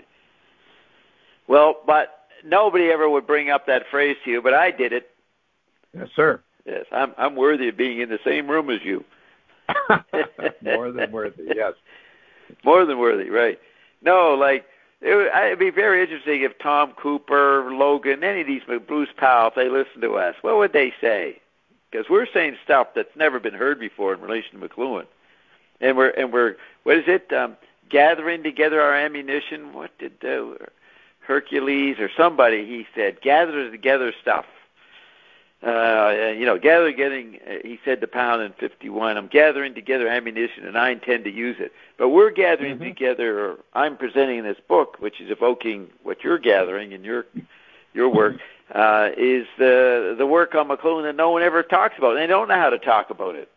Well, but nobody ever would bring up that phrase to you, but I did it.
Yes, sir.
Yes, I'm I'm worthy of being in the same room as you.
More than worthy, yes.
More than worthy, right. No, like, it would, it'd be very interesting if Tom Cooper, Logan, any of these, Bruce Powell, if they listen to us, what would they say? Because we're saying stuff that's never been heard before in relation to McLuhan. And we're, and we're what is it, um, gathering together our ammunition? What did uh, Hercules or somebody, he said, gather together stuff. Uh, you know, gather, getting, uh, he said to Pound in fifty-one, I'm gathering together ammunition and I intend to use it. But we're gathering mm-hmm. together, or I'm presenting this book, which is evoking what you're gathering in your your work, uh, is the the work on McLuhan that no one ever talks about. They don't know how to talk about it.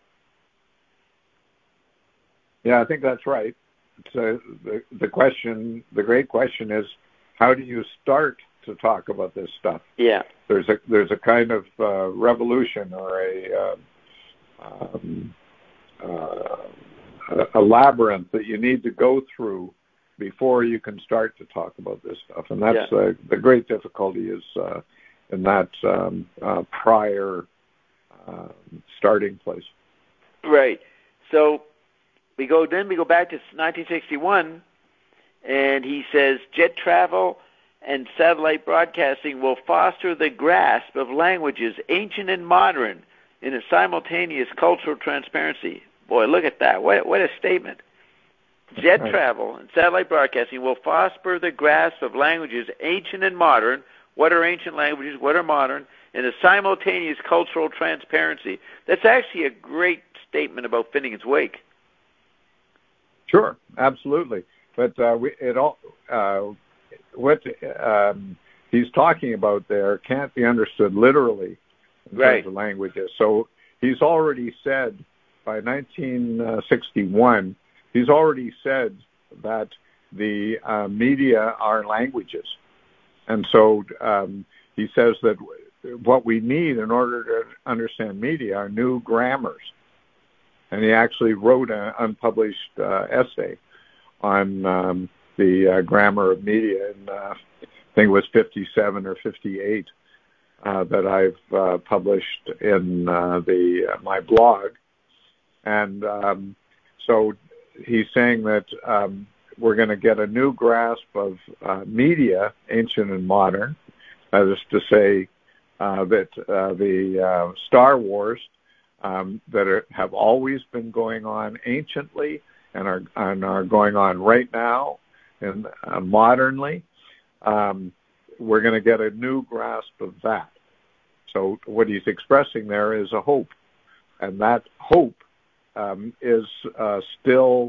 Yeah, I think that's right. So the, the question, the great question is, how do you start to talk about this stuff?
Yeah.
There's a there's a kind of uh, revolution or a uh, um, uh, a labyrinth that you need to go through before you can start to talk about this stuff. And that's
yeah.
uh, the great difficulty is uh, in that um, uh, prior uh, starting place.
Right. So we go then we go back to nineteen sixty-one, and he says jet travel and satellite broadcasting will foster the grasp of languages ancient and modern in a simultaneous cultural transparency. Boy, look at that. What, what a statement. Jet
right.
travel and satellite broadcasting will foster the grasp of languages ancient and modern. What are ancient languages? What are modern? In a simultaneous cultural transparency. That's actually a great statement about Finnegan's Wake.
Sure, absolutely. But uh, we, it all... Uh, what um, he's talking about there can't be understood literally in
right.
terms of languages. So he's already said by nineteen sixty-one, he's already said that the uh, media are languages. And so um, he says that what we need in order to understand media are new grammars. And he actually wrote an unpublished uh, essay on um, the uh, grammar of media, and uh, I think it was fifty-seven or fifty-eight uh, that I've uh, published in uh, the uh, my blog. And um, so he's saying that um, we're going to get a new grasp of uh, media, ancient and modern. That is to say uh, that uh, the uh, Star Wars um, that are, have always been going on anciently and are, and are going on right now, and uh, modernly, um, we're going to get a new grasp of that. So what he's expressing there is a hope, and that hope um, is uh, still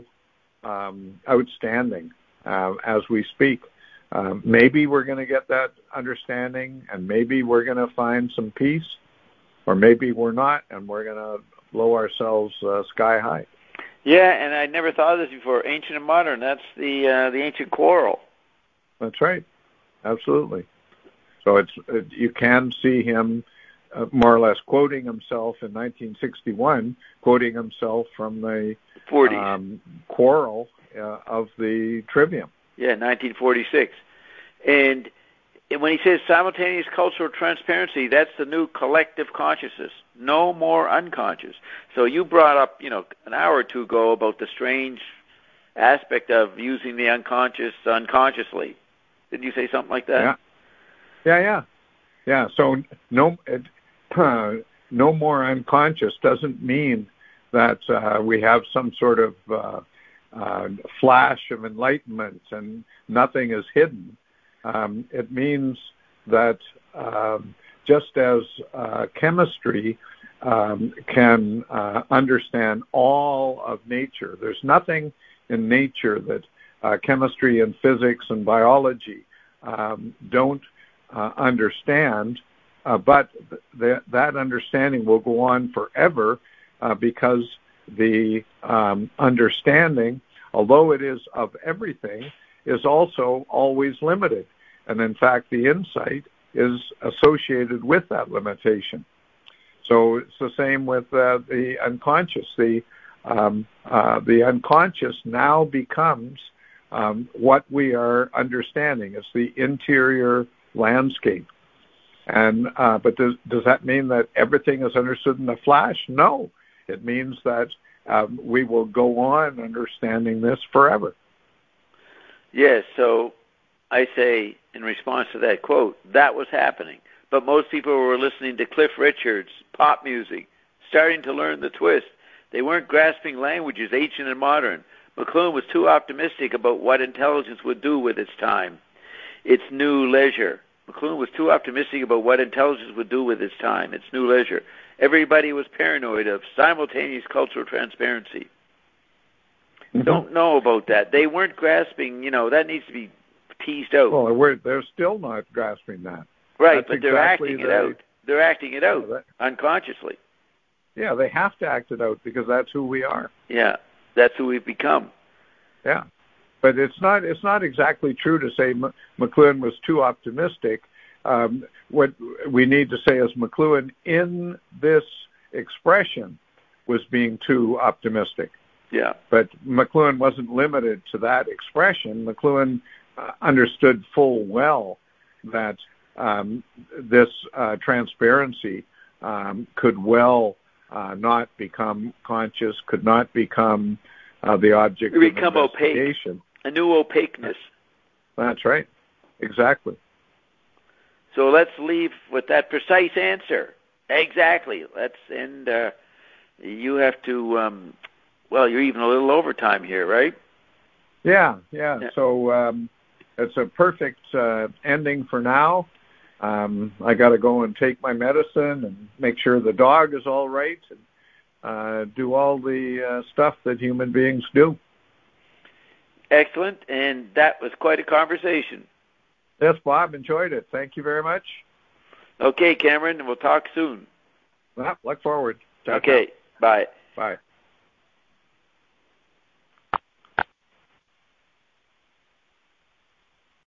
um, outstanding uh, as we speak. Um, maybe we're going to get that understanding, and maybe we're going to find some peace, or maybe we're not, and we're going to blow ourselves uh, sky high.
Yeah, and I never thought of this before. Ancient and modern, that's the uh, the ancient quarrel.
That's right. Absolutely. So it's it, you can see him uh, more or less quoting himself in nineteen sixty-one, quoting himself from the
forties
um, quarrel uh, of the Trivium.
Yeah, nineteen forty-six. And when he says simultaneous cultural transparency, that's the new collective consciousness. No more unconscious. So you brought up, you know, an hour or two ago about the strange aspect of using the unconscious unconsciously. Did you say something like that?
Yeah, yeah, yeah. Yeah, so no, it, uh, no more unconscious doesn't mean that uh, we have some sort of uh, uh, flash of enlightenment and nothing is hidden. Um, it means that um, just as uh, chemistry um, can uh, understand all of nature, there's nothing in nature that uh, chemistry and physics and biology um, don't uh, understand, uh, but th- that understanding will go on forever uh, because the um, understanding, although it is of everything, is also always limited. And in fact, the insight is associated with that limitation. So it's the same with uh, the unconscious. The um, uh, the unconscious now becomes um, what we are understanding. It's the interior landscape. And uh, but does does that mean that everything is understood in a flash? No. It means that um, we will go on understanding this forever.
Yes. So I say, in response to that quote, that was happening. But most people were listening to Cliff Richard's pop music, starting to learn the twist. They weren't grasping languages, ancient and modern. McLuhan was too optimistic about what intelligence would do with its time, its new leisure. McLuhan was too optimistic about what intelligence would do with its time, its new leisure. Everybody was paranoid of simultaneous cultural transparency. Mm-hmm. Don't know about that. They weren't grasping, you know, that needs to be teased out.
Well, we're, they're still not grasping that.
Right,
That's
but they're
exactly
acting
the,
it out. They're acting it out
yeah, that,
unconsciously.
Yeah, they have to act it out because that's who we are.
Yeah, that's who we've become.
Yeah, but it's not it's not exactly true to say M- McLuhan was too optimistic. Um, what we need to say is McLuhan in this expression was being too optimistic.
Yeah.
But McLuhan wasn't limited to that expression. McLuhan uh, understood full well that um, this uh, transparency um, could well uh, not become conscious, could not become uh, the object
it become
of investigation.
Opaque. A new opaqueness.
That's right. Exactly.
So let's leave with that precise answer. Exactly. Let's and uh, you have to. Um, well, you're even a little over time here, right?
Yeah, yeah.
yeah.
So um, it's a perfect uh, ending for now. Um, I got to go and take my medicine and make sure the dog is all right, and uh, do all the uh, stuff that human beings do.
Excellent, and that was quite a conversation.
Yes, Bob, enjoyed it. Thank you very much.
Okay, Cameron, we'll talk soon.
Well, look forward.
Okay, bye.
Bye.